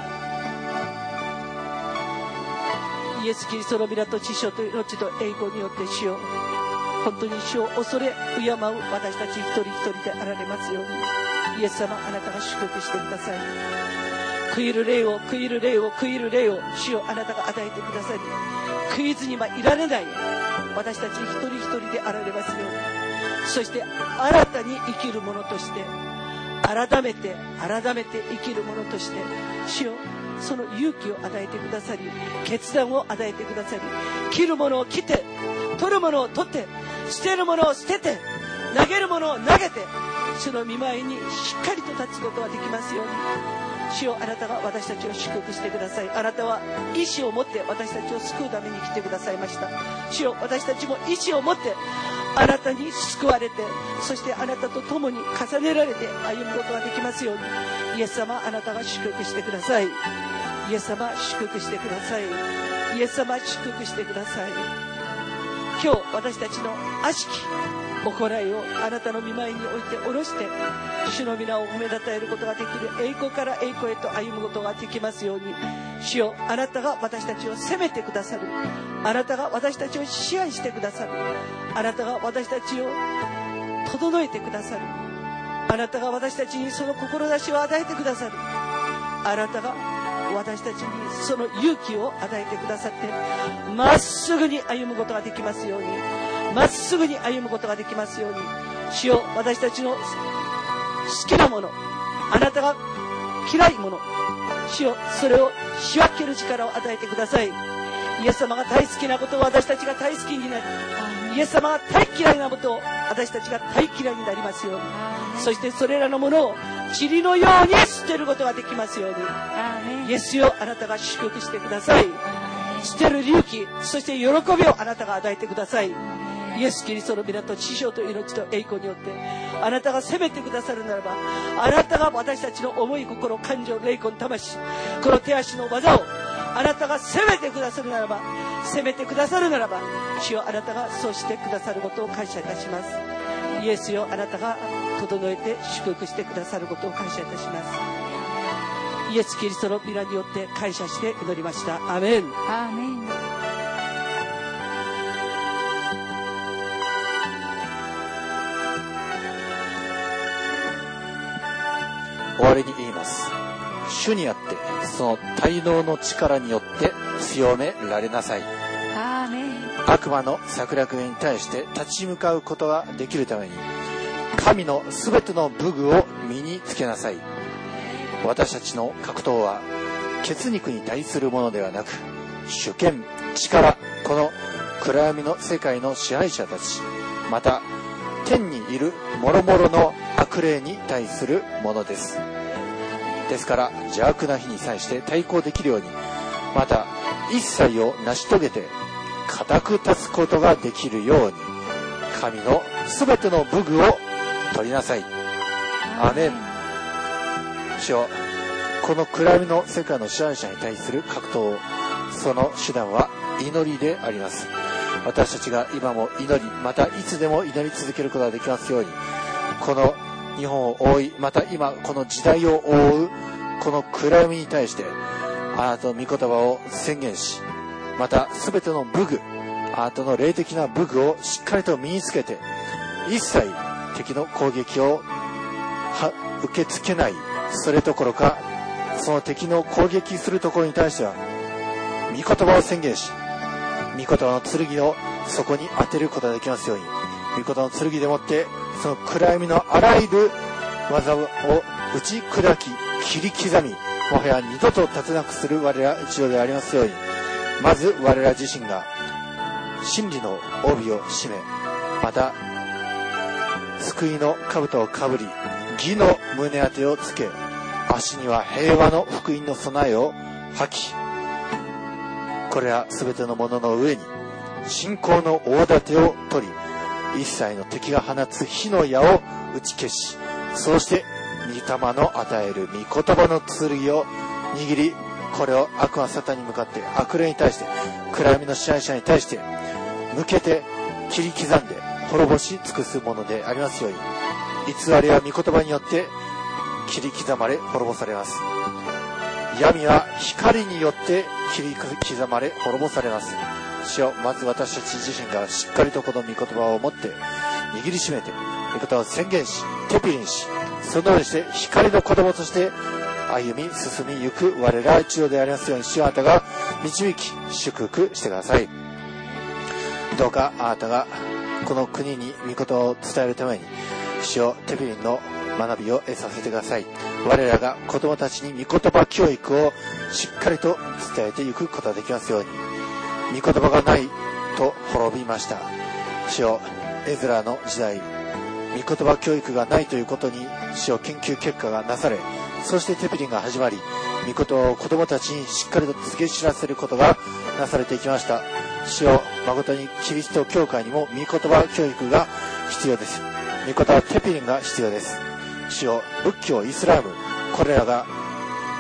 イエス・キリストの皆と知性と命と栄光によって主よ、本当に主を恐れ敬う私たち一人一人であられますように、イエス様、あなたが祝福してください。悔いる霊を悔いる霊を悔いる霊を主よ、あなたが与えてくださり、悔いずにはいられない私たち一人一人であられますように、そして新たに生きる者として、改めて改めて生きる者として主よ、その勇気を与えてくださり、決断を与えてくださり、切るものを切って、取るものを取って、捨てるものを捨てて、投げるものを投げて、主の御前にしっかりと立つことができますように、主よ、あなたが私たちを祝福してください。あなたは意志を持って私たちを救うために来てくださいました。主よ、私たちも意志を持ってあなたに救われて、そしてあなたと共に重ねられて歩むことができますように、イエス様、あなたが祝福してください。 イエス様祝福してください。イエス様祝福してください。今日私たちの悪しき行いをあなたの御前に置いて下ろして、主の皆を褒めたたえることができる、栄光から栄光へと歩むことができますように。主よ、あなたが私たちを責めてくださる。あなたが私たちを支配してくださる。あなたが私たちを整えてくださる。あなたが私たちにその志を与えてくださる。あなたが私たちにその勇気を与えてくださって、まっすぐに歩むことができますように、まっすぐに歩むことができますように。主よ、私たちの好きなもの、あなたが嫌いもの、主よ、それを仕分ける力を与えてください。イエス様が大好きなことを私たちが大好きになり、イエス様が大嫌いなことを私たちが大嫌いになりますように。そしてそれらのものを塵のように捨てることができますように。イエスよ、あなたが祝福してください。捨てる勇気、そして喜びをあなたが与えてください。イエス・キリストの皆と知性と命と栄光によってあなたが責めてくださるならば、あなたが私たちの思い、心、感情、霊魂、魂、この手足の技をあなたが責めてくださるならば、責めてくださるならば、主よ、あなたがそうしてくださることを感謝いたします。イエスよ、あなたが整えて祝福してくださることを感謝いたします。イエス・キリストの皆によって感謝して祈りました。アーメン。 アーメン。 終わりに言います。主にあってその大能の力によって強められなさい。 アーメン。 悪魔の策略に対して立ち向かうことができるために、神のすべての武具を身につけなさい。私たちの格闘は血肉に対するものではなく、主権、力、この暗闇の世界の支配者たち、また天にいる諸々の悪霊に対するものです。ですから邪悪な日に際して対抗できるように、また一切を成し遂げて固く立つことができるように、神のすべての武具を取りなさい。アーメン。主よ、この暗闇の世界の支配者に対する格闘、その手段は祈りであります。私たちが今も祈り、またいつでも祈り続けることができますように、この日本を覆い、また今この時代を覆うこの暗闇に対して、あなたの御言葉を宣言し、また全ての武具、あなたの霊的な武具をしっかりと身につけて、一切敵の攻撃を受け付けない、それどころかその敵の攻撃するところに対しては御言葉を宣言し、御言葉の剣をそこに当てることができますように、御言葉の剣でもってその暗闇のあらゆる技を打ち砕き、切り刻み、もはや二度と立てなくする我ら一同でありますように、まず我ら自身が真理の帯を締め、また救いの兜をかぶり、義の胸当てをつけ、足には平和の福音の備えを履き、これらすべてのものの上に信仰の大盾を取り、一切の敵が放つ火の矢を打ち消し、そうして御霊の与える御言葉の剣を握り、これを悪魔サタンに向かって、悪霊に対して、暗闇の支配者に対して向けて切り刻んで滅ぼし尽くすものでありますように、偽りは御言葉によって切り刻まれ滅ぼされます。闇は光によって切り刻まれ滅ぼされます。主よ、まず私たち自身がしっかりとこの御言葉を持って握りしめて、御言葉を宣言し、テピリンし、そのようにして光の子供として歩み進みゆく我ら一同でありますように、主よ、あなたが導き祝福してください。どうかあなたがこの国に御言葉を伝えるために、主よ、テピリンの学びを得させてください。我らが子供たちに御言葉教育をしっかりと伝えていくことができますように。御言葉がないと滅びました。主よ、エズラの時代、御言葉教育がないということに主よ、研究結果がなされ、そしてテピリンが始まり、御言葉を子供たちにしっかりと告げ知らせることがなされていきました。主よ、誠にキリスト教会にも御言葉教育が必要です。御言葉テピリンが必要です。主よ、仏教、イスラム、これらが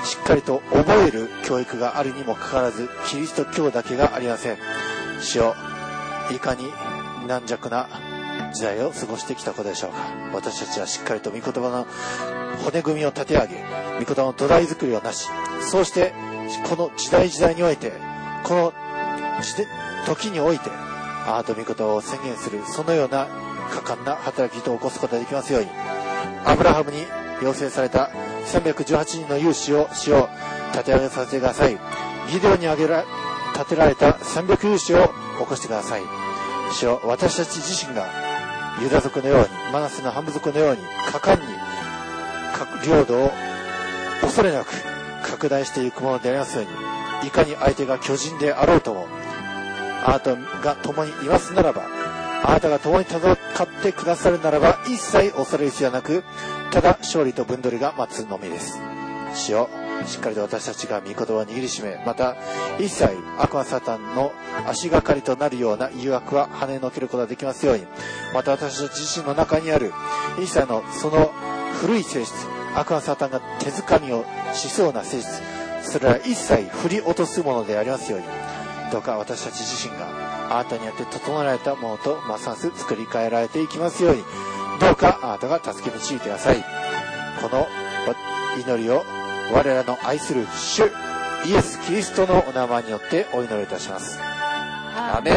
しっかりと覚える教育があるにもかかわらず、キリスト教だけがありません。主よ、いかに軟弱な時代を過ごしてきたことでしょうか。私たちはしっかりと御言葉の骨組みを立て上げ、御言葉の土台作りをなし、そうしてこの時代時代において、この時において、あなたの御言葉を宣言する、そのような果敢な働きと起こすことができますように、アブラハムに要請されたさんびゃくじゅうはちにんの勇士を主を立て上げさせてください。ギデオンに挙げら立てられたさんびゃく勇士を起こしてください。主よ、私たち自身がユダ族のように、マナセの半部族のように果敢に領土を恐れなく拡大していくものでありますように、いかに相手が巨人であろうとも、あなたが共にいますならば、あなたが共に戦ってくださるならば、一切恐れる必要はなく、ただ勝利と分取りが待つのみです。主よ、しっかりと私たちが御言葉を握りしめ、また一切悪魔サタンの足がかりとなるような誘惑は跳ねのけることができますように、また私たち自身の中にある一切のその古い性質、悪魔サタンが手づかみをしそうな性質、それら一切振り落とすものでありますように、どうか私たち自身があなたによって整えられたものとますます作り変えられていきますように、どうかあなたが助け導いてください。この祈りを我らの愛する主イエス・キリストのお名前によってお祈りいたします。アメン。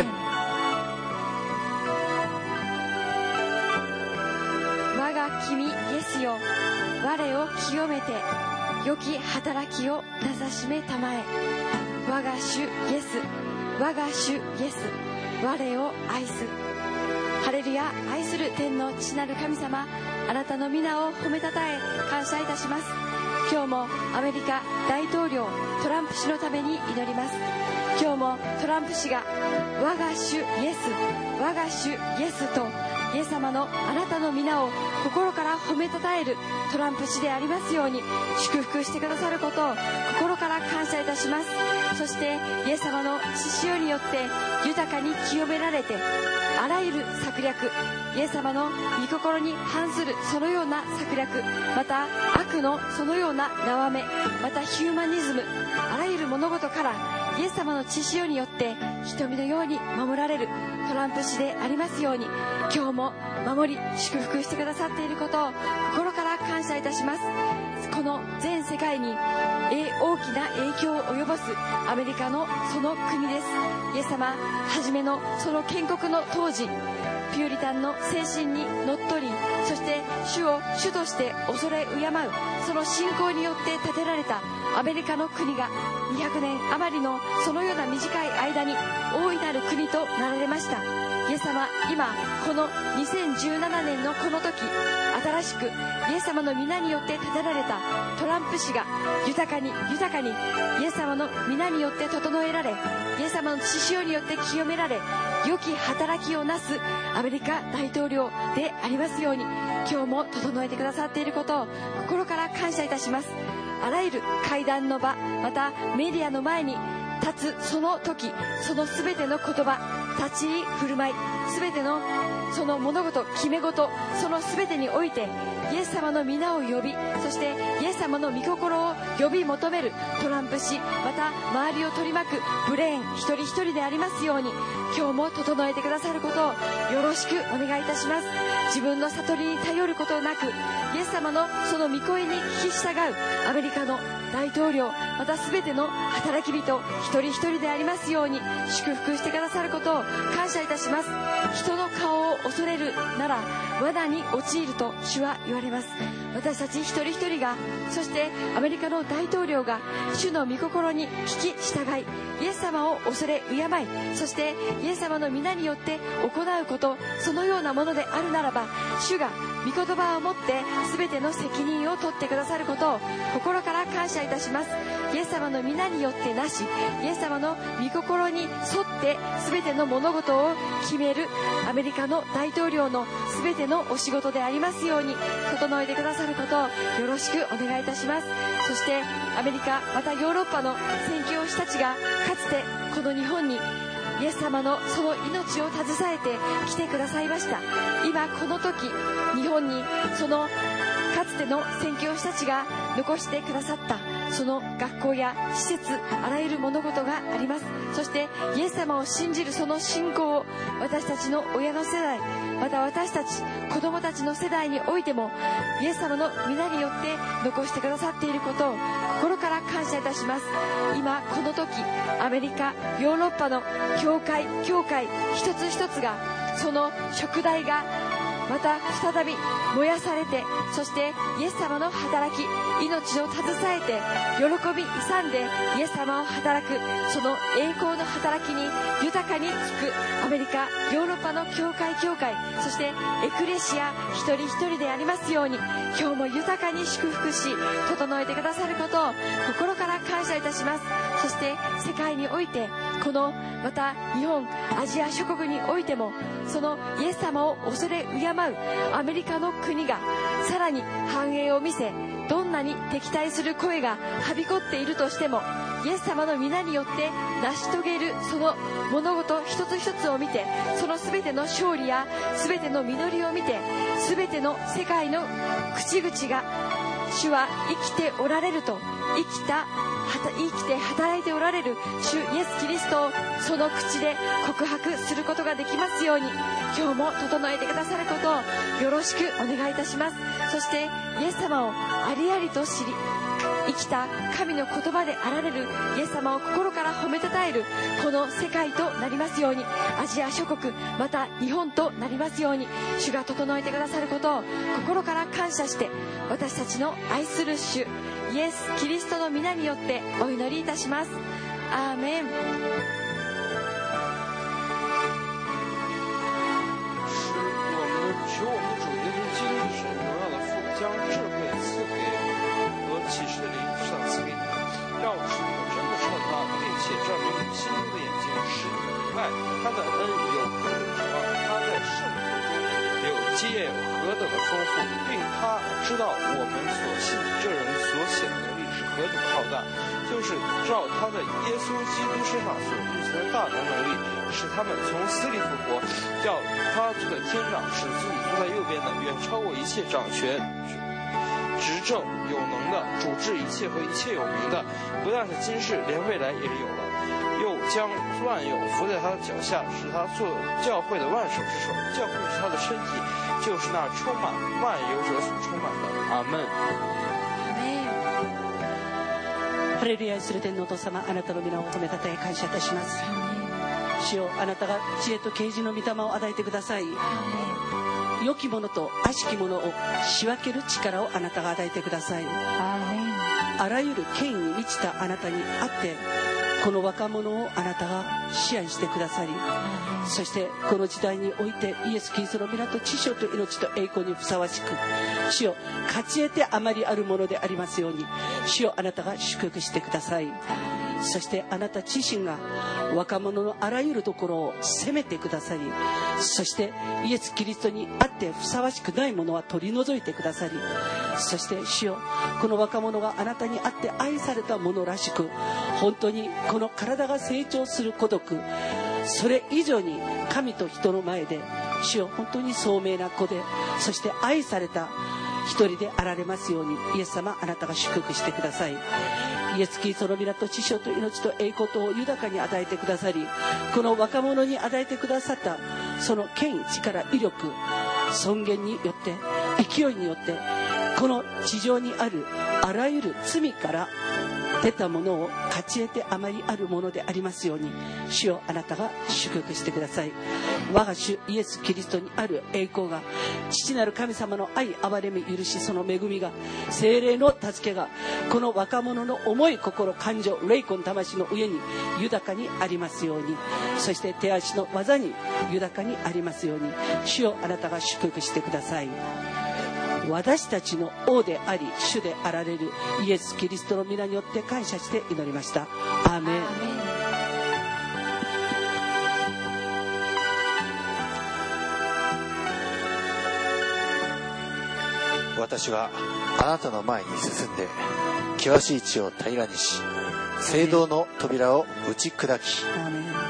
我が君イエスよ、我を清めて良き働きをなさしめたまえ。我が主イエス、我が主イエス、我を愛す。ハレルヤ。愛する天の父なる神様、あなたの皆を褒めたたえ感謝いたします。今日もアメリカ大統領トランプ氏のために祈ります。今日もトランプ氏が我が主イエス、我が主イエスとイエス様のあなたの皆を心から褒めたたえるトランプ氏でありますように、祝福してくださることを心から感謝いたします。そしてイエス様の血潮によって豊かに清められて、あらゆる策略、イエス様の御心に反するそのような策略、また悪のそのような縄目、またヒューマニズム、あらゆる物事からイエス様の血潮によって瞳のように守られるトランプ氏でありますように、今日も守り祝福してくださっていることを心から感謝いたします。この全世界に大きな影響を及ぼすアメリカのその国です。イエス様はじめのその建国の当時、ピューリタンの精神にのっとり、そして主を主として恐れ敬うその信仰によって建てられたアメリカの国がにひゃくねん余りのそのような短い間に大いなる国となられました。イエス様、今このにせんじゅうななねんのこの時、新しくイエス様の皆によって建てられたトランプ氏が豊かに豊かにイエス様の皆によって整えられ、イエス様の血潮によって清められ、良き働きをなすアメリカ大統領でありますように、今日も整えてくださっていることを心から感謝いたします。あらゆる会談の場、またメディアの前に立つその時、その全ての言葉、立ち居振る舞い、全てのその物事、決め事、その全てにおいてイエス様の皆を呼び、そしてイエス様の御心を呼び求めるトランプ氏、また周りを取り巻くブレーン一人一人でありますように、今日も整えてくださることをよろしくお願いいたします。自分の悟りに頼ることなく、イエス様のその御声に聞き従うアメリカの大統領、また全ての働き人一人一人でありますように祝福してくださることを感謝いたします。人の顔を恐れるなら罠に陥ると主は言われます。私たち一人一人が、そしてアメリカの大統領が主の御心に聞き従い、イエス様を恐れ敬い、そしてイエス様の皆によって行うこと、そのようなものであるならば、主が御言葉をもって全ての責任を取ってくださることを心から感謝いたします。イエス様の皆によってなし、イエス様の御心に沿って全ての物事を決めるアメリカの大統領の全てのお仕事でありますように整えてくださることをよろしくお願いいたします。そしてアメリカ、またヨーロッパの宣教師たちがかつてこの日本にイエス様のその命を携えて来てくださいました。今この時、日本にそのかつての宣教師たちが残してくださったその学校や施設、あらゆる物事があります。そしてイエス様を信じるその信仰を私たちの親の世代、また私たち子供たちの世代においてもイエス様の皆によって残してくださっていることを心から感謝いたします。今この時、アメリカ、ヨーロッパの教会、教会一つ一つがその食材がまた再び燃やされて、そしてイエス様の働き、命を携えて喜び勇んでイエス様を働く、その栄光の働きに豊かにつくアメリカ、ヨーロッパの教会、教会、そしてエクレシア一人一人でありますように、今日も豊かに祝福し整えてくださることを心から感謝いたします。そして世界において、このまた日本、アジア諸国においても、そのイエス様を恐れ敬うアメリカの国がさらに繁栄を見せ、どんなに敵対する声がはびこっているとしても、イエス様の皆によって成し遂げるその物事一つ一つを見て、その全ての勝利や全ての実りを見て、全ての世界の口々が主は生きておられると、生きた生きて働いておられる主イエス・キリストをその口で告白することができますように、今日も整えてくださることをよろしくお願いいたします。そしてイエス様をありありと知り、生きた神の言葉であられるイエス様を心から褒めたたえるこの世界となりますように、アジア諸国、また日本となりますように、主が整えてくださることを心から感謝して、私たちの愛する主イエス・キリストの皆によってお祈りいたします。アーメン。 求我们的主耶稣基督的神荣耀的父将智慧赐给和启示的灵赏赐给你们，让我使你们真的知道他，并且照明你们心中的眼睛，使你们明白他的恩有何等指望，他在圣徒中有基业有何等的丰富，并他知道我们所信这人所显的能力是何等的浩大，就是照他的耶稣基督身上所运行的大能能力，使他们从死里复活，叫他这个天长使自己坐在右边的远超过一切掌权执政有能的，主治一切和一切有名的，不但是今世，连未来也有了，又将万有伏在他的脚下，使他做教会的万手之首。教会是他的身体，就是那充满万有者所充满的。阿门。 ハレルヤする天のお父様、あなたの皆を褒めたたえ感謝いたします。主よ、あなたが知恵と啓示の御霊を与えてください。良きものと悪しきものを仕分ける力をあなたが与えてください。あらゆる権威に満ちたあなたにあって、この若者をあなたが支配してくださり、そしてこの時代においてイエス・キリストの皆と知性と命と栄光にふさわしく、主よ、勝ち得てあまりあるものでありますように、主よ、あなたが祝福してください。そしてあなた自身が若者のあらゆるところを責めてくださり、そしてイエス・キリストにあってふさわしくないものは取り除いてくださり、そして主よ、この若者があなたにあって愛されたものらしく、本当にこの体が成長する孤独、それ以上に神と人の前で主よ、本当に聡明な子で、そして愛された一人であられますように、イエス様、あなたが祝福してください。イエス・キリストの皆と知性と命と栄光とを豊かに与えてくださり、この若者に与えてくださったその権威、力、威力、尊厳によって、勢いによって、この地上にあるあらゆる罪から出たものを勝ち得てあまりあるものでありますように、主よ、あなたが祝福してください。我が主イエス・キリストにある栄光が、父なる神様の愛、憐れみ、許し、その恵みが、聖霊の助けが、この若者の思い、心、感情、霊魂、魂の上に豊かにありますように、そして手足の技に豊かにありますように、主よ、あなたが祝福してください。私たちの王であり主であられるイエス・キリストの皆によって感謝して祈りました。アーメン。 私はあなたの前に進んで、険しい地を平らにし、聖堂の扉を打ち砕き、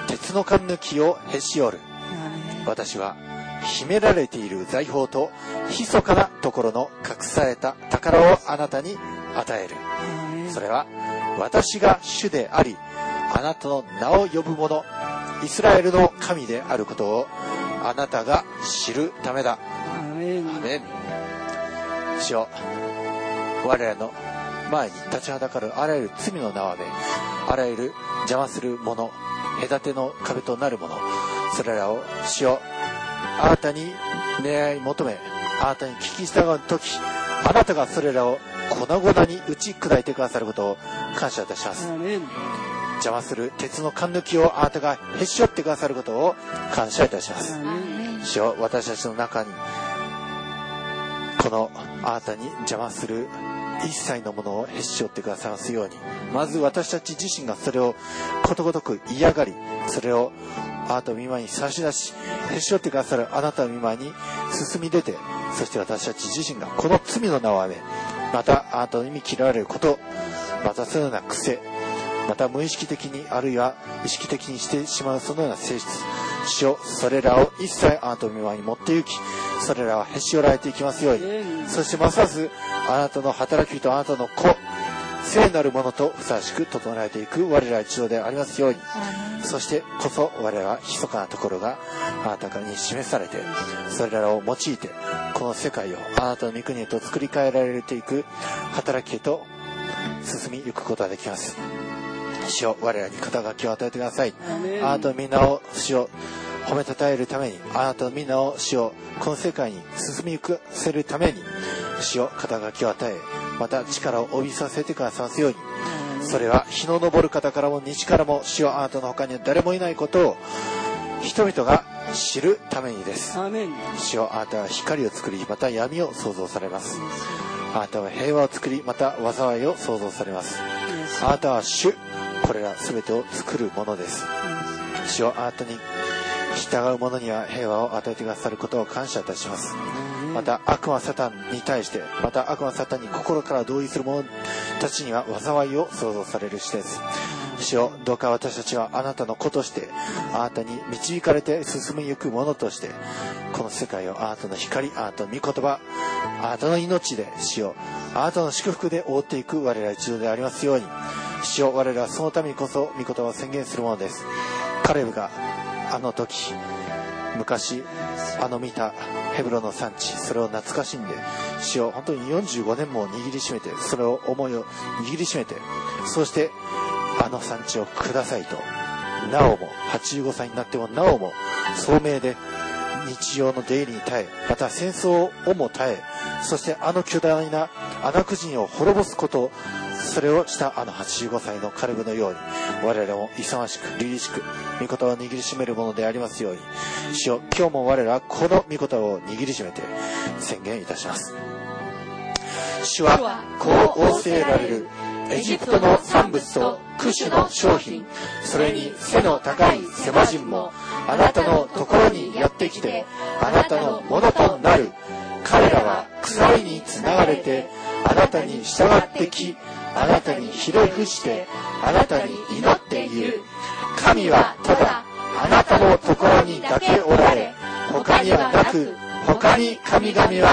鉄の缶抜きをへし折る。私は秘められている財宝と密かなところの隠された宝をあなたに与える。それは私が主であり、あなたの名を呼ぶ者、イスラエルの神であることをあなたが知るためだ。アーメン。主よ、我らの前に立ちはだかるあらゆる罪の縄目、あらゆる邪魔するもの、隔ての壁となるもの、それらを主よ、あなたに願い求め、あなたに聞き従うとき、あなたがそれらを粉々に打ち砕いてくださることを感謝いたします。邪魔する鉄の缶抜きをあなたがへし折ってくださることを感謝いたします。主よ、私たちの中にこのあなたに邪魔する一切のものをへし折ってくださいますように、まず私たち自身がそれをことごとく嫌がり、それをあなたの御前に差し出し、へし折ってくださるあなたの御前に進み出て、そして私たち自身がこの罪の名をあめ、またあなたの意味嫌われること、またそのような癖、また無意識的にあるいは意識的にしてしまうそのような性質、主よ、それらを一切あなたの御前に持って行き、それらはへし折られていきますように、そしてますますあなたの働き人、あなたの子、聖なるものとふさわしく整えていく我ら一同でありますように、そしてこそ我らは密かなところがあなたに示されて、それらを用いてこの世界をあなたの御国へと作り変えられていく働きへと進みゆくことができます。主よ、我らに肩書きを与えてください。あなたの皆を主を褒めたたえるために、あなたの皆を主をこの世界に進みゆくせるために、主を肩書きを与え、また力を帯びさせてくださいますように、それは日の昇る方からも西からも主よ、あなたの他には誰もいないことを人々が知るためにです。主よ、あなたは光を作り、また闇を創造されます。あなたは平和を作り、また災いを創造されます。あなたは主、これら全てを作るものです。主よ、あなたに従う者には平和を与えてくださることを感謝いたします。また悪魔サタンに対して、また悪魔サタンに心から同意する者たちには災いを創造されるしです。主よ、どうか私たちはあなたの子として、あなたに導かれて進みゆく者として、この世界をあなたの光、あなたの御言葉、あなたの命で、主よ、あなたの祝福で覆っていく我ら一同でありますように、主よ、我らはそのためにこそ御言葉を宣言するものです。カレブがあの時、昔あの見たヘブロンの産地、それを懐かしんで、主よ、本当によんじゅうごねんも握りしめて、それを思いを握りしめて、そしてあの産地をくださいと、なおもはちじゅうごさいになってもなおも聡明で日常の出入りに耐え、また戦争をも耐え、そしてあの巨大なアナク人を滅ぼすこと、それをしたあのはちじゅうごさいのカレブのように、我らも勇ましく凛々しく御言葉を握りしめるものでありますように、主よ、今日も我らはこの御言葉を握りしめて宣言いたします。主はこう仰せられる。エジプトの産物とクシュの商品、それに背の高いセマ人もあなたのところにやってきて、あなたのものとなる。彼らは鎖につながれてあなたに従ってき、あなたにひれ伏してあなたに祈っている。神はただあなたのところにだけおられ、他にはなく、他に神々はいない。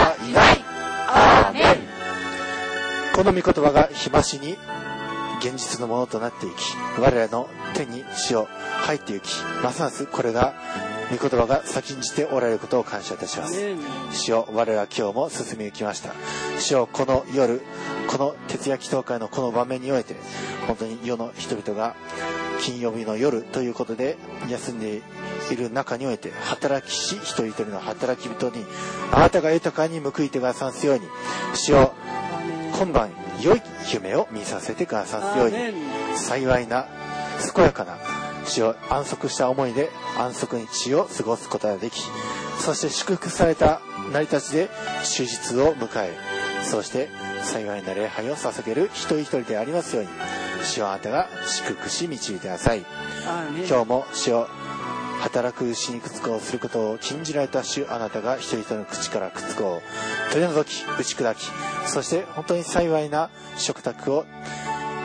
アーメン。この御言葉が日増しに現実のものとなっていき、我らの手に主を入っていき、ますますこれが御言葉が先んじておられることを感謝いたします。主よ、我らは今日も進み行きました。主よ、この夜、この徹夜祈祷会のこの場面において、本当に世の人々が金曜日の夜ということで休んでいる中において、働きし一人一人の働き人にあなたが豊かに報いてくださいますように、主よ、今晩良い夢を見させてくださいますように、幸いな健やかな主を安息した思いで安息日を過ごすことができ、そして祝福された成り立ちで終日を迎え、そして幸いな礼拝を捧げる一人一人でありますように、主をあなたが祝福し導いてください。今日も主を働く死に屈服をすることを禁じられた主、あなたが一人一人の口から屈服を取り除き打ち砕き、そして本当に幸いな食卓を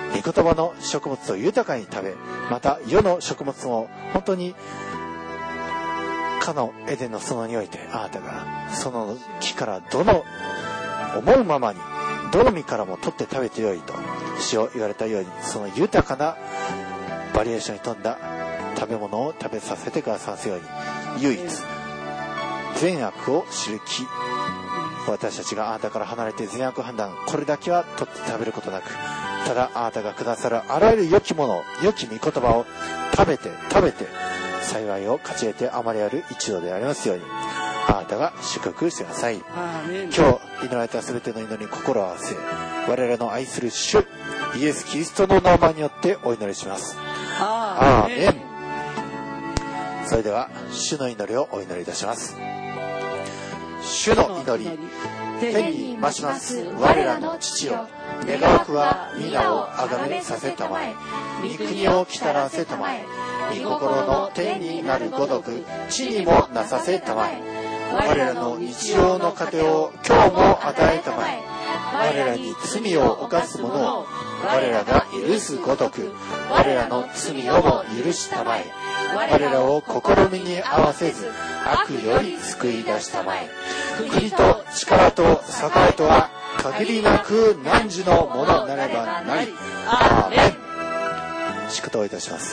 御言葉の食物を豊かに食べ、また世の食物も本当にかのエデンの園において、あなたがその木からどの思うままにどの実からも取って食べてよいと主を言われたように、その豊かなバリエーションに富んだ食べ物を食べさせてくださるように、唯一善悪を知る木、私たちがあなたから離れて善悪判断、これだけは取って食べることなく、ただあなたがくださるあらゆる良きもの、良き御言葉を食べて食べて幸いを勝ち得て余りある一度でありますように、あなたが祝福してください。今日祈られたすべての祈りに心を合わせ、我らの愛する主イエス・キリストの名前によってお祈りします。アーメン。それでは主の祈りをお祈りいたします。主の祈り、天に増します我らの父よ、願わくは皆をあがめさせたまえ、御国をきたらせたまえ、御心の天になるごとく地にもなさせたまえ、我らの日常の糧を今日も与えたまえ、我らに罪を犯す者を我らが許すごとく我らの罪をも許したまえ、我らを試みに合わせず悪より救い出したまえ、国と力と栄とは限りなく汝のものなればなり。アーメン。祝祷いたします。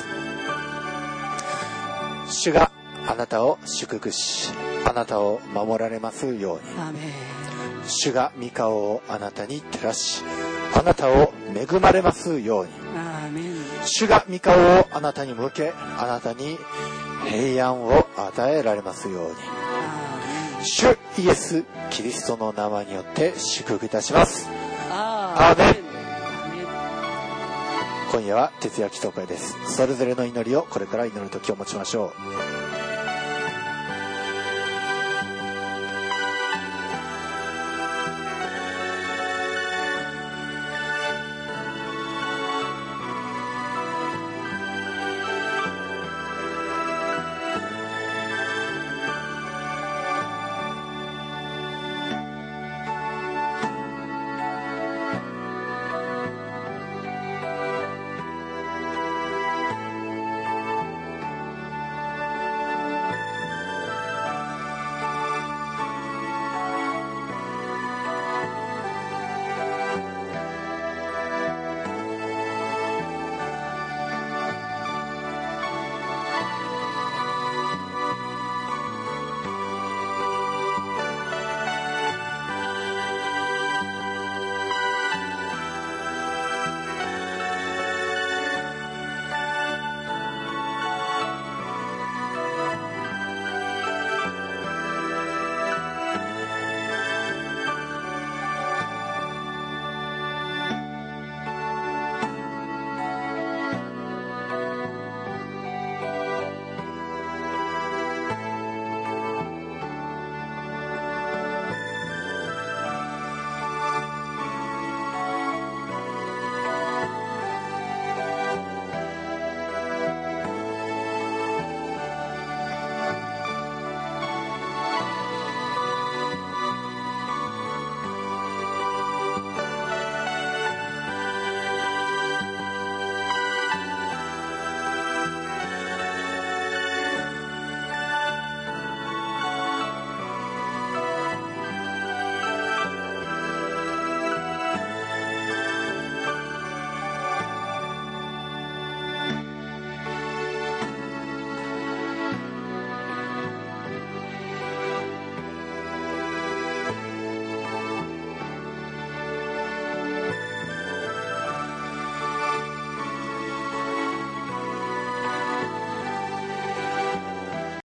主があなたを祝福し、あなたを守られますように。主が御顔をあなたに照らし、あなたを恵まれますように。主が御顔をあなたに向け、あなたに平安を与えられますように。主イエス・キリストの名前によって祝福いたします。アーメン。今夜は徹夜祈祷会です。それぞれの祈りをこれから祈る時を持ちましょう。